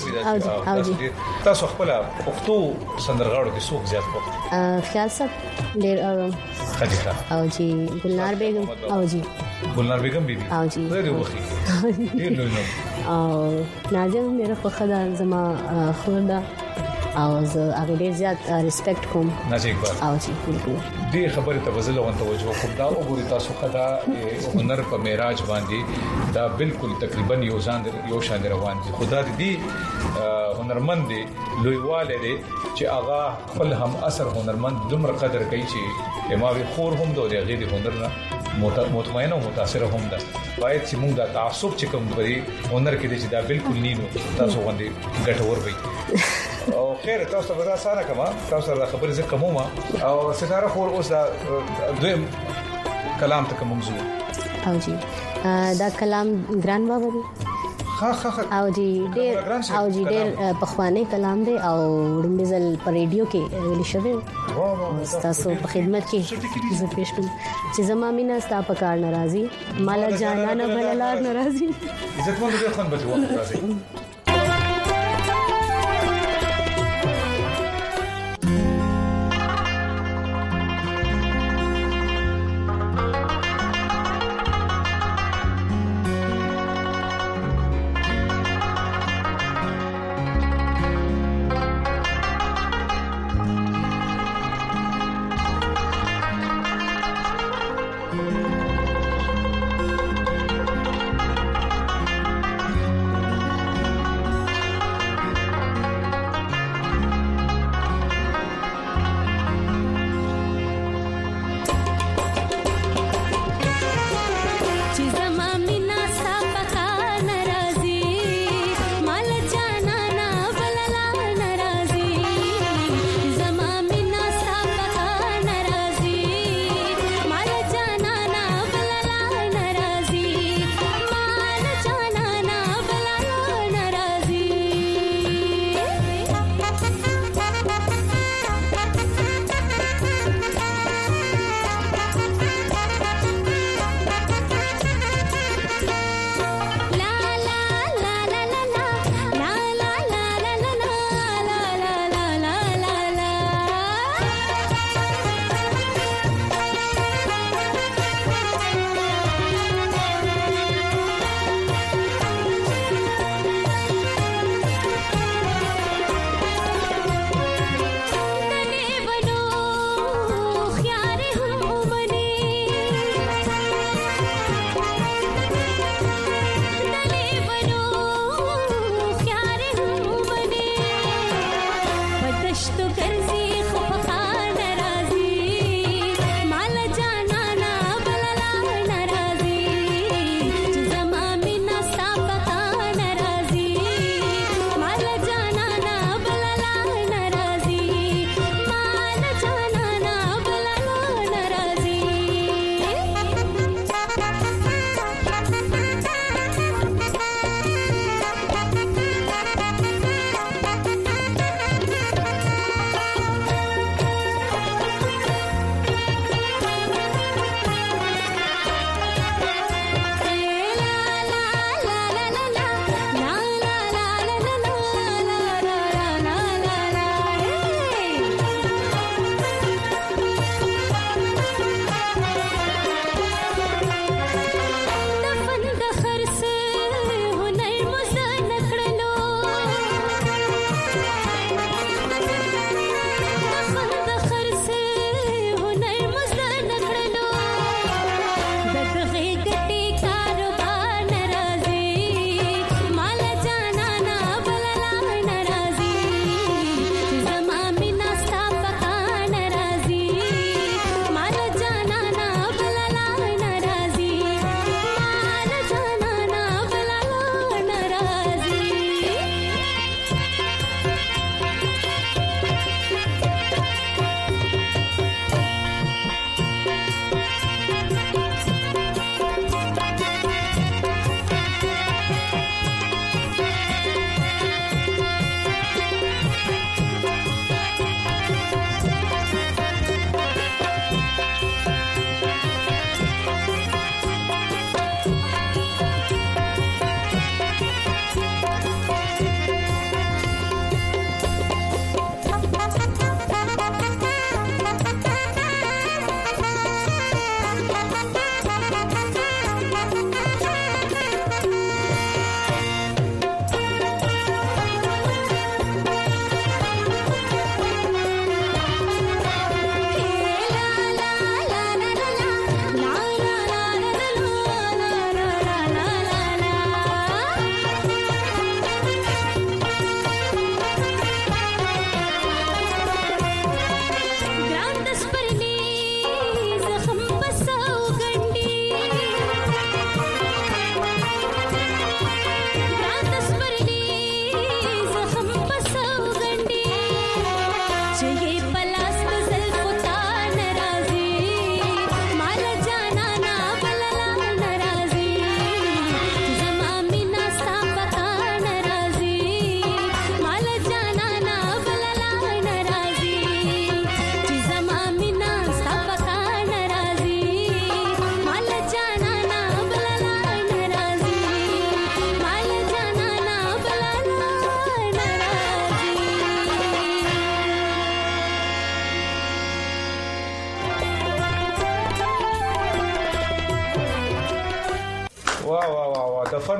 تاسو خپل پښتو سندرغاړو کې څوک زیات خوښ خیال صاحب ډېر خدیجه او جی ګلنار بیگم او جی ګلنار بیگم بیبي او جی ډېر وخی ډېر لوی او نازم مې خوښه ده زما خورده او زه هغه ډېر زیات ریسپیکټ کوم نازي اقبال او جی بالکل دې خبره ته وزله وانت توجه کوم دا وګوري تاسو خدا هنر په معراج باندې دا بالکل تقریبا یو شان روان دي خدا دې هنرمند دي لویواله دي چې هغه خپل هم اثر هنرمند دومره قدر کوي چې اماوي خور هم دوی غیر هنر نه مطمئن او متاثر هم ده باید چې موږ د تعصب چې کوم بری هنر کې دي چې دا بالکل نینو تاسو باندې ګټور وي او خیر تاسو به سره کما تاسو را خبرې زه کومه او ستاره خور اوس دا دویم کلام ته موضوع او جی دا کلام ګران بابا دی او جی ډېر پخوانی کلام دی او وړاندې په ریډیو کې ویل شوی تاسو په خدمت کې زه پېښ کوم چې زما مینا ستا په کار ناراضي مالا جانانه بللار ناراضي عزت مند دې خون بچو ناراضي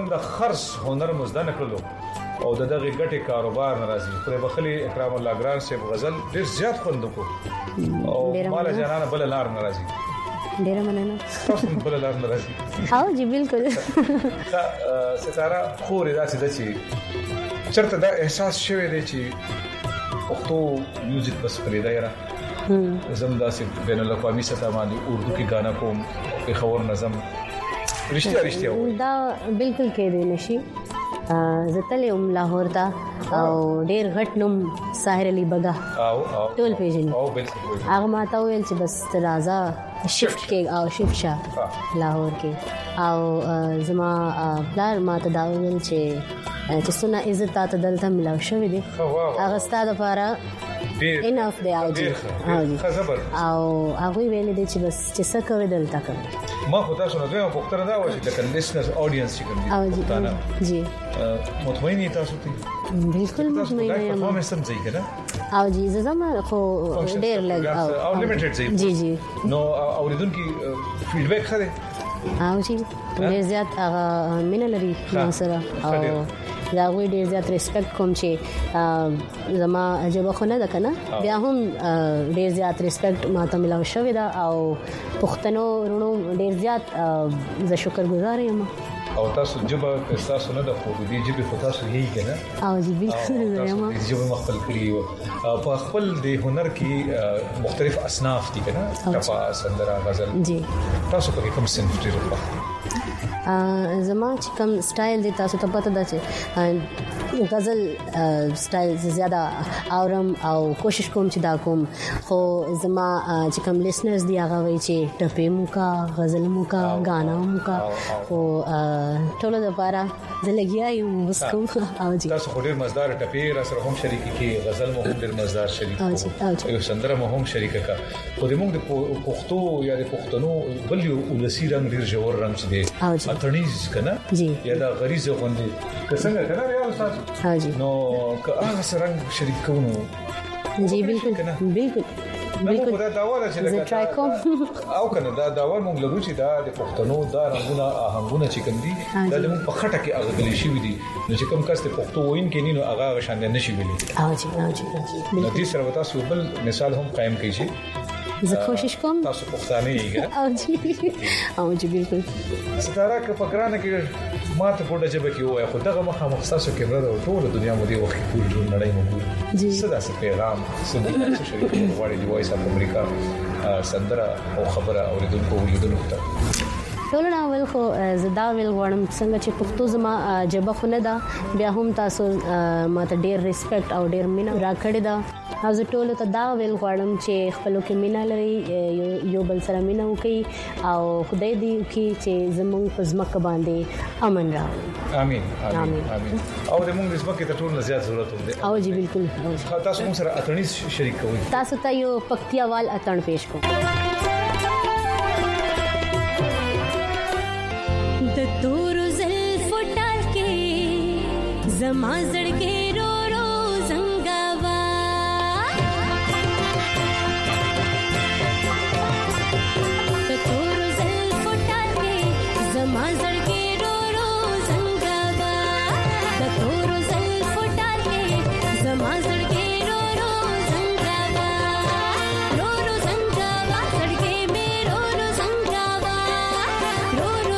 کوم د خرص هنر مزدنه کړلو او دغه غټي کاروبار ناراضي پر بخلي اکرام الله ګران صاحب غزل ډیر زیات خوند کو او مال جانانه بل لار ناراضي ډیر مننه تاسو بل لار ناراضي او جی بالکل ستاره خوري داسې د چی چرته دا احساس شوی دی چې پښتو میوزیک بس پرې دی را زم داسې بین الاقوامي سطح باندې اردو کې غانا کوم په خبر نظم رښتیا دا بالکل کې دی نشي زتلې لاهور ته او ډېر غټ نوم ساحر علي بګا او ټول پیژني او بالکل هغه ماته ویل چې بس راځه شفت کې او شفت شاه لاهور کې او زما پلان ماته دا ویل چې څونه عزت تاسو دلته ملاو شوې دي هغه ستاسو لپاره انف دی او هغه ویل دي چې بس چې څه کوي دلته کوي ما خو تاسو نه دوه پوښتنه دا و چې د کنډیشنرز اډینس چې کوم دي جی مطمئن تاسو ته بالکل مطمئن یم هم سم ځای کنه او جی زما خو ډیر لګ او لیمیټډ ځای جی جی نو اوریدونکو فیډبیک خره او جی ډیر زیات هغه مینه لري سره او دا غوي ډیر زیات ریسپیکټ کوم چې زما جواب خو نه ده کنه بیا هم ډیر زیات ریسپیکټ ماته ملاو شوی دا او پښتنو رونو ډیر زیات زه شکرګزار یم او تاسو جبه تاسو نه د خو دې جبه خو تاسو یې کنه او جی بالکل یم جبه مخبل کړی په خپل د هنر کې مختلف اصناف دي کنه کپا سندره غزل جی تاسو په کوم صنف ډیر په زما چې کوم سټایل دي تاسو ته پته ده چې غزل سټایل زیاده اورم او کوشش کوم چې دا کوم خو زما چې کوم لیسنرز دی هغه وایي چې ټپې موکا غزل موکا غانا موکا او ټول د لپاره زلګیا یم بس کوم او جی تاسو خو ډیر مزدار ټپې را سره هم شریک کی غزل مو هم ډیر مزدار شریک او سندره مو هم شریک کا خو د موږ د پښتو یا د پښتنو بل یو ولسی رنگ ډیر جوړ رنگ چې دی اتنیز کنه یا دا غریزه غوندي څنګه کنه یا استاد हाजी نو که هغه سره شریک کوو جی بالکل بالکل بالکل دا داوا چې او کنه دا داوا موږ لګو چې دا د پښتنو دا رنگونه آهنګونه چې کوم دي دا د موږ په خټه کې هغه غلي شي دي نو چې کوم کس ته پښتو وین کې نه نو هغه شان نشي ویلي हाजी نو دې سره تاسو بل مثال هم قائم کړئ شي زه کوشش کوم تاسو پښتانه یې او جی بالکل ستاره که پګرانه کې ماته په ډجه به کې وای خو دغه مخه مخصصو کې بل ټول دنیا مو دی وخت ټول نړۍ مو جی صدا څه پیغام څه شریک وړي دی وایس اپ امریکا سندره او خبره اوریدونکو ولیدونکو ته ټول ناول خو زدا ویل غواړم څنګه چې پښتو زما جبه خو نه ده بیا هم تاسو ماته ډیر ریسپیکټ او ډیر مینا راکړی دا او زه ټول ته دا ویل غواړم چې خپلو کې مینا لري یو بل سره مینا وکي او خدای دې وکي چې زموږ په ځمکه باندې امن راوړي امين امين امين او د موږ د ځمکې ته ټول زیات ضرورت دی او جی بالکل تاسو موږ سره اتنیز شریک کوئ تاسو ته یو پکتیاوال اتن پېښ کوم तोरो ज़ुल्फ़ टाल के ज़मा ज़ड़के रो रो ज़ंगावा तोरो ज़ुल्फ़ टाल के ज़मा ज़ड़के रो रो ज़ंगावा तोरो ज़ुल्फ़ टाल के ज़मा ज़ड़के रो रो ज़ंगावा रो रो ज़ंगावा ज़ड़के में रो रो ज़ंगावा रो रो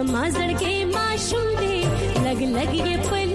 जमा जड़ के माशूम दे लग लग ये